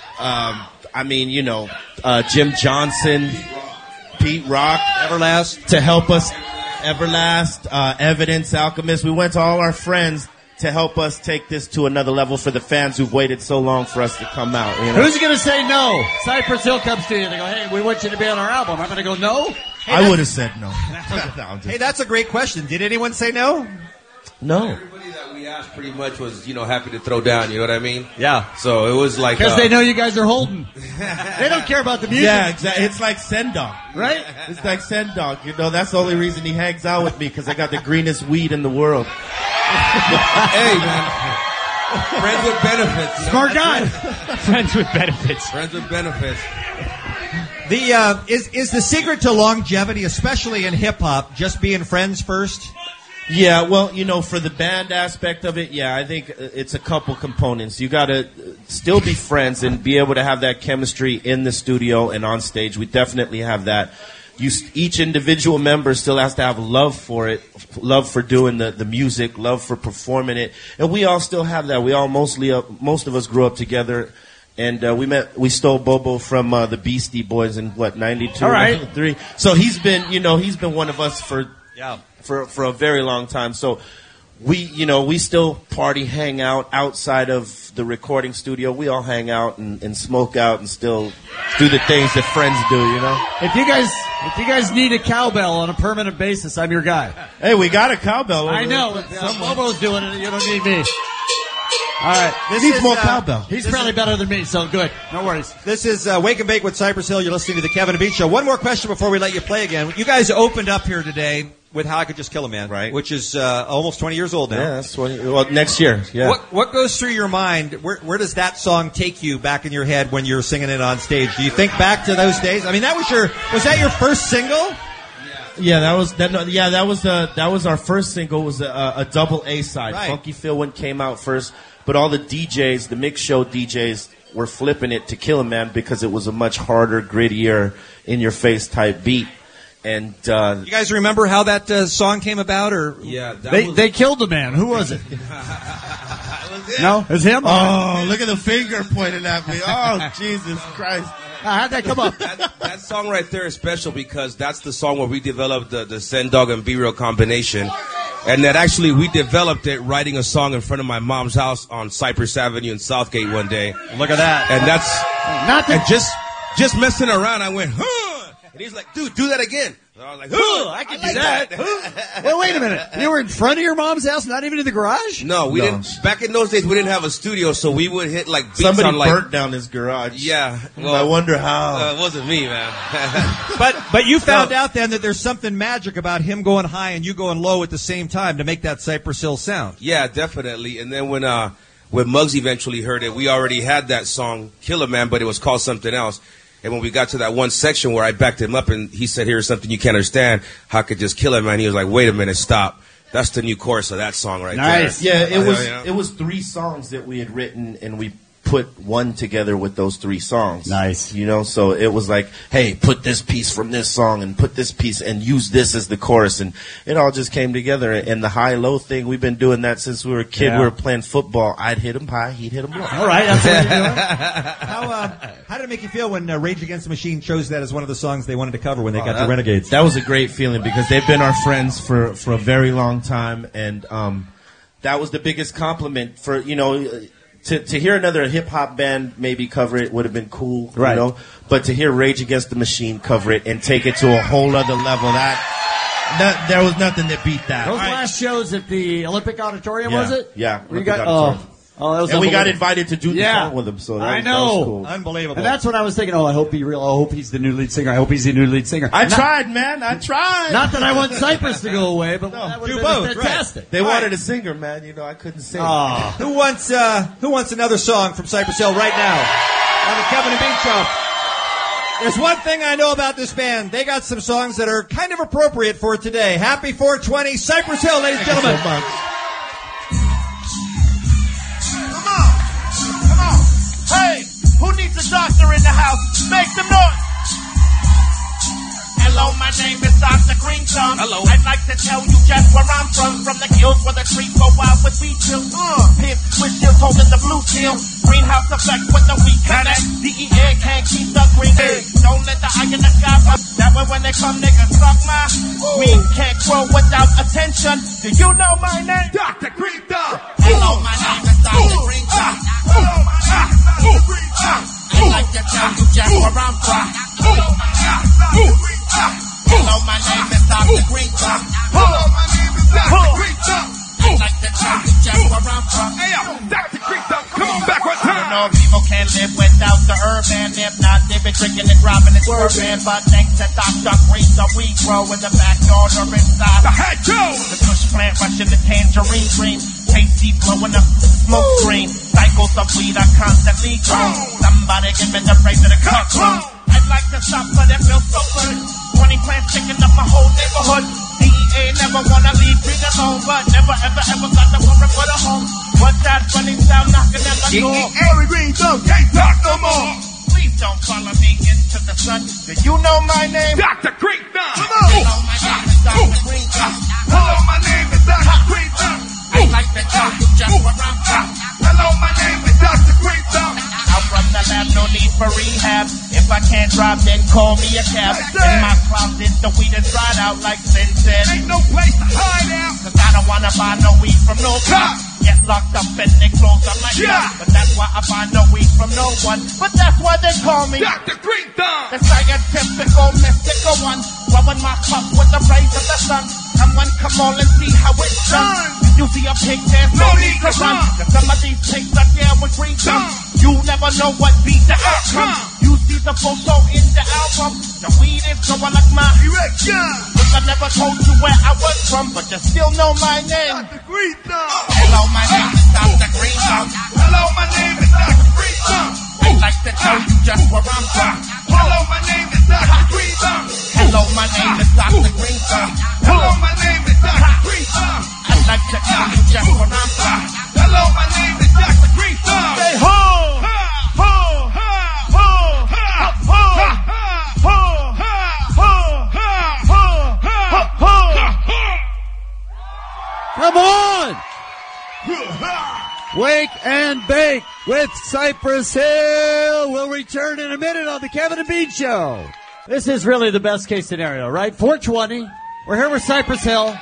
Jim Johnson, Pete Rock, Everlast, to help us, Everlast, Evidence, Alchemist. We went to all our friends to help us take this to another level for the fans who've waited so long for us to come out. Who's going to say no? Cypress Hill comes to you and they go, hey, we want you to be on our album. I'm going to go, no? I would have said no. Hey, that's a great question. Did anyone say no? No. Everybody that we asked pretty much was, happy to throw down, you know what I mean? Yeah. So it was like... Because they know you guys are holding. They don't care about the music. Yeah, exactly. It's like Sendog, right? It's like Sendog. That's the only reason he hangs out with me, because I got the greenest weed in the world. Hey, man. Friends with benefits. Smart guy. Friends with benefits. Friends with benefits. Is the secret to longevity, especially in hip hop, just being friends first? Yeah, well, for the band aspect of it, I think it's a couple components. You got to still be friends and be able to have that chemistry in the studio and on stage. We definitely have that. Each individual member still has to have love for it, love for doing the music, love for performing it, and we all still have that. We all most of us grew up together. And we stole Bobo from the Beastie Boys in 92, all right. 93. So he's been one of us for a very long time. So we still party, hang out outside of the recording studio. We all hang out and smoke out and still do the things that friends do, If you guys need a cowbell on a permanent basis, I'm your guy. Hey, we got a cowbell. I know. Bobo's doing it. You don't need me. All right. This needs more cowbell. He's probably better than me, so good. No worries. This is Wake and Bake with Cypress Hill. You're listening to the Kevin and Bean Show. One more question before we let you play again. You guys opened up here today with How I Could Just Kill a Man, right? Which is almost 20 years old now. Yeah, that's 20. Well, next year. Yeah. What goes through your mind? Where does that song take you back in your head when you're singing it on stage? Do you think back to those days? I mean, was that your first single? Yeah, that was our first single. It was a double A side. Right. Funky Phil one came out first, but all the DJs, the mix show DJs, were flipping it to Kill a Man because it was a much harder, grittier, in your face type beat. And you guys remember how that song came about, or yeah, they killed a man. Who was it? No, it's him. Oh, look at the finger pointing at me. Oh, Jesus Christ. How'd that come up? That song right there is special because that's the song where we developed the Send Dog and Be Real combination. And that actually we developed it writing a song in front of my mom's house on Cypress Avenue in Southgate one day. Look at that. And that's Not the- and just messing around, I went, huh? And he's like, dude, do that again. And I was like, huh, I can do that. Well, wait a minute. You were in front of your mom's house, not even in the garage? No, we didn't. Back in those days, we didn't have a studio, so we would hit like beats Somebody on like. burnt down his garage. Yeah. Well, I wonder how. It wasn't me, man. But you found out then that there's something magic about him going high and you going low at the same time to make that Cypress Hill sound. Yeah, definitely. And then when Muggs eventually heard it, we already had that song Killer Man, but it was called something else. And when we got to that one section where I backed him up and he said, here's something you can't understand, how could just kill him, man? He was like, wait a minute, stop. That's the new chorus of that song right there. Yeah, it was 3 songs that we had written, and we put one together with those 3 songs. Nice. You know, so it was like, hey, put this piece from this song and put this piece and use this as the chorus. And it all just came together. And the high-low thing, we've been doing that since we were a kid. Yeah. We were playing football. I'd hit him high, he'd hit him low. All right, that's what you're doing. How did it make you feel when Rage Against the Machine chose that as one of the songs they wanted to cover when they got to Renegades? That was a great feeling because they've been our friends for a very long time. And that was the biggest compliment for, you know, to hear another hip-hop band maybe cover it would have been cool, Right. you know? But to hear Rage Against the Machine cover it and take it to a whole other level, that there was nothing that beat that. Those last shows at the Olympic Auditorium, Yeah. was it? Yeah, Where you Olympic got, Auditorium. that was And we got unbelievable. invited to do the Yeah. song with them, so that I was know. cool. Unbelievable. And that's what I was thinking. Oh, I hope he real. I hope he's the new lead singer. I hope he's the new lead singer. I tried, man. I tried. Not that I want Cypress to go away, but that would do have both, been right. fantastic. They wanted a singer, man. You know, I couldn't sing. Who wants another song from Cypress Hill right now on the Kevin and Bean Show? There's one thing I know about this band. They got some songs that are kind of appropriate for today. Happy 420, Cypress Hill, ladies and gentlemen. Come on. Hey, who needs a doctor in the house? Make some noise. Hello, my name is Dr. Green Thumb. Hello. I'd like to tell you just where I'm from the hills where the trees go wild with wheat fields. Pimp with still holding the blue steel. Greenhouse effect with the weak connect. DEA can't keep the green egg. Don't let the eye in the sky up. That way when they come, niggas suck my weed. Can't grow without attention. Do you know my name? Dr. Green Thumb. Hello, my name is Dr. Green Thumb. Hello, my name is Dr. Green Thumb. I'd like to tell you just where I'm from. Hello, my name is Dr. Green Thumb. Hello, my name is Dr. Green Thumb. Hello, my name is Dr. Green Thumb. I'd like to tell you just where I'm from. Hey, yo, Dr. Green Thumb, come on back one time. I know people can't live without the urban. If not, they've been drinking and driving and swerving. But thanks to Dr. Green Thumb, we grow in the backyard or inside. The head go! The push plant rushing the tangerine green. Tasty blowing up smoke screen. Cycles of weed are constantly grown. Somebody give me the praise of the cut room. I'd like to stop, but it feels so good. 20 plants taking up my whole neighborhood. DEA never wanna leave me alone, but never ever ever got the woman for the home. What's that funny sound knocking at my door? Every Green Thumb can't talk no more. Please don't follow me into the sun. Do you know my name? Dr. Green Thumb. Come on. Hello, my name is Dr. Green Thumb. Hello, my name is Dr. Green Thumb. I'd like to tell you just where I'm from. Hello, my name is Dr. Green Thumb. I'm from the lab, no need for rehab. If I can't drive, then call me a cab. In my closet, the weed is dried out like Sin said. Ain't no place to hide out. Cause I don't wanna buy no weed from no cop. Get locked up and they close up like that. But that's why I buy no weed from no one. But that's why they call me Dr. Green Thumb. The scientifical, mystical one. Rubbing my cup with the rays of the sun. Come on and see how it's done. You see a pig, there's no need to run. Cause some of these pigs are there with green thumb. You never know what beat the outcome. You see the photo in the album. The weed is going like my erection. Look, I never told you where I was from, but you still know my name. Dr. Green Thumb. Hello, my name is Dr. Green Thumb. Hello, my name is Dr. Green Thumb. I'd like to tell you just where I'm from. Hello, my name is Dr. Green Thumb. Hello, my name is Dr. Green Thumb. Hello, my name is Dr. Green Thumb. I'd like to tell you just where I'm from. Hello, my name is Dr. Green Thumb. Say ho! Ho! Ho! Ho! Ho! Ho! Ho! Come on! Wake and Bake with Cypress Hill. We'll return in a minute on the Kevin and Bean Show. This is really the best case scenario, right? 420. We're here with Cypress Hill.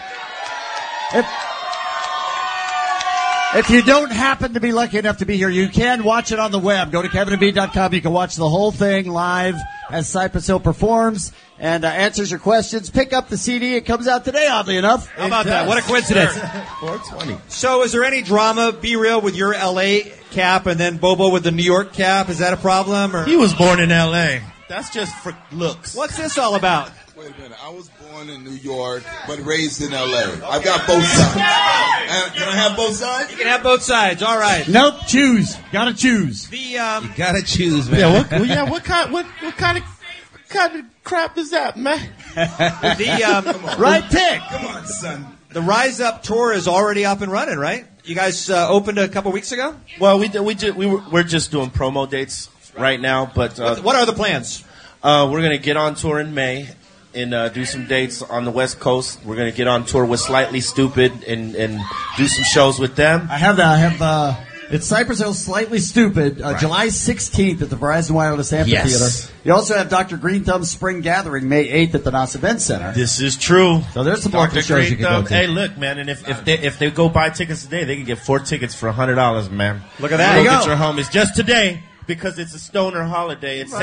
If you don't happen to be lucky enough to be here, you can watch it on the web. Go to kevinandbean.com. You can watch the whole thing live as Cypress Hill performs and answers your questions. Pick up the CD. It comes out today, oddly enough. How about that? What a coincidence. 420. So is there any drama, Be Real, with your L.A. cap and then Bobo with the New York cap? Is that a problem? Or? He was born in L.A. That's just for looks. What's this all about? Wait a minute. I was born in New York, but raised in L.A. I've got both sides. Can I have both sides? You can have both sides. All right. Nope. Choose. Gotta choose. You gotta choose, man. Yeah, what kind of crap is that, man? Right pick. Come on, son. The Rise Up tour is already up and running, right? You guys opened a couple weeks ago? Well, we're just doing promo dates right now, but what are the plans? We're gonna get on tour in May and do some dates on the West Coast. We're gonna get on tour with Slightly Stupid and do some shows with them. I have it's Cypress Hill Slightly Stupid, July 16th at the Verizon Wireless Amphitheater. Yes. You also have Dr. Green Thumb's Spring Gathering, May 8th at the NAS Event Center. This is true. So there's some local shows you can go to. Hey, look, man, and if they go buy tickets today, they can get 4 tickets for $100, man. Look at that. Go get your homies just today because it's a stoner holiday. It's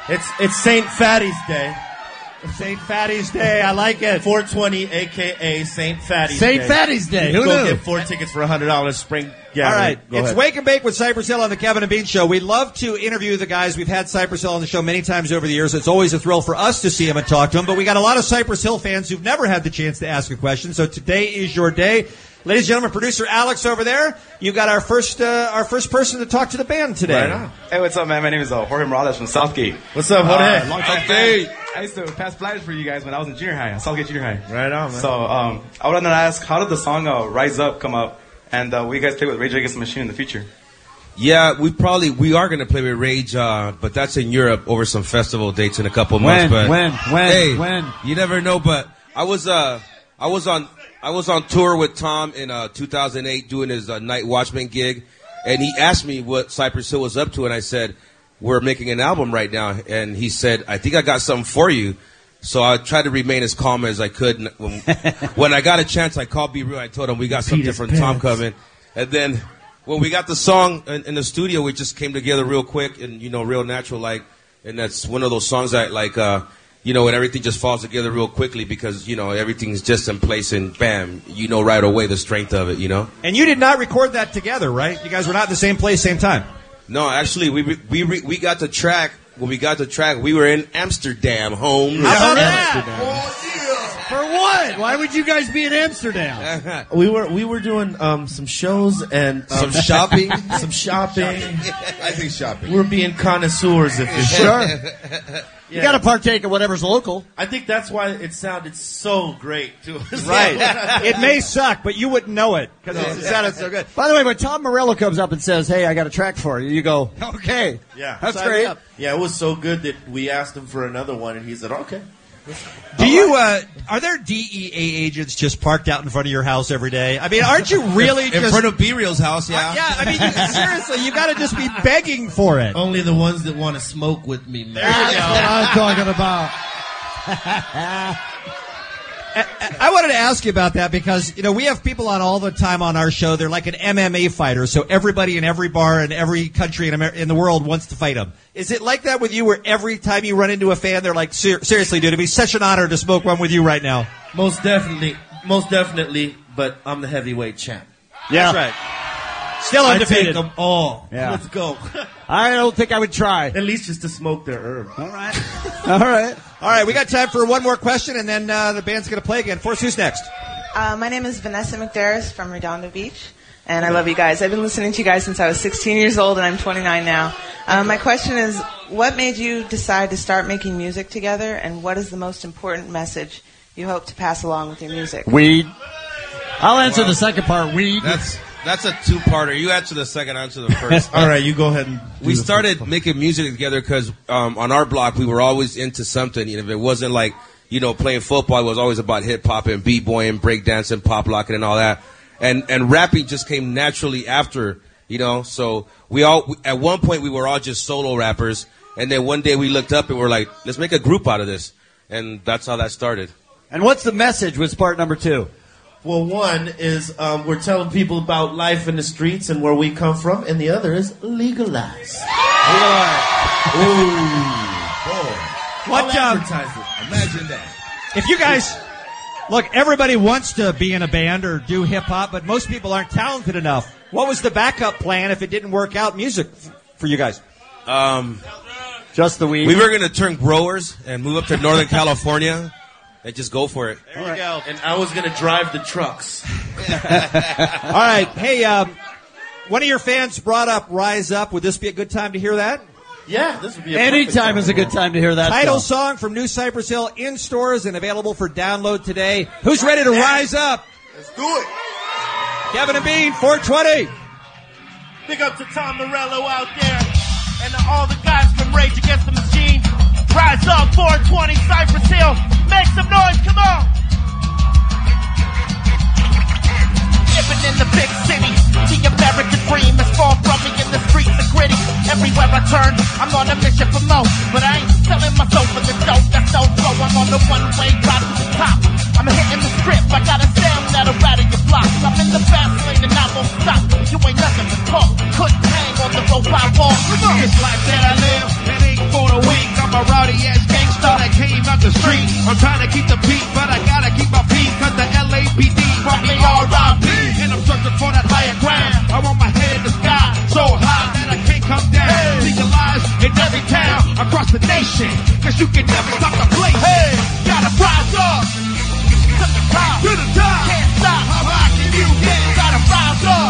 St. Fatty's Day. St. Fatty's Day. I like it. 420, a.k.a. St. Fatty's St. Day. Fatty's Day. You Who go knew? get 4 tickets for $100 Spring Gathering. All right. Go It's ahead. Wake and Bake with Cypress Hill on the Kevin and Bean Show. We love to interview the guys. We've had Cypress Hill on the show many times over the years. It's always a thrill for us to see him and talk to him. But we got a lot of Cypress Hill fans who've never had the chance to ask a question. So today is your day. Ladies and gentlemen, producer Alex over there, you got our first person to talk to the band today. Right on. Hey, what's up, man? My name is Jorge Morales from Southgate. What's up, Jorge? Long time fan. I used to pass flyers for you guys when I was in junior high, Southgate Junior High. Right on, man. So I wanted to ask, how did the song Rise Up come up? And will you guys play with Rage Against the Machine in the future? Yeah, we are going to play with Rage, but that's in Europe over some festival dates in a couple months. When? You never know, but I was on tour with Tom in 2008 doing his Night Watchman gig, and he asked me what Cypress Hill was up to, and I said, we're making an album right now. And he said, I think I got something for you. So I tried to remain as calm as I could. When I got a chance, I called Be Real. I told him we got something from Tom coming. And then when we got the song in the studio, we just came together real quick and, real natural like. And that's one of those songs that when everything just falls together real quickly because, everything's just in place and bam, right away the strength of it, And you did not record that together, right? You guys were not in the same place, same time. No, actually, we got the track. When we got the track, we were in Amsterdam, home. How about that? For what? Why would you guys be in Amsterdam? We were doing some shows and some shopping. Some shopping. I think shopping. We're being connoisseurs, if you Sure. You got to partake of whatever's local. I think that's why it sounded so great to us. Right. It may suck, but you wouldn't know it because it sounded so good. By the way, when Tom Morello comes up and says, hey, I got a track for you, you go, okay. Yeah. That's great. Yeah, it was so good that we asked him for another one, and he said, okay. Are there DEA agents just parked out in front of your house every day? I mean, aren't you really in front of Be Real's house? Yeah. Yeah, I mean, seriously, you got to just be begging for it. Only the ones that want to smoke with me, man. That's what I'm talking about. I wanted to ask you about that because, we have people on all the time on our show. They're like an MMA fighter, so everybody in every bar in every country in the world wants to fight them. Is it like that with you where every time you run into a fan, they're like, seriously, dude, it'd be such an honor to smoke one with you right now? Most definitely, but I'm the heavyweight champ. Yeah. That's right. Still undefeated. I take them all. Yeah. Let's go. I don't think I would try. At least just to smoke their herb. All right. All right, we got time for one more question, and then the band's going to play again. Force, who's next? My name is Vanessa McDarris from Redondo Beach, and I love you guys. I've been listening to you guys since I was 16 years old, and I'm 29 now. My question is, what made you decide to start making music together, and what is the most important message you hope to pass along with your music? Weed. I'll answer the second part, weed. That's a two-parter. You answer the second, I answer the first. All right, you go ahead. We started making music together because on our block we were always into something. If it wasn't like playing football, it was always about hip hop and b-boying, breakdancing, pop locking, and all that. And rapping just came naturally after You know, so we all at one point we were all just solo rappers, and then one day we looked up and we're like, let's make a group out of this, and that's how that started. And what's the message with part number 2? Well, one is we're telling people about life in the streets and where we come from, and the other is legalize. Ooh, boy. What? Imagine that. If you guys look, everybody wants to be in a band or do hip hop, but most people aren't talented enough. What was the backup plan if it didn't work out music for you guys? Just the weed. We were gonna turn growers and move up to Northern California and just go for it. There you go. And I was gonna drive the trucks. All right. Hey, one of your fans brought up Rise Up. Would this be a good time to hear that? Yeah, this would be Anytime is a good time to hear that title song from New Cypress Hill in stores and available for download today. Who's ready to rise up? Let's do it. Kevin and Bean, 420. Big up to Tom Morello out there and to all the guys from Rage Against the Machine. Rise up, 420 Cypress Hill. Make some noise, come on. Living in the big city, the American dream is far from me in the streets are gritty. Everywhere I turn, I'm on a mission for more, but I ain't selling my soul for the dope. That's no flow. I'm on the one-way drive to the top. I'm hitting the strip. I got a sound that'll rattle your blocks. I'm in the fast lane and I won't stop. You ain't nothing to talk. Couldn't hang on the rope I walk. This life that I live, it ain't for the weak. I'm a rowdy ass gangster that came out the street. I'm trying to keep the beat, but I gotta keep my peace, cause the LAPD brought me R.I.P. And I'm searching for that higher ground. I want my head in the sky, so high that I can't come down. Legalize in every town across the nation, cause you can never stop the place. Hey, gotta rise up to the top, to the top. Can't stop. How high can you get? Gotta rise up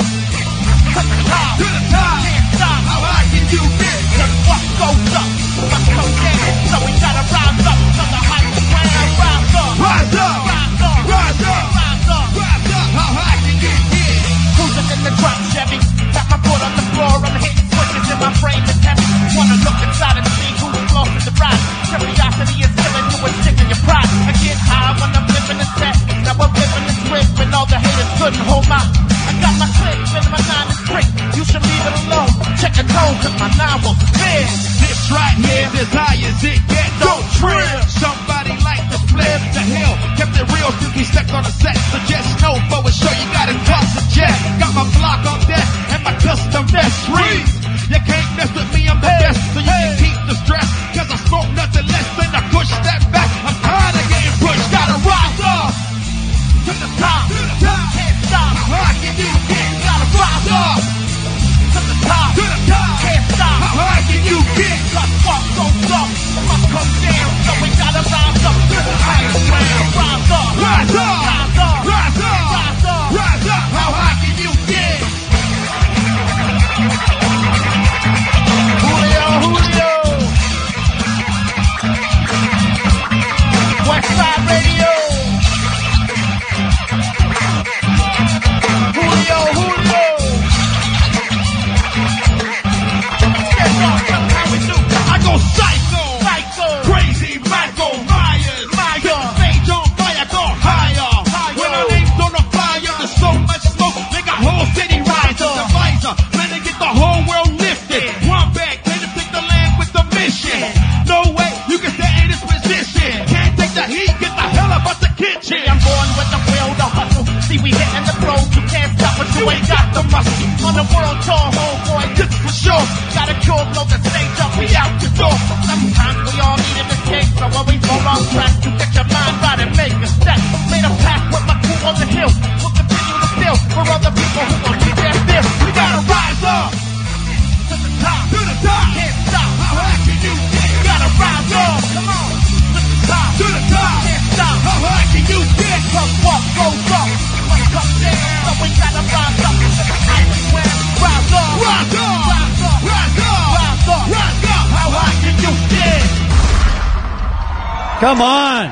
to the top, to the top. Can't stop. How high can you get? Cause what goes up must come down. So we gotta rise up to the higher ground. Rise up, rise up, rise up, rise up, rise up, rise up. How high can you get? Cruising in the drop Chevy, got my foot on the floor. I'm hitting switches in my frame is heavy. Wanna look inside and see who's lost in the ride. Curiosity is killing you and sticking your pride. I get high when I'm living the set. Now I'm living this grip when all the haters couldn't hold my. I got my clip and my 9 is great. You should leave it alone. Check the tone cause my 9 will spin. This right here is high as it gets. Don't trip. Somebody like to flip the hill. Kept it real since we stepped on the set. So just know for a show you gotta toss the jet. Got my block on deck and my custom vest freeze. You can't mess with me, I'm the best. So you can keep the stress. Cause I smoke nothing less than I push that back. I'm tired of getting pushed. Gotta rise up to the top. To the top. Can't stop. How high can you get? Gotta rise up to the top. To the top. Can't stop. How high can you get? Cause what goes up must come down. So we gotta rise up to the highest ground. Rise up. Rise up. Rise up. Rise up. Rise up. Rise up. How high can you get? Julio. Westside Radio. Julio. How we do? I go psycho. Crazy Michael Myers. Stage on fire, go higher. When our name's on the fire, there's so much smoke. They got whole city rising. The visor, man, they get the whole world lifted. One back, they to take the land with the mission. No way you can stay in this position. Can't take the heat, get the hell up out the kitchen. I'm going with the will, the hustle. See, we hitting the road, you can't stop us, you ain't got the muscle. On the world tour, homeboy, this for sure. Gotta cure, blow the stage up, we out the door. Sometimes we all need an escape, so when we fall off track, you get your mind right and make a step. Made a pact with my crew on the hill. We'll continue to build for other people who gon' keep their bill. We gotta rise up to the top. To the top. Can't stop. How high can you get? Gotta rise up. Come on. To the top. To the top. Can't stop. How high can you get? Cause what goes up must come down. So we gotta rise up to the highest ground. Rise up. Rise up. Rise up. Rise up. Rise up. Rise up. How high can you get? Come on.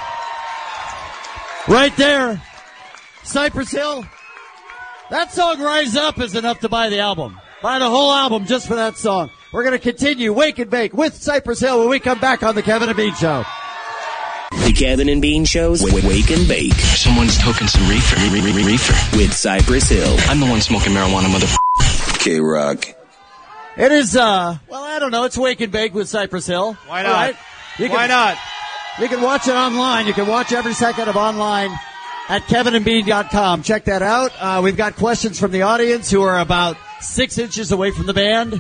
Right there. Cypress Hill. That song, Rise Up, is enough to buy the album. Buy the whole album just for that song. We're going to continue Wake and Bake with Cypress Hill when we come back on The Kevin and Bean Show. The Kevin and Bean Show's Wake and Bake. Someone's toking some reefer. With Cypress Hill. I'm the one smoking marijuana, motherfucker. K-Rock. It is, well, I don't know. It's Wake and Bake with Cypress Hill. Why not? All right? Why not? You can watch it online. You can watch every second of online at kevinandbean.com. Check that out. We've got questions from the audience who are about 6 inches away from the band.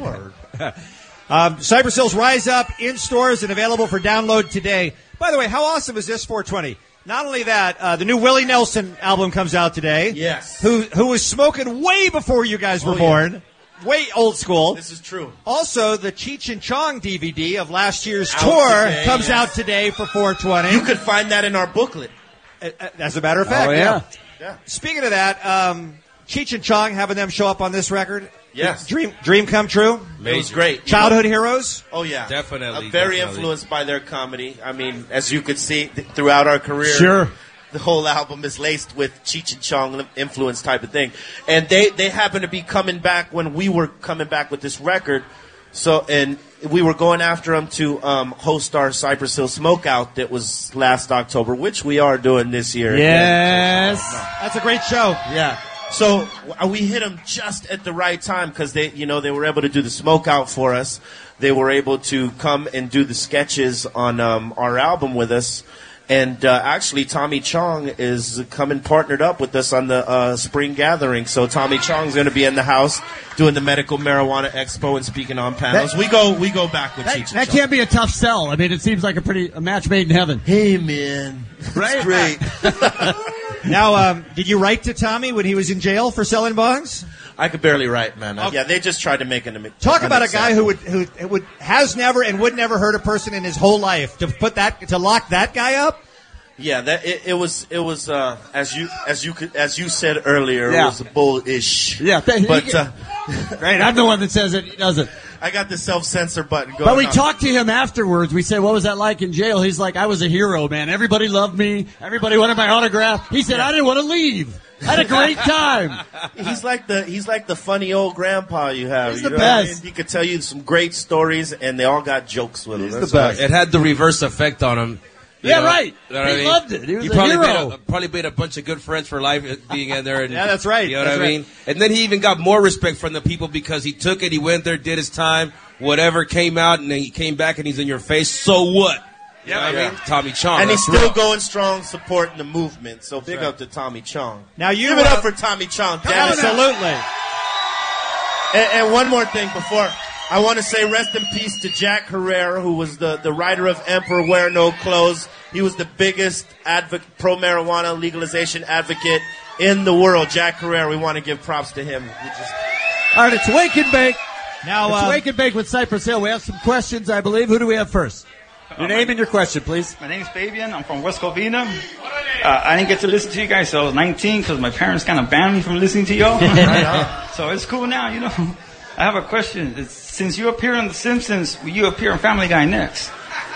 Cypress Hill's Rise Up in stores and available for download today. By the way, how awesome is this 420? Not only that, the new Willie Nelson album comes out today. Yes. Who was smoking way before you guys were born. Way old school. This is true. Also, the Cheech and Chong DVD of last year's Out tour today, comes yes. out today for 420. You could find that in our booklet. As a matter of fact, Oh, yeah. Yeah. Speaking of that, Cheech and Chong having them show up on this record. Yes. Dream come true. It was great. Childhood heroes. Oh, yeah. Definitely, Very definitely. influenced by their comedy. I mean, as you could see throughout our career. Sure. The whole album is laced with Cheech and Chong influence type of thing. And they happened to be coming back when we were coming back with this record. So, and we were going after them to host our Cypress Hill Smokeout that was last October, which we are doing this year. Yes. That's a great show. Yeah. So we hit them just at the right time because they were able to do the Smokeout for us. They were able to come and do the sketches on our album with us. And actually, Tommy Chong is coming partnered up with us on the spring gathering. So Tommy Chong's going to be in the house doing the Medical Marijuana Expo and speaking on panels. We go back with Cheech and That Chong. can't be a tough sell. I mean, it seems like a match made in heaven. Hey, man. Right? Great. Now, did you write to Tommy when he was in jail for selling bongs? I could barely write, man. Okay. Yeah, they just tried to make him. Talk about a guy who has never and would never hurt a person in his whole life. To lock that guy up. Yeah, that it was as you said earlier, Yeah. it was bullish. Yeah, but right. I'm the one that says it. He doesn't. I got the self-censor button going. But we on. talked to him afterwards. We said, "What was that like in jail?" He's like, "I was a hero, man. Everybody loved me. Everybody wanted my autograph." He said, "I didn't want to leave. I had a great time." He's like the funny old grandpa you have. He's you the know what I best. mean? He could tell you some great stories, and they all got jokes with him. He's the best. It had the reverse effect on him. You Yeah, know? right. You know what I He mean? loved it. He was a probably hero. probably made a bunch of good friends for life being in there. And, Yeah, that's right. You know That's what I mean? And then he even got more respect from the people because he took it, he went there, did his time, whatever came out, and then he came back and he's in your face. So what? You know what I mean? Tommy Chong. And he's that's still real. going strong, supporting the movement. So big up to Tommy Chong. Now you Give it up for Tommy Chong. Damn it. Absolutely. And one more thing before I want to say rest in peace to Jack Herrera, who was the writer of Emperor Wear No Clothes. He was the biggest pro-marijuana legalization advocate in the world. Jack Herrera, we want to give props to him. All right, it's Wake and Bake. Now, It's Wake and Bake with Cypress Hill. We have some questions, I believe. Who do we have first? Your name and your question, please. My name's Fabian. I'm from West Covina. I didn't get to listen to you guys till I was 19 because my parents kind of banned me from listening to y'all. So it's cool now, you know. I have a question. Since you appear on The Simpsons, will you appear on Family Guy next?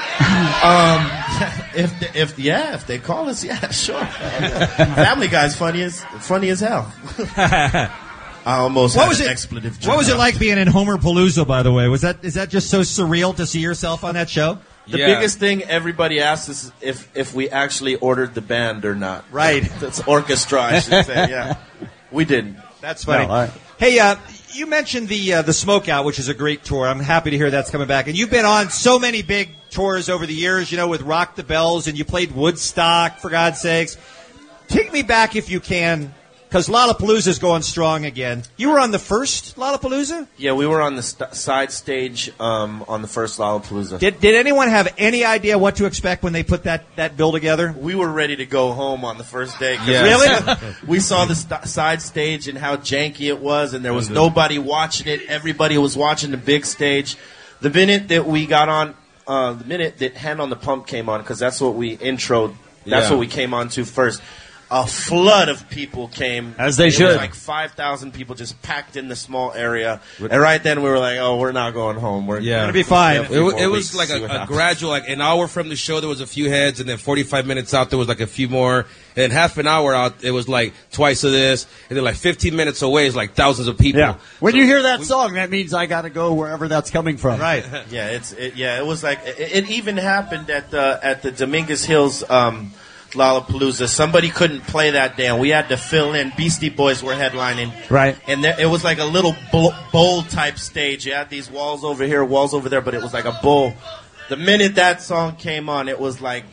If they call us, yeah, sure. Family Guy's funny as hell. I almost had an expletive joke. What was it like being in Homer Palooza, by the way? Is that just so surreal to see yourself on that show? The biggest thing everybody asks is if we actually ordered the band or not. Right. That's orchestra, I should say. Yeah, we didn't. That's funny. No, Hey, you mentioned the Smokeout, which is a great tour. I'm happy to hear that's coming back. And you've been on so many big tours over the years, you know, with Rock the Bells, and you played Woodstock, for God's sakes. Take me back if you can, because Lollapalooza's going strong again. You were on the first Lollapalooza? Yeah, we were on the side stage on the first Lollapalooza. Did anyone have any idea what to expect when they put that bill together? We were ready to go home on the first day. Yes. Really? We saw the side stage and how janky it was, and there was nobody watching it. Everybody was watching the big stage. The minute that we got on, the minute that Hand on the Pump came on, because that's what we introed, that's what we came on to first. A flood of people came. As they It should. was like 5,000 people just packed in the small area. And right then we were like, oh, we're not going home. We're going to be fine. It was like a gradual, like an hour from the show, there was a few heads, and then 45 minutes out, there was like a few more. And then half an hour out, it was like twice of this. And then like 15 minutes away is like thousands of people. Yeah. When you hear that song, that means I got to go wherever that's coming from. Right. Yeah, it was like it even happened at the Dominguez Hills Lollapalooza. Somebody couldn't play that day, and we had to fill in. Beastie Boys were headlining. Right. And it was like a little bowl-type stage. You had these walls over here, walls over there, but it was like a bowl. The minute that song came on, it was like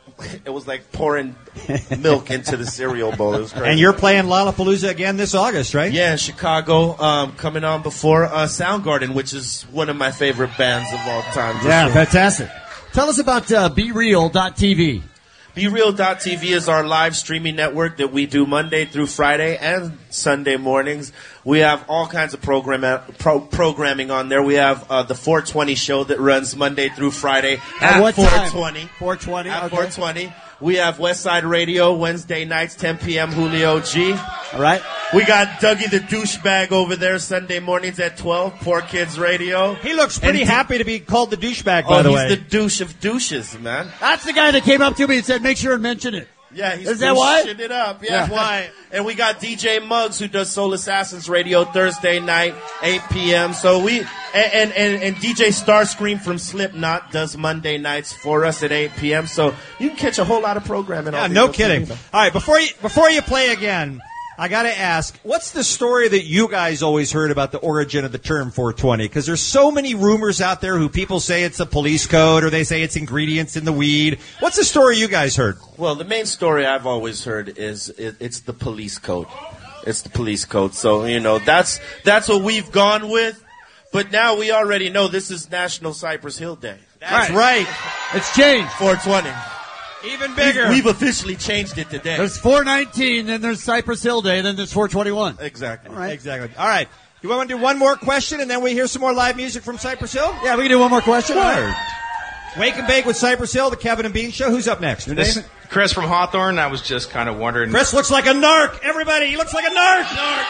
pouring milk into the cereal bowl. It was crazy. And you're playing Lollapalooza again this August, right? Yeah, in Chicago, coming on before Soundgarden, which is one of my favorite bands of all time. Yeah, fantastic. Tell us about BeReal.tv. BeReal.tv is our live streaming network that we do Monday through Friday and Sunday mornings. We have all kinds of programming on there. We have the 420 show that runs Monday through Friday at what 420. time? 420. At Okay. 420. We have Westside Radio Wednesday nights, 10 p.m. Julio G. All right. We got Dougie the Douchebag over there Sunday mornings at 12. Poor Kids Radio. He looks pretty And happy to be called the douchebag, by the way. He's the douche of douches, man. That's the guy that came up to me and said, make sure and mention it. Yeah, he's Is that why? douching it up. Yeah, that's why. And we got DJ Muggs who does Soul Assassins Radio Thursday night, 8 p.m. So we and DJ Starscream from Slipknot does Monday nights for us at 8 p.m. So you can catch a whole lot of programming. Yeah, on no the kidding. All right, before you play again, I got to ask, what's the story that you guys always heard about the origin of the term 420? Because there's so many rumors out there who people say it's a police code or they say it's ingredients in the weed. What's the story you guys heard? Well, the main story I've always heard is it's the police code. It's the police code. So, that's what we've gone with. But now we already know this is National Cypress Hill Day. That's right. It's changed. 420. Even bigger. We've officially changed it today. There's 419, then there's Cypress Hill Day, then there's 421. Exactly. All right. Exactly. All right. You want to do one more question and then we hear some more live music from Cypress Hill? Yeah, we can do one more question. Sure. Right. Wake and Bake with Cypress Hill, the Kevin and Bean Show. Who's up next? Your name? This is Chris from Hawthorne. I was just kind of wondering. Chris looks like a narc. Everybody, he looks like a narc.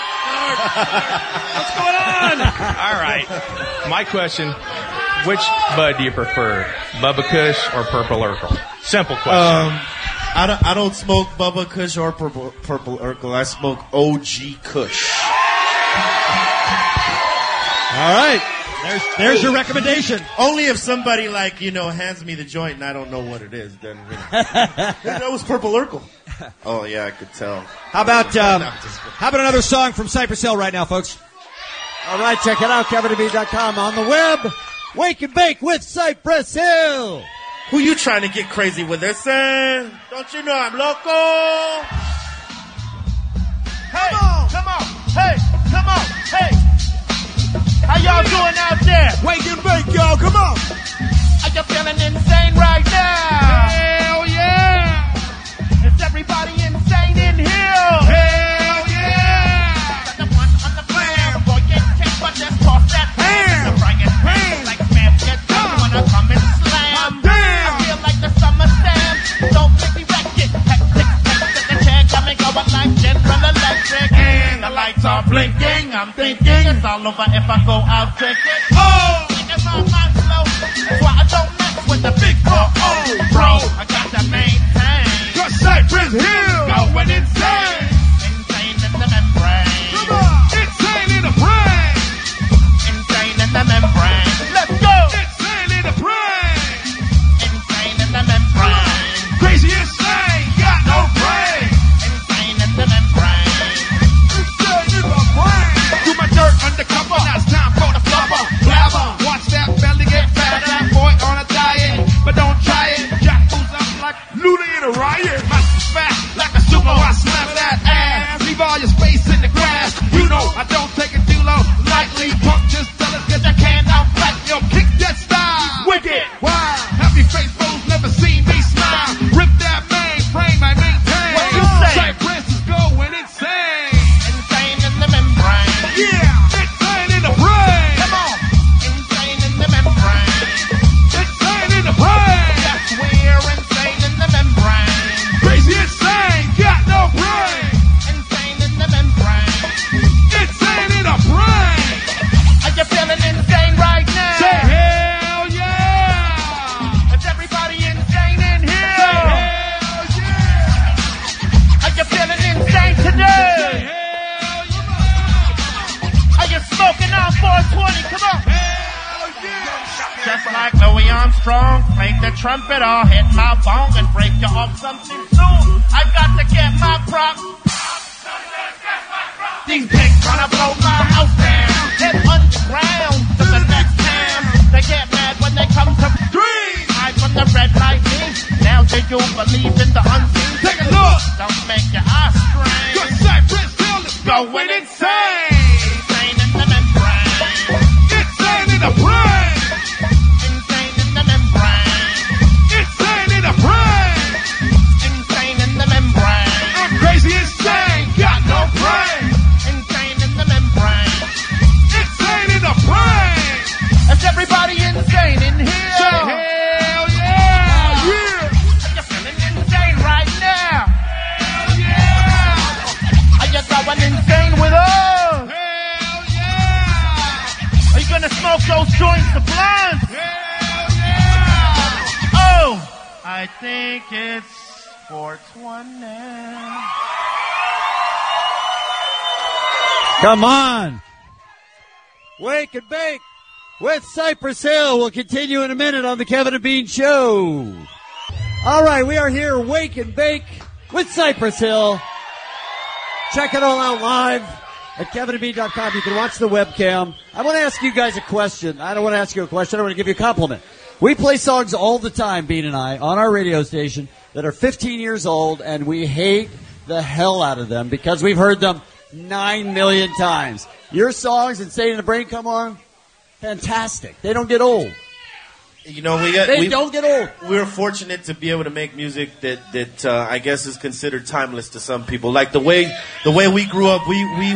What's going on? All right. My question, which bud do you prefer, Bubba Kush or Purple Urkel? Simple question. I don't smoke Bubba Kush or Purple Urkel. I smoke OG Kush. All right. There's your recommendation. Only if somebody hands me the joint and I don't know what it is, then that was Purple Urkel. Oh yeah, I could tell. How about another song from Cypress Hill right now, folks? All right, check it out, KevinandBean.com. On the web, Wake and Bake with Cypress Hill. Who you trying to get crazy with this? Don't you know I'm loco? Hey, come on, hey, come on, hey. How y'all doing out there? Wake and Bake, y'all, come on. Are you feeling insane right now? Hell yeah. Is everybody insane in here? Hell yeah. The one on the plan, boy, get kicked, but just toss that hand. The bring it hand like spam, get down when I come and slam. I feel like the summer stand. Don't make me wreck it. Hectic, the chair got me going like General Electric. And the lights are blinking. I'm thinking it's all over if I go out drinking. Oh, it's on my flow. That's why I don't mess with the big 4-0, bro. I got to maintain. Cause Cypress Hill Going insane. Insane in the membrane. Come on. Insane in the brain. Insane in the membrane. Let's go. Insane in the brain. Insane in the membrane. Crazy insane. Got no brain. Insane in the membrane. Insane in the brain. Do my dirt undercover. Now it's time for the flubber. Blabber. Watch that belly get fatter. Boy on a diet. But don't try it. Jack moves up like Luna in a riot. Muscles fat like a sumo. I smash that ass. Leave all your space in the grass. You know I don't take it too low. Lightly punk just tell us cause I can't outflat. Yo, kick that style. Wicked. Wow. Happy face foes never seen me smile. Rip that mainframe I maintain. What you say? Cypress is going insane. Insane in the membrane. Yeah. Insane in the brain. Come on. Insane in the membrane. Insane in the brain. That's we're insane in the membrane. Crazy insane. Got no brain. Insane in the membrane. Insane in the brain. Are you trumpet or hit my bong and break you off something soon. I got to get my prop. These pigs tryna blow my house down. Head underground to the next town. They get mad when they come to dream. Hide from the red lightning. Now do you believe in the unseen? Take a look. Don't make your eyes strain. Cause Cypress Hill is going insane. Insane in the membrane. Insane in the brain. Insane in the membrane. Insane in the brain. Insane in the membrane. I'm crazy insane. Got no brain. Insane in the membrane. Insane in the brain. Is everybody insane in here? Say hell yeah! Yeah! You're feeling insane right now. Hell yeah! Are you going insane with us? Hell yeah! Are you gonna smoke those joints of blunt? Hell yeah! Oh, I think it's 420. Come on. Wake and Bake with Cypress Hill. We'll continue in a minute on the Kevin and Bean Show. All right, we are here, Wake and Bake with Cypress Hill. Check it all out live at kevinandbean.com. You can watch the webcam. I want to ask you guys a question. I don't want to ask you a question. I want to give you a compliment. We play songs all the time, Bean and I, on our radio station that are 15 years old, and we hate the hell out of them because we've heard them 9 million times. Your songs, Insane in the Brain, come on. Fantastic. They don't get old. You know, They don't get old. We're fortunate to be able to make music that I guess is considered timeless to some people. Like the way we grew up,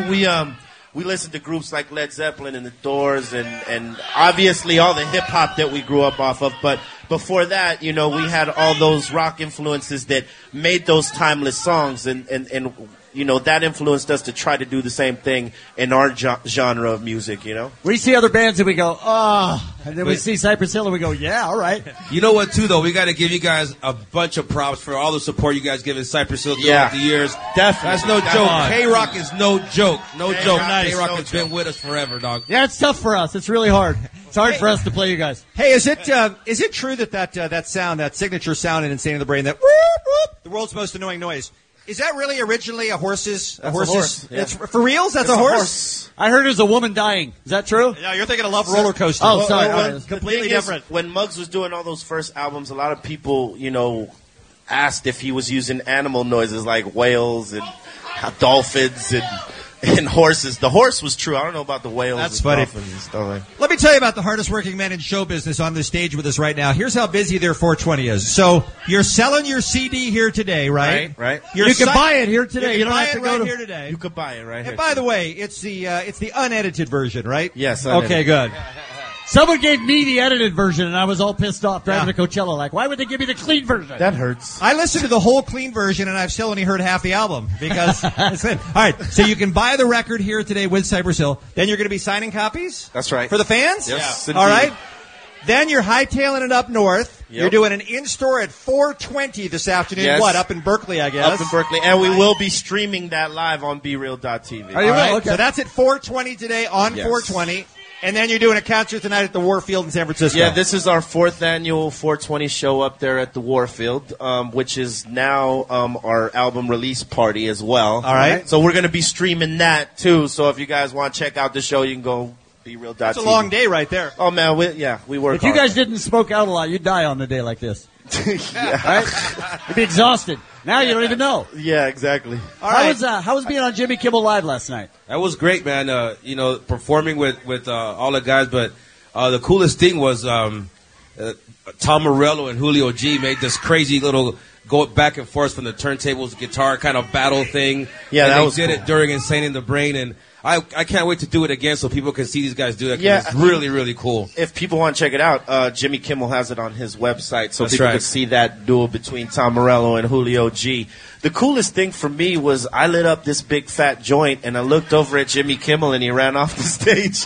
we listened to groups like Led Zeppelin and The Doors and obviously all the hip hop that we grew up off of. But before that, you know, we had all those rock influences that made those timeless songs and you know, that influenced us to try to do the same thing in our genre of music, you know? We see other bands and we go, oh, and then we see Cypress Hill and we go, yeah, all right. You know what, too, though? We got to give you guys a bunch of props for all the support you guys given Cypress Hill throughout the years. Definitely. That's no joke. K-Rock is no joke. No joke. nice. K-Rock No has been with us forever, dog. Yeah, it's tough for us. It's really hard. It's hard for us to play you guys. Hey, is it true that sound, that signature sound in Insane in the Brain, that whoop, whoop, the world's most annoying noise, is that really originally a horse's? That's a horse. Yeah. It's for reals. That's a horse. I heard it was a woman dying. Is that true? No, you're thinking of Love Roller Coaster. Oh, sorry. Well, completely different. When Muggs was doing all those first albums, a lot of people, you know, asked if he was using animal noises like whales and dolphins and horses. The horse was true. I don't know about the whales. That's and funny. dolphins and stuff like. Let me tell you about the hardest working men in show business on the stage with us right now. Here's how busy their 420 is. So you're selling your CD here today, right? Right. You can buy it here today. You don't have to go to here today. You could buy it right here. And by the way, it's the unedited version, right? Yes. Okay, good. Someone gave me the edited version, and I was all pissed off driving to Coachella. Like, why would they give me the clean version? That hurts. I listened to the whole clean version, and I've still only heard half the album because it's thin. All right, so you can buy the record here today with Cypress Hill. Then you're going to be signing copies? That's right. For the fans? Yes. Yeah. All right. Then you're hightailing it up north. Yep. You're doing an in-store at 4:20 this afternoon. Yes. What, up in Berkeley, I guess? Up in Berkeley. And we will be streaming that live on BeReal.tv. All right. Okay. So that's at 4:20 today on 4:20. And then you're doing a concert tonight at the Warfield in San Francisco. Yeah, this is our 4th annual 420 show up there at the Warfield, which is now our album release party as well. All right. So we're going to be streaming that, too. So if you guys want to check out the show, you can go BeReal.tv. That's a long day right there. Oh, man, we work If you guys didn't smoke out a lot, you'd die on a day like this. Yeah. Right? You'd be exhausted. Now you don't even know. Yeah, exactly. All right. How was being on Jimmy Kimmel Live last night? That was great, man. You know, performing with all the guys, but the coolest thing was Tom Morello and Julio G made this crazy little go back and forth from the turntables guitar kind of battle thing. Yeah, and that they was did cool. it during Insane in the Brain, and I can't wait to do it again so people can see these guys do that. 'Cause Yeah. it's really, really cool. If people want to check it out, Jimmy Kimmel has it on his website, so That's people right. can see that duel between Tom Morello and Julio G. The coolest thing for me was I lit up this big fat joint, and I looked over at Jimmy Kimmel, and he ran off the stage.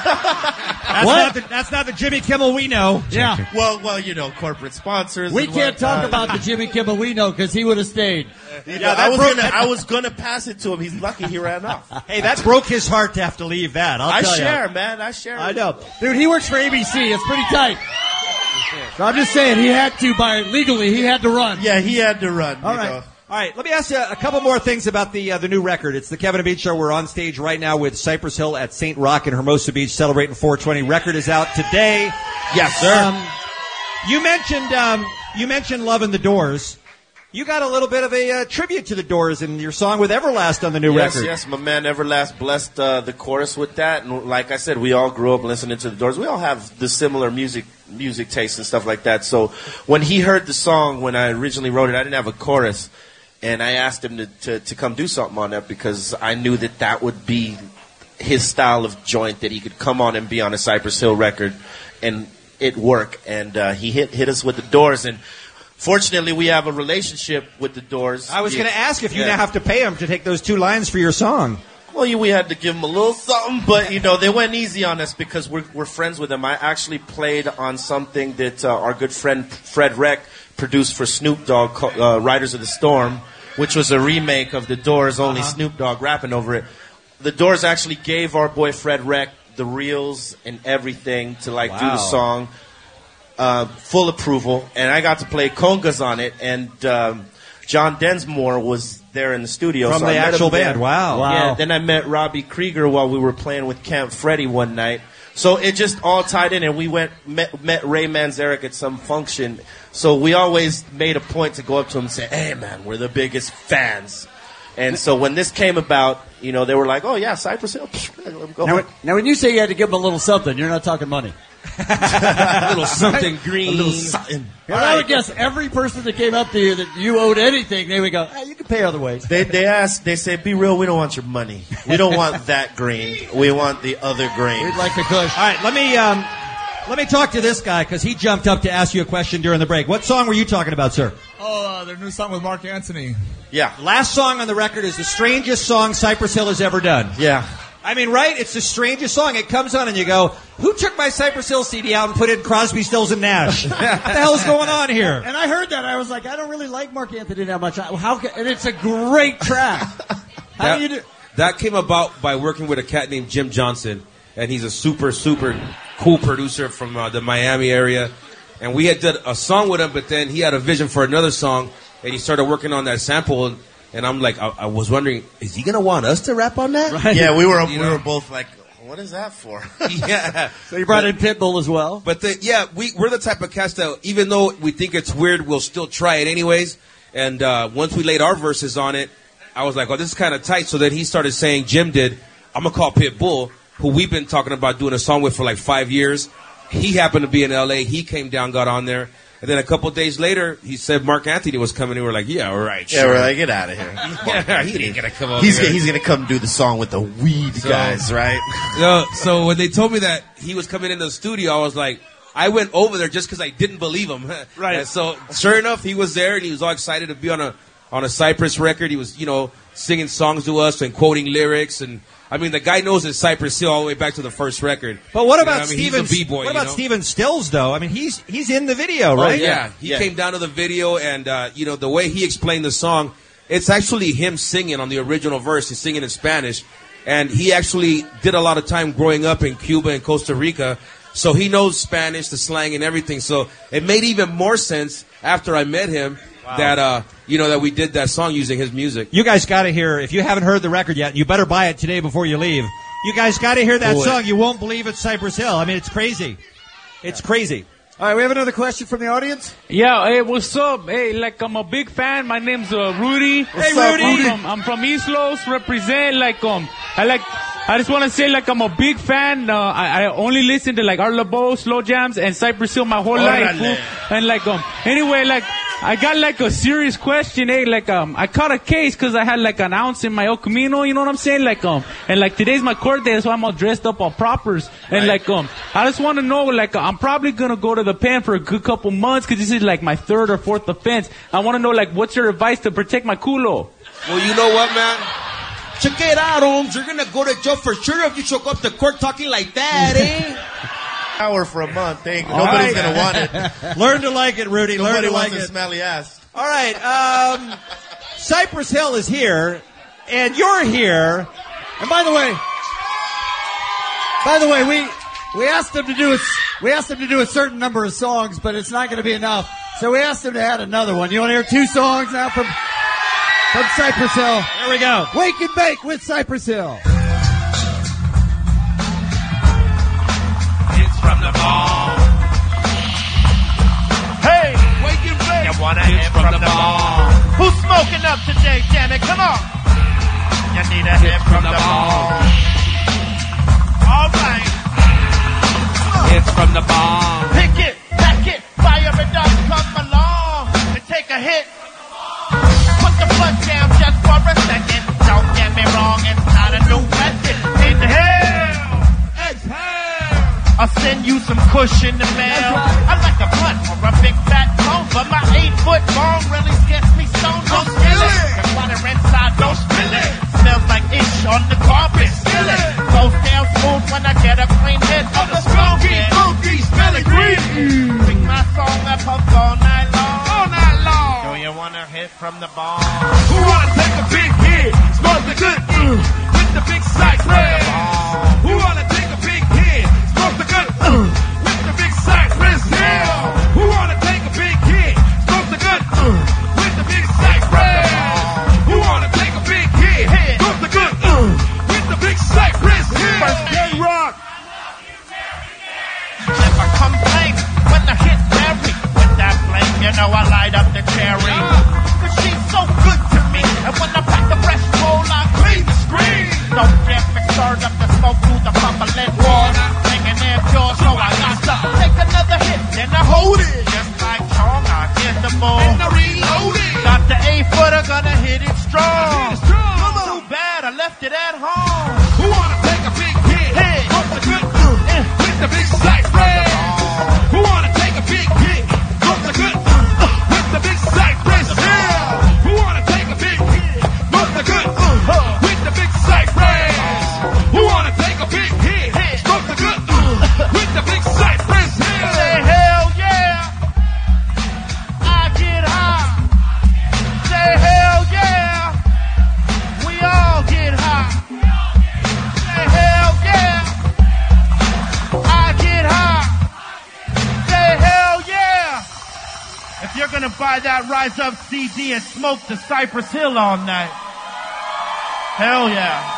That's not the Jimmy Kimmel we know. Yeah. Well, you know, corporate sponsors. We and can't talk whatnot. about the Jimmy Kimmel we know because he would have stayed. Yeah, I was gonna pass it to him. He's lucky he ran off. Hey, that broke his heart to have to leave that. I I'll tell share, you. man. I share. I know. Dude, he works for ABC. It's pretty tight. So I'm just saying, he had to, legally, he had to run. Yeah, he had to run. All right. All right, let me ask you a couple more things about the new record. It's the Kevin and Bean Show. We're on stage right now with Cypress Hill at St. Rock in Hermosa Beach, celebrating 420. Record is out today. Yes, sir. You mentioned loving the Doors. You got a little bit of a tribute to the Doors in your song with Everlast on the new record. Yes, my man Everlast blessed the chorus with that. And like I said, we all grew up listening to the Doors. We all have the similar music taste and stuff like that. So when he heard the song, when I originally wrote it, I didn't have a chorus. And I asked him to come do something on that because I knew that would be his style of joint, that he could come on and be on a Cypress Hill record and it work. And he hit us with the Doors. And fortunately, we have a relationship with the Doors. I was going to ask if you now have to pay him to take those 2 lines for your song. Well, we had to give him a little something, but they went easy on us because we're friends with them. I actually played on something that our good friend Fred Reck produced for Snoop Dogg, called, Riders of the Storm, which was a remake of the Doors, only Snoop Dogg rapping over it. The Doors actually gave our boy Fred Reck the reels and everything to do the song. Full approval, and I got to play congas on it, and John Densmore was there in the studio. From the actual band, wow. Yeah, then I met Robbie Krieger while we were playing with Camp Freddy one night. So it just all tied in, and we met Ray Manzarek at some function. So we always made a point to go up to him and say, hey, man, we're the biggest fans. And so when this came about, they were like, oh, yeah, Cypress Hill. Now, when you say you had to give him a little something, you're not talking money. A little something green. A little something. I would guess every person that came up to you that you owed anything, they would go, you can pay other ways. They say, be real, we don't want your money. We don't want that green. We want the other green. We'd like the kush. All right, let me talk to this guy because he jumped up to ask you a question during the break. What song were you talking about, sir? Oh, their new song with Mark Anthony. Yeah. Last song on the record is the strangest song Cypress Hill has ever done. Yeah. I mean, right? It's the strangest song. It comes on and you go, who took my Cypress Hill CD out and put in Crosby, Stills, and Nash? What the hell's going on here? And I heard that. I was like, I don't really like Mark Anthony that much. And it's a great track. How do you do? That came about by working with a cat named Jim Johnson, and he's a super, super cool producer from the Miami area. And we had done a song with him, but then he had a vision for another song, and he started working on that sample. And I'm like, I was wondering, is he gonna want us to rap on that? Right. Yeah, we were both like, what is that for? Yeah. So you brought in Pitbull as well. But we're the type of cast that even though we think it's weird, we'll still try it anyways. And once we laid our verses on it, I was like, oh, this is kind of tight. So then he started saying, Jim did, I'm gonna call Pitbull, who we've been talking about doing a song with for like 5 years. He happened to be in LA. He came down, got on there. And then a couple of days later, he said Mark Anthony was coming. And we were like, yeah, all right, sure. Yeah, we're like, get out of here. Yeah, he ain't going to come over He's here. going to come do the song with the weed guys, right? So when they told me that he was coming into the studio, I was like, I went over there just because I didn't believe him. Right. And so sure enough, he was there, and he was all excited to be on a Cypress record. He was, singing songs to us and quoting lyrics. And I mean, the guy knows his Cypress Hill all the way back to the first record. But what about Steven? He's a B-boy, what about Steven Stills, though? I mean, he's in the video, right? Oh, yeah. He came down to the video, and the way he explained the song, it's actually him singing on the original verse. He's singing in Spanish, and he actually did a lot of time growing up in Cuba and Costa Rica, so he knows Spanish, the slang, and everything. So it made even more sense after I met him. Wow. That we did that song using his music. You guys got to hear, if you haven't heard the record yet, you better buy it today before you leave. You guys got to hear that song. You won't believe it's Cypress Hill. I mean, it's crazy. It's crazy. All right, we have another question from the audience. Yeah, hey, what's up? Hey, I'm a big fan. My name's Rudy. Hey, Rudy. I'm from East Los. Represent, I just want to say, I'm a big fan. I only listen to, Art Laboe, Slow Jams, and Cypress Hill my whole life. Fool. And, anyway, I got, a serious question, hey, I caught a case because I had, an ounce in my El Camino, you know what I'm saying? And, today's my court day, so I'm all dressed up all propers. And, I just want to know, I'm probably going to go to the pen for a good couple months because this is, my third or fourth offense. I want to know, what's your advice to protect my culo? Well, you know what, man? Check it out, Holmes. You're going to go to jail for sure if you show up to court talking like that, eh? Hour for a month. Nobody's going to want it. Learn to like it, Rudy. Nobody Learn to like wants it. a smelly ass. All right. Cypress Hill is here, and you're here. And by the way, We asked him to do a certain number of songs, but it's not going to be enough. So we asked him to add another one. You want to hear 2 songs now from Cypress Hill? There we go. Wake and Bake with Cypress Hill. It's from the ball. Hey, wake and bake. You wanna hit from the ball. Who's smoking up today, damn it? Come on. You need a hit from the ball. All right. It's from the ball. Pick it, pack it, fire it up, come along and take a hit. Put the foot down just for a second. Don't get me wrong, it's not a new method. Inhale, exhale. I'll send you some kush in the mail. I like a blunt or a big fat bone, but my 8-foot bone really gets me stoned. Don't spill it, cause water inside, don't spill it. Smells like ish on the carpet, spill it. Goes down smooth when I get a clean hit of the smoky, funky, smelling green. Sing my song up all night long. All night long. Do you wanna hit from the ball? Who wanna take a big hit? Smoke the good with the big Cypress. Who wanna take a big hit? Smoke the good with the big Cypress Hill. Who wanna take a big hit? Smoke the good with the big Cypress. Who wanna take a big hit? Smoke the good with the big Cypress Hill. First day rock. Never complain when I hit Mary with that flame. You know I light up the cherry. Cause she's so good to me. And when I pack the breast roll, I clean the screen. Don't get me stirred up the smoke through the bubbling water. Hanging in pure, so I got to take another hit. Then I hold it. Just like Chong, I get the ball. And I reload it. Got the 8-footer, gonna hit it strong. Too bad I left it at home. Who wanna take a big hit? Hey, what's the good with the big Cypress? Who wanna take a big hit? What's the good with the big Cypress Hill? Who wanna take a big hit? What's the good with the big Cypress? Who wanna take a big hit? What's the good with the big Cypress Hill? Say hell yeah! I get high. Say hell yeah! We all get high. Say hell yeah! I get high. Say hell yeah! If you're gonna buy that Rise Up CD and smoke the Cypress Hill all night, hell yeah.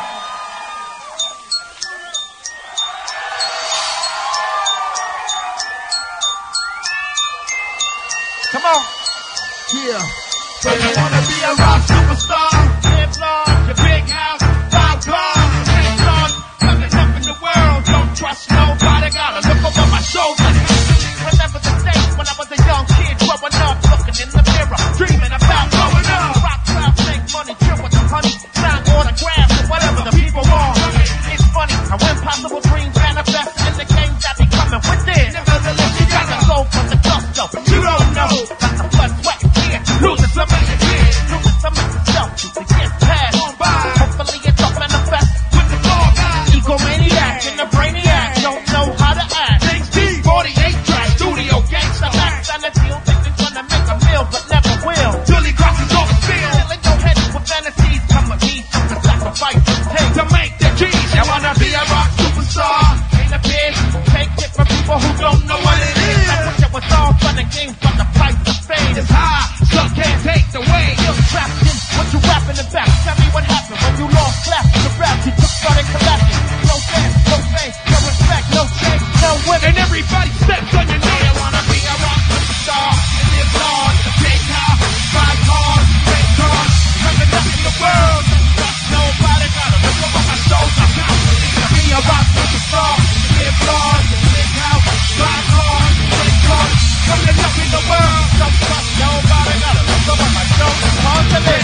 Come on. Yeah. So you wanna be a rock superstar? Live large, your big house, 5 cars, 10 cars, nothing up in the world. Don't trust nobody, gotta look over my shoulder. Remember the days when I was a young kid growing up, looking in the mirror, dreaming about growing up. Rock crowd, make money, chill with the honey, sign autographs and whatever the people want. It's funny how impossible dreams manifest in the games that be coming within. Nevertheless, you gotta go for the gusto. You don't know, got the blood, sweat, and tears, losing some of your kids, losing some of yourself to get past. Hopefully it don't manifest with the dog, egomaniac and the brainiac, don't know how to act. 48 track studio gangsta max on the deal, think they're gonna make a meal, but never will. Till he crosses over field, still in your head with fantasies, come with me, the sacrifice it takes to make the cheese. You wanna be a rock superstar? Ain't a big, take it from people who don't know what it is. I wish it was all fun and games, but the price of fame is high, some can't take the way. You're trapped in what you rapping about. Tell me what happened when you lost clap to the rap, you took started collapsing. No dance, no fame, no respect, no change, no women, and everybody steps on your name. You wanna be a rock superstar? Live large, a big house, 5 cars, 10 cars, coming up in the world. Trust nobody, gotta look over my shoulder. Be a rock superstar. Live large, a big house, 5 cars, 10 cars, coming up in the world. Don't trust nobody, gotta look over my shoulder. Hard to live.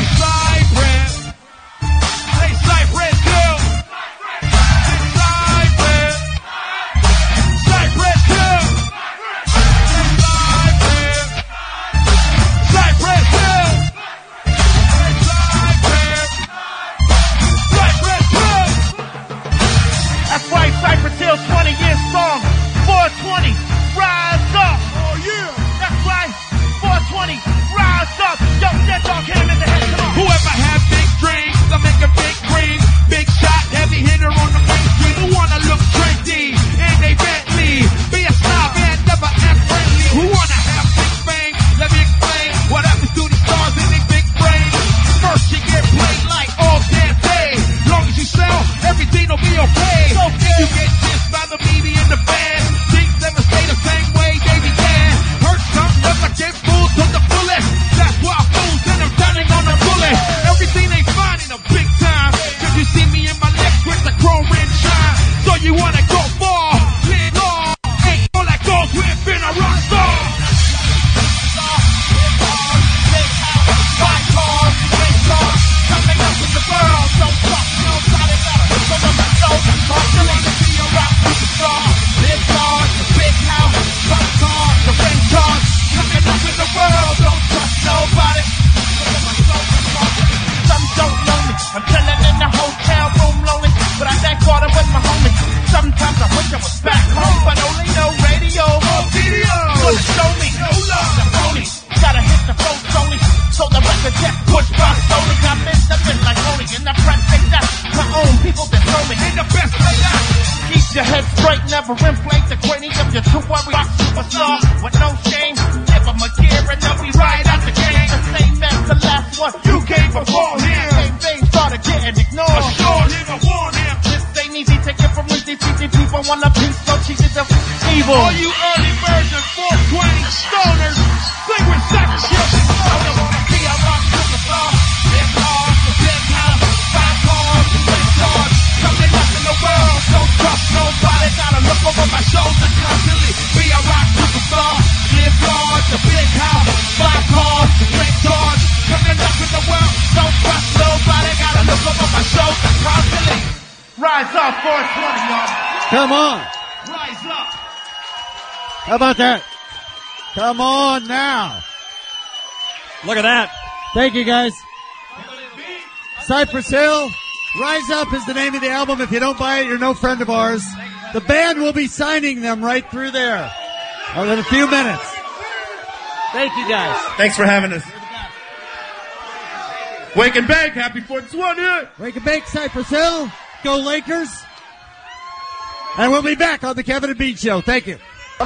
Sometimes I wish I was back home, but only no radio or video. Gonna show me no love, the phony. Gotta hit the road slowly, so the record gets pushed by slowly. Got mixed up in like holy in the press, take that. My own people that throw me in the best way that. Keep your head straight, never inflate the cranium. You're too worried about superstar with no shame. Give them a gear and they'll be right out the game. The same as the last one. You came before him. Same thing started getting ignored. Sure, nigga, warn him. This ain't easy. Take it from when these people want a piece, so cheesy the evil. All you early birds and 420 stoners, sing with Cypress Hill. I don't wanna be a rock superstar. Live hard, live house, 5 cars, 6 cars. Something up in the world, don't trust nobody. Gotta look over my shoulder constantly. Be a rock superstar. Live large, a big house, 5 cars, 6 cars. Something up in the world, don't trust nobody. Gotta look over my shoulder constantly. Rise up, 420, y'all. Come on. Rise up. How about that? Come on now. Look at that. Thank you, guys. Cypress Hill, Rise Up is the name of the album. If you don't buy it, you're no friend of ours. The band will be signing them right through there in a few minutes. Thank you, guys. Thanks for having us. Wake and Bake, happy 420. Wake and Bake, Cypress Hill. Go Lakers. And we'll be back on the Kevin and Bean Show. Thank you.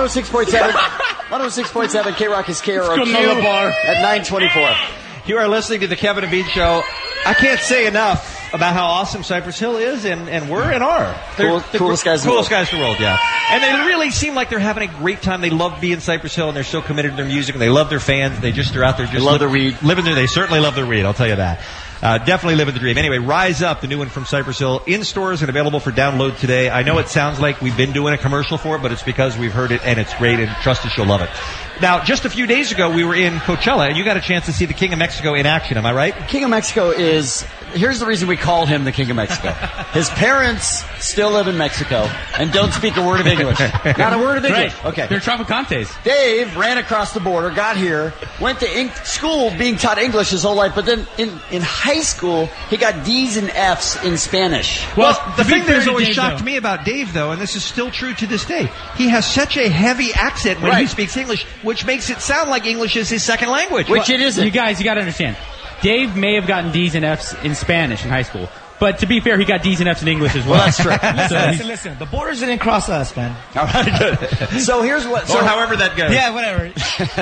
106.7 K-Rock is KROQ at 924. You are listening to the Kevin and Bean Show. I can't say enough about how awesome Cypress Hill is, and we're and are. They're Coolest guys in the world. Coolest guys in the world, yeah. And they really seem like they're having a great time. They love being Cypress Hill, and they're so committed to their music, and they love their fans. They're out there just love their weed. They certainly love their weed, I'll tell you that. Definitely living the dream. Anyway, Rise Up, the new one from Cypress Hill, in stores and available for download today. I know it sounds like we've been doing a commercial for it, but it's because we've heard it and it's great, and trust us, you'll love it. Now, just a few days ago, we were in Coachella, and you got a chance to see the King of Mexico in action, am I right? King of Mexico is, here's the reason we call him the King of Mexico. His parents still live in Mexico and don't speak a word of English. Not a word of English. Right. Okay. They're Traficantes. Dave ran across the border, got here, went to school being taught English his whole life, but then in high school, he got D's and F's in Spanish. Well, the thing that has always shocked me about Dave, though, and this is still true to this day, he has such a heavy accent when he speaks English, which makes it sound like English is his second language. Which it isn't. You guys, you got to understand. Dave may have gotten D's and F's in Spanish in high school, but to be fair, he got D's and F's in English as well. Well, that's true. Listen. The borders didn't cross us, man. All right, good. So here's what... or however that goes. Yeah, whatever.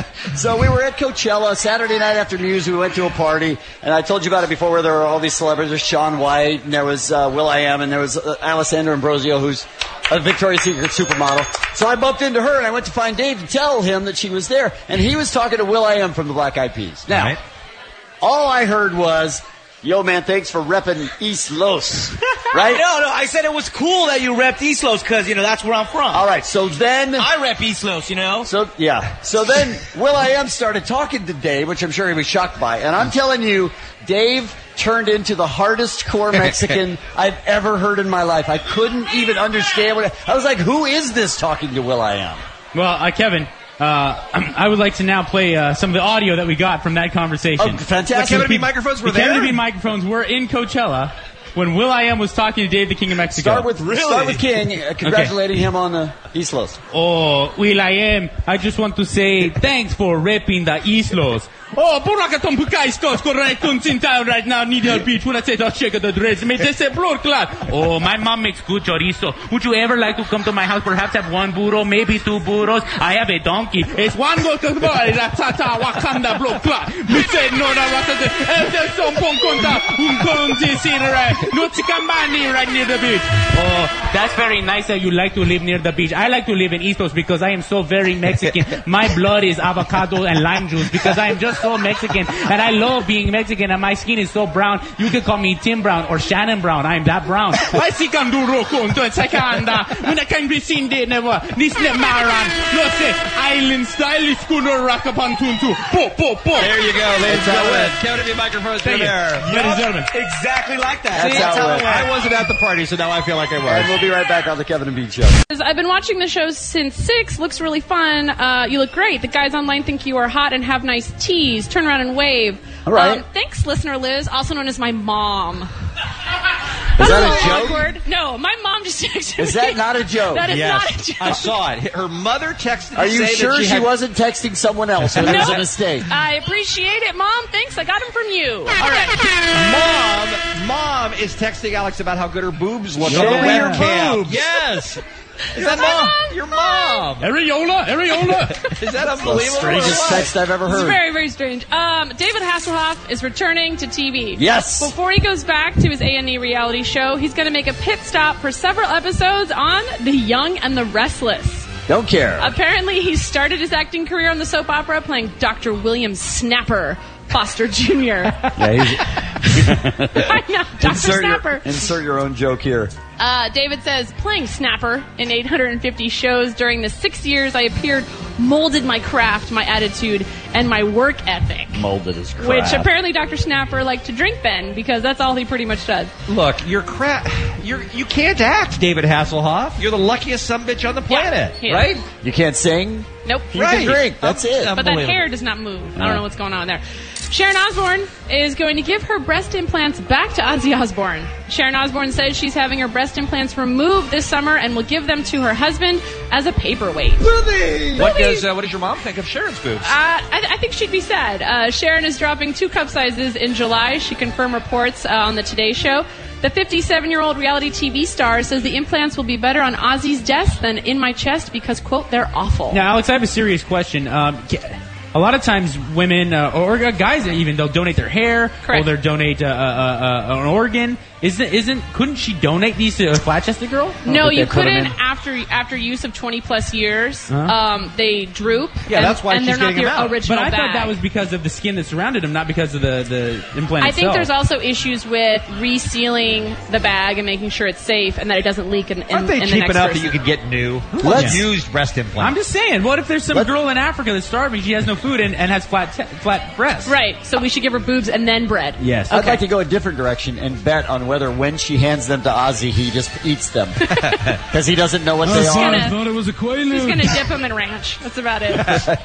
So we were at Coachella Saturday night after news. We went to a party, and I told you about it before, where there were all these celebrities. There's Shaun White, and there was will.i.am, and there was Alessandra Ambrosio, who's a Victoria's Secret supermodel. So I bumped into her, and I went to find Dave to tell him that she was there, and he was talking to will.i.am from the Black Eyed Peas. Now, all I heard was, yo, man, thanks for repping East Los. Right? No, I said it was cool that you repped East Los because, that's where I'm from. All right, so then... I rep East Los, So, yeah. So then will.i.am started talking to Dave, which I'm sure he was shocked by. And I'm telling you, Dave turned into the hardest core Mexican I've ever heard in my life. I couldn't even understand I was like, who is this talking to will.i.am? Well, Kevin... I would like to now play some of the audio that we got from that conversation. Oh, fantastic. The Kevin and Bean microphones were there? The Kevin and Bean microphones were in Coachella when will.i.am was talking to Dave, the King of Mexico. Start with King, congratulating him on the East Los. Oh, will.i.am, I just want to say thanks for repping the East Los. Oh, Burakaton Pukaistos, correct, right now, Needle Beach, when I say to check the dress, may they say blood clot. Oh, my mom makes good chorizo. Would you ever like to come to my house, perhaps have 1 burro, maybe 2 burros? I have a donkey. It's 1 go to boy, ratata, wakanda, blood clot. Me say no, ratata, there's some conta, conti scenery, no chicambani right near the beach. Oh, that's very nice that you like to live near the beach. I like to live in East Los because I am so very Mexican. My blood is avocado and lime juice because I am just so Mexican, and I love being Mexican, and my skin is so brown. You can call me Tim Brown or Shannon Brown. I'm that brown. I see can do conto and sakanda. When I can be seen there never. This maran. No say island style schooner rock upon tuntu. Po. There you go, ladies and gentlemen. Kevin and Bean microphones are there. Ladies and gentlemen. Exactly like that. That's how it went. I wasn't at the party, so now I feel like I was. And we'll be right back on the Kevin and Bean Show. I've been watching the show since 6. Looks really fun. You look great. The guys online think you are hot and have nice tees. Turn around and wave. All right. Thanks, listener Liz, also known as my mom. Is that a joke? Awkward. No, my mom just texted me. Is that not a joke? That is Yes, not a joke. I saw it. Her mother texted Are to you say sure that she wasn't texting someone else? Or it was a mistake. I appreciate it, Mom. Thanks. I got them from you. All right. Mom is texting Alex about how good her boobs look Show on the me your webcam. boobs. Yes. Is that mom? Your mom. Areola. Is that unbelievable? Strangest text I've ever It's heard. very, very strange. David Hasselhoff is returning to TV. Yes. Before he goes back to his A&E reality show, he's going to make a pit stop for several episodes on The Young and the Restless. Don't care. Apparently, he started his acting career on the soap opera playing Dr. William Snapper Foster Jr. I know, Dr. Snapper. Insert your own joke here. David says, playing Snapper in 850 shows during the 6 years I appeared molded my craft, my attitude, and my work ethic. Molded his craft. Which apparently Dr. Snapper liked to drink then, because that's all he pretty much does. Look, you can't act, David Hasselhoff. You're the luckiest sumbitch on the planet, Yeah. right? You can't sing? Nope. You can drink. That's it. But that hair does not move. I don't know what's going on there. Sharon Osbourne is going to give her breast implants back to Ozzy Osbourne. Sharon Osbourne says she's having her breast implants removed this summer and will give them to her husband as a paperweight. What does your mom think of Sharon's boobs? I think she'd be sad. Sharon is dropping 2 cup sizes in July. She confirmed reports on the Today Show. The 57-year-old reality TV star says the implants will be better on Ozzy's desk than in my chest because, quote, they're awful. Now, Alex, I have a serious question. A lot of times women, or guys even, they'll donate their hair, Correct. or they'll donate an organ. Couldn't she donate these to a flat-chested girl? No, you couldn't after use of 20 plus years. They droop. Yeah, that's why and they're not their original But I thought bag. that was because of the skin that surrounded them, not because of the implant I think itself. there's also issues with resealing the bag and making sure it's safe and that it doesn't leak in Aren't they the cheap next enough person. that you could get new used breast implants? I'm just saying, what if there's some girl in Africa that's starving, she has no food, and has flat breasts? Right, so we should give her boobs and then bread. Yes. I'd like to go a different direction and bet on whether when she hands them to Ozzy, he just eats them. Because he doesn't know what they are. I thought it was a Quaalude. He's going to dip them in ranch. That's about it.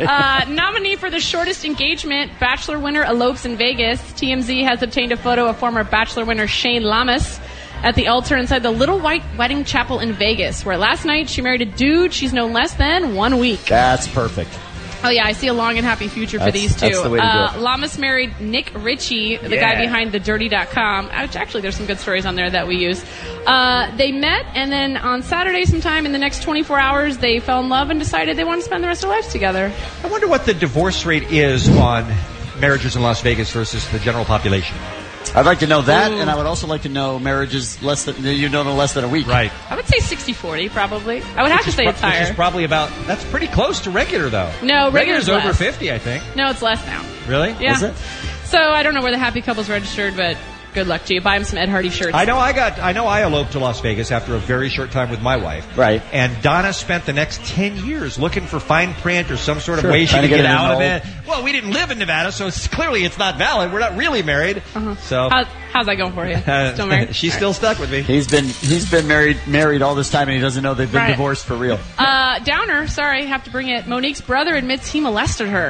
Nominee for the shortest engagement, Bachelor winner elopes in Vegas. TMZ has obtained a photo of former Bachelor winner Shane Lamas at the altar inside the Little White Wedding Chapel in Vegas, where last night she married a dude she's known less than 1 week. That's perfect. Oh, yeah, I see a long and happy future for these two. That's the way to do it. Lamas married Nick Ritchie, the guy behind TheDirty.com. Actually, there's some good stories on there that we use. They met, and then on Saturday sometime in the next 24 hours, they fell in love and decided they want to spend the rest of their lives together. I wonder what the divorce rate is on marriages in Las Vegas versus the general population. I'd like to know that, and I would also like to know marriages less than a week. Right. I would say 60-40, probably. I would have to say it's higher. Which is probably that's pretty close to regular, though. No, regular's over less. 50, I think. No, it's less now. Really? Yeah. Is it? So I don't know where the happy couple's registered, but good luck to you. Buy him some Ed Hardy shirts. I know I eloped to Las Vegas after a very short time with my wife. Right. And Donna spent the next 10 years looking for fine print or some sort of Sure. way she Trying could to get get out of annulled. it. Well, we didn't live in Nevada, so clearly it's not valid. We're not really married. So How's that going for you? Still married? She's still stuck with me. He's been married all this time, and he doesn't know they've been Right. divorced for real. Downer, sorry, have to bring it. Monique's brother admits he molested her.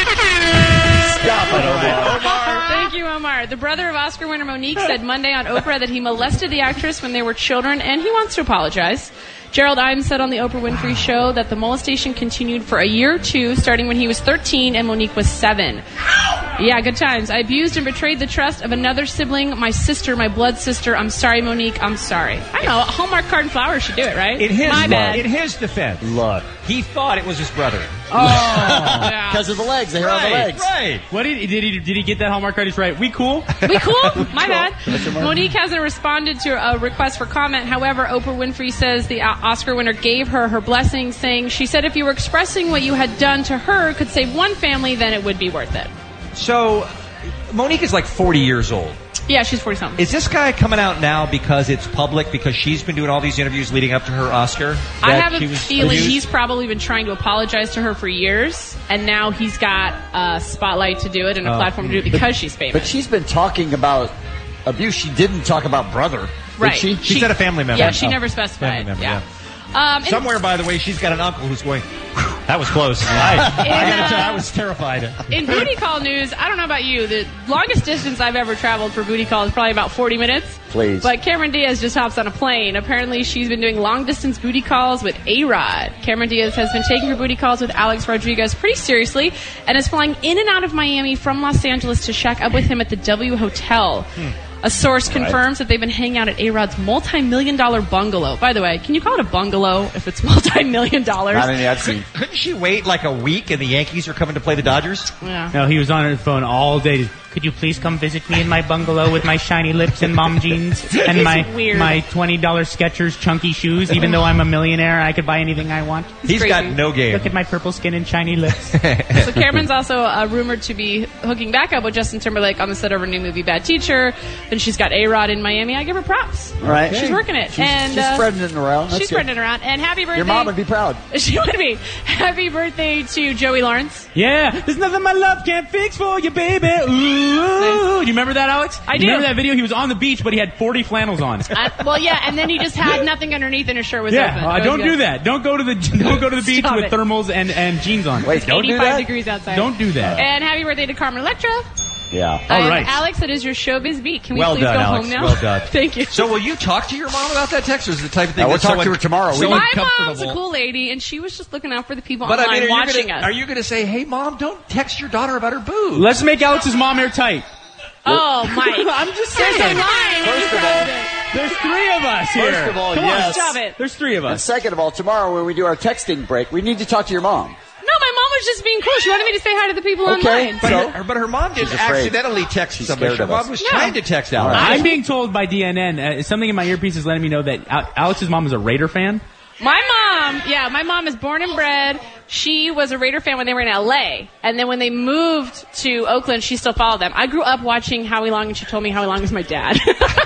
Stop it, Omar. Thank you, Omar. The brother of Oscar winner Monique said Monday on Oprah that he molested the actress when they were children, and he wants to apologize. Gerald Imes said on the Oprah Winfrey Show that the molestation continued for a year or two, starting when he was 13 and Monique was 7. Yeah, good times. I abused and betrayed the trust of another sibling, my sister, my blood sister. I'm sorry, Monique. I'm sorry. I know. A Hallmark card and flowers should do it, right? My bad. In his defense, look, he thought it was his brother. Yeah. Because of the legs, the hair on the legs. Right. What did he get that Hallmark card? He's right. We cool? We cool? My bad. Monique hasn't responded to a request for comment. However, Oprah Winfrey says the Oscar winner gave her blessing, saying, she said if you were expressing what you had done to her could save one family, then it would be worth it. So, Monique is like 40 years old. Yeah, she's 40-something. Is this guy coming out now because it's public, because she's been doing all these interviews leading up to her Oscar? I have she a was feeling abused? he's probably been trying to apologize to her for years, and now he's got a spotlight to do it and a platform to do it because she's famous. But she's been talking about abuse. She didn't talk about brother. Right. Did she? She said a family member. Yeah, she never specified. Family member, yeah. Somewhere, by the way, she's got an uncle who's going, That was close. I gotta tell you, I was terrified. In booty call news, I don't know about you, the longest distance I've ever traveled for booty call is probably about 40 minutes. Please. But Cameron Diaz just hops on a plane. Apparently, she's been doing long-distance booty calls with A-Rod. Cameron Diaz has been taking her booty calls with Alex Rodriguez pretty seriously and is flying in and out of Miami from Los Angeles to shack up with him at the W Hotel. A source confirms that they've been hanging out at A-Rod's multi-million-dollar bungalow. By the way, can you call it a bungalow if it's multi-million-dollars? Not any I've seen. Couldn't she wait like a week and the Yankees are coming to play the Dodgers? Yeah. No, he was on his phone all day. Could you please come visit me in my bungalow with my shiny lips and mom jeans and my $20 Skechers chunky shoes? Even though I'm a millionaire, I could buy anything I want. He's got no game. Look at my purple skin and shiny lips. So Cameron's also rumored to be hooking back up with Justin Timberlake on the set of her new movie Bad Teacher. Then she's got A-Rod in Miami. I give her props. Right. She's working it. She's spreading it around. That's She's good. spreading it around. And happy birthday. Your mom would be proud. She would be. Happy birthday to Joey Lawrence. Yeah, there's nothing my love can't fix for you, baby. Ooh. Do you remember that, Alex? I do. Remember that video? He was on the beach, but he had 40 flannels on. Well, yeah, and then he just had nothing underneath and his shirt was open. Don't do that. Don't go to the beach Stop with it. thermals and jeans on. Wait, don't do 85 that? degrees outside. Don't do that. And happy birthday to Carmen Electra. Yeah. All right. Alex, that is your showbiz beat. Can we Well please done, go Alex. home now? Well done. Thank you. So will you talk to your mom about that text, or is it the type of thing we'll that's talk to her tomorrow. So My mom's a uncomfortable? cool lady, and she was just looking out for the people But I online mean, watching us. are you going to say, "Hey, mom, don't text your daughter about her boobs"? Let's make Alex's mom airtight. Oh, Mike. I'm just There's saying. a line. First of all, There's three of us here. First of all, Come yes. on, stop it. There's three of and us. second of all, tomorrow when we do our texting break, we need to talk to your mom. No, my mom was just being cool. She wanted me to say hi to the people Okay. online. But her mom didn't She's afraid. accidentally text She's somebody. scared Her of mom us. was No. trying to text Alex. I'm being told by DNN, something in my earpiece is letting me know that Alex's mom is a Raider fan. My mom is born and bred. She was a Raider fan when they were in LA. And then when they moved to Oakland, she still followed them. I grew up watching Howie Long, and she told me Howie Long is my dad.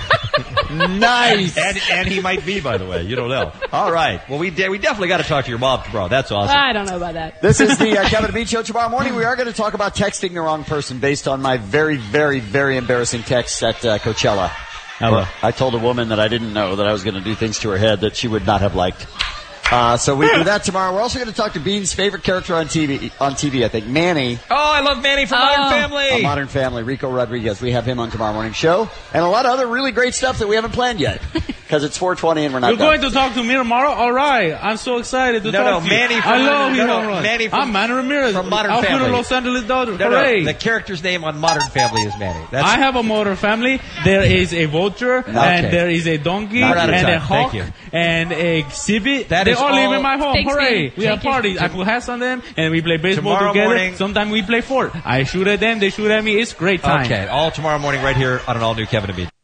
Nice. And he might be, by the way. You don't know. All right. Well, we definitely got to talk to your mom tomorrow. That's awesome. I don't know about that. This is the Kevin and Bean Show. Tomorrow morning, we are going to talk about texting the wrong person based on my very, very, very embarrassing text at Coachella. I told a woman that I didn't know that I was going to do things to her head that she would not have liked. So we do that tomorrow. We're also going to talk to Bean's favorite character on TV, I think, Manny. Oh, I love Manny from Modern Family. On Modern Family, Rico Rodriguez. We have him on tomorrow morning show. And a lot of other really great stuff that we haven't planned yet. Because it's 4:20 and we're not You're done. going to talk to me tomorrow? All right. I'm so excited to talk to you. Manny from I love you. Manny from, I'm Manny Ramirez. from Modern Outfitter Family. Los Angeles Dodgers. No, Hooray. the character's name on Modern Family is Manny. I have a Modern Family. There is a vulture, and there is a donkey, We're out of and time. a hawk, Thank you. and a exhibit. That they is all live all- in my home. Thanks, Hooray. Manny. We have Thank you. parties. I put hats on them, and we play baseball Tomorrow together. morning- Sometimes we play fort. I shoot at them. They shoot at me. It's great time. Okay, all tomorrow morning right here on an all-new Kevin and Bean.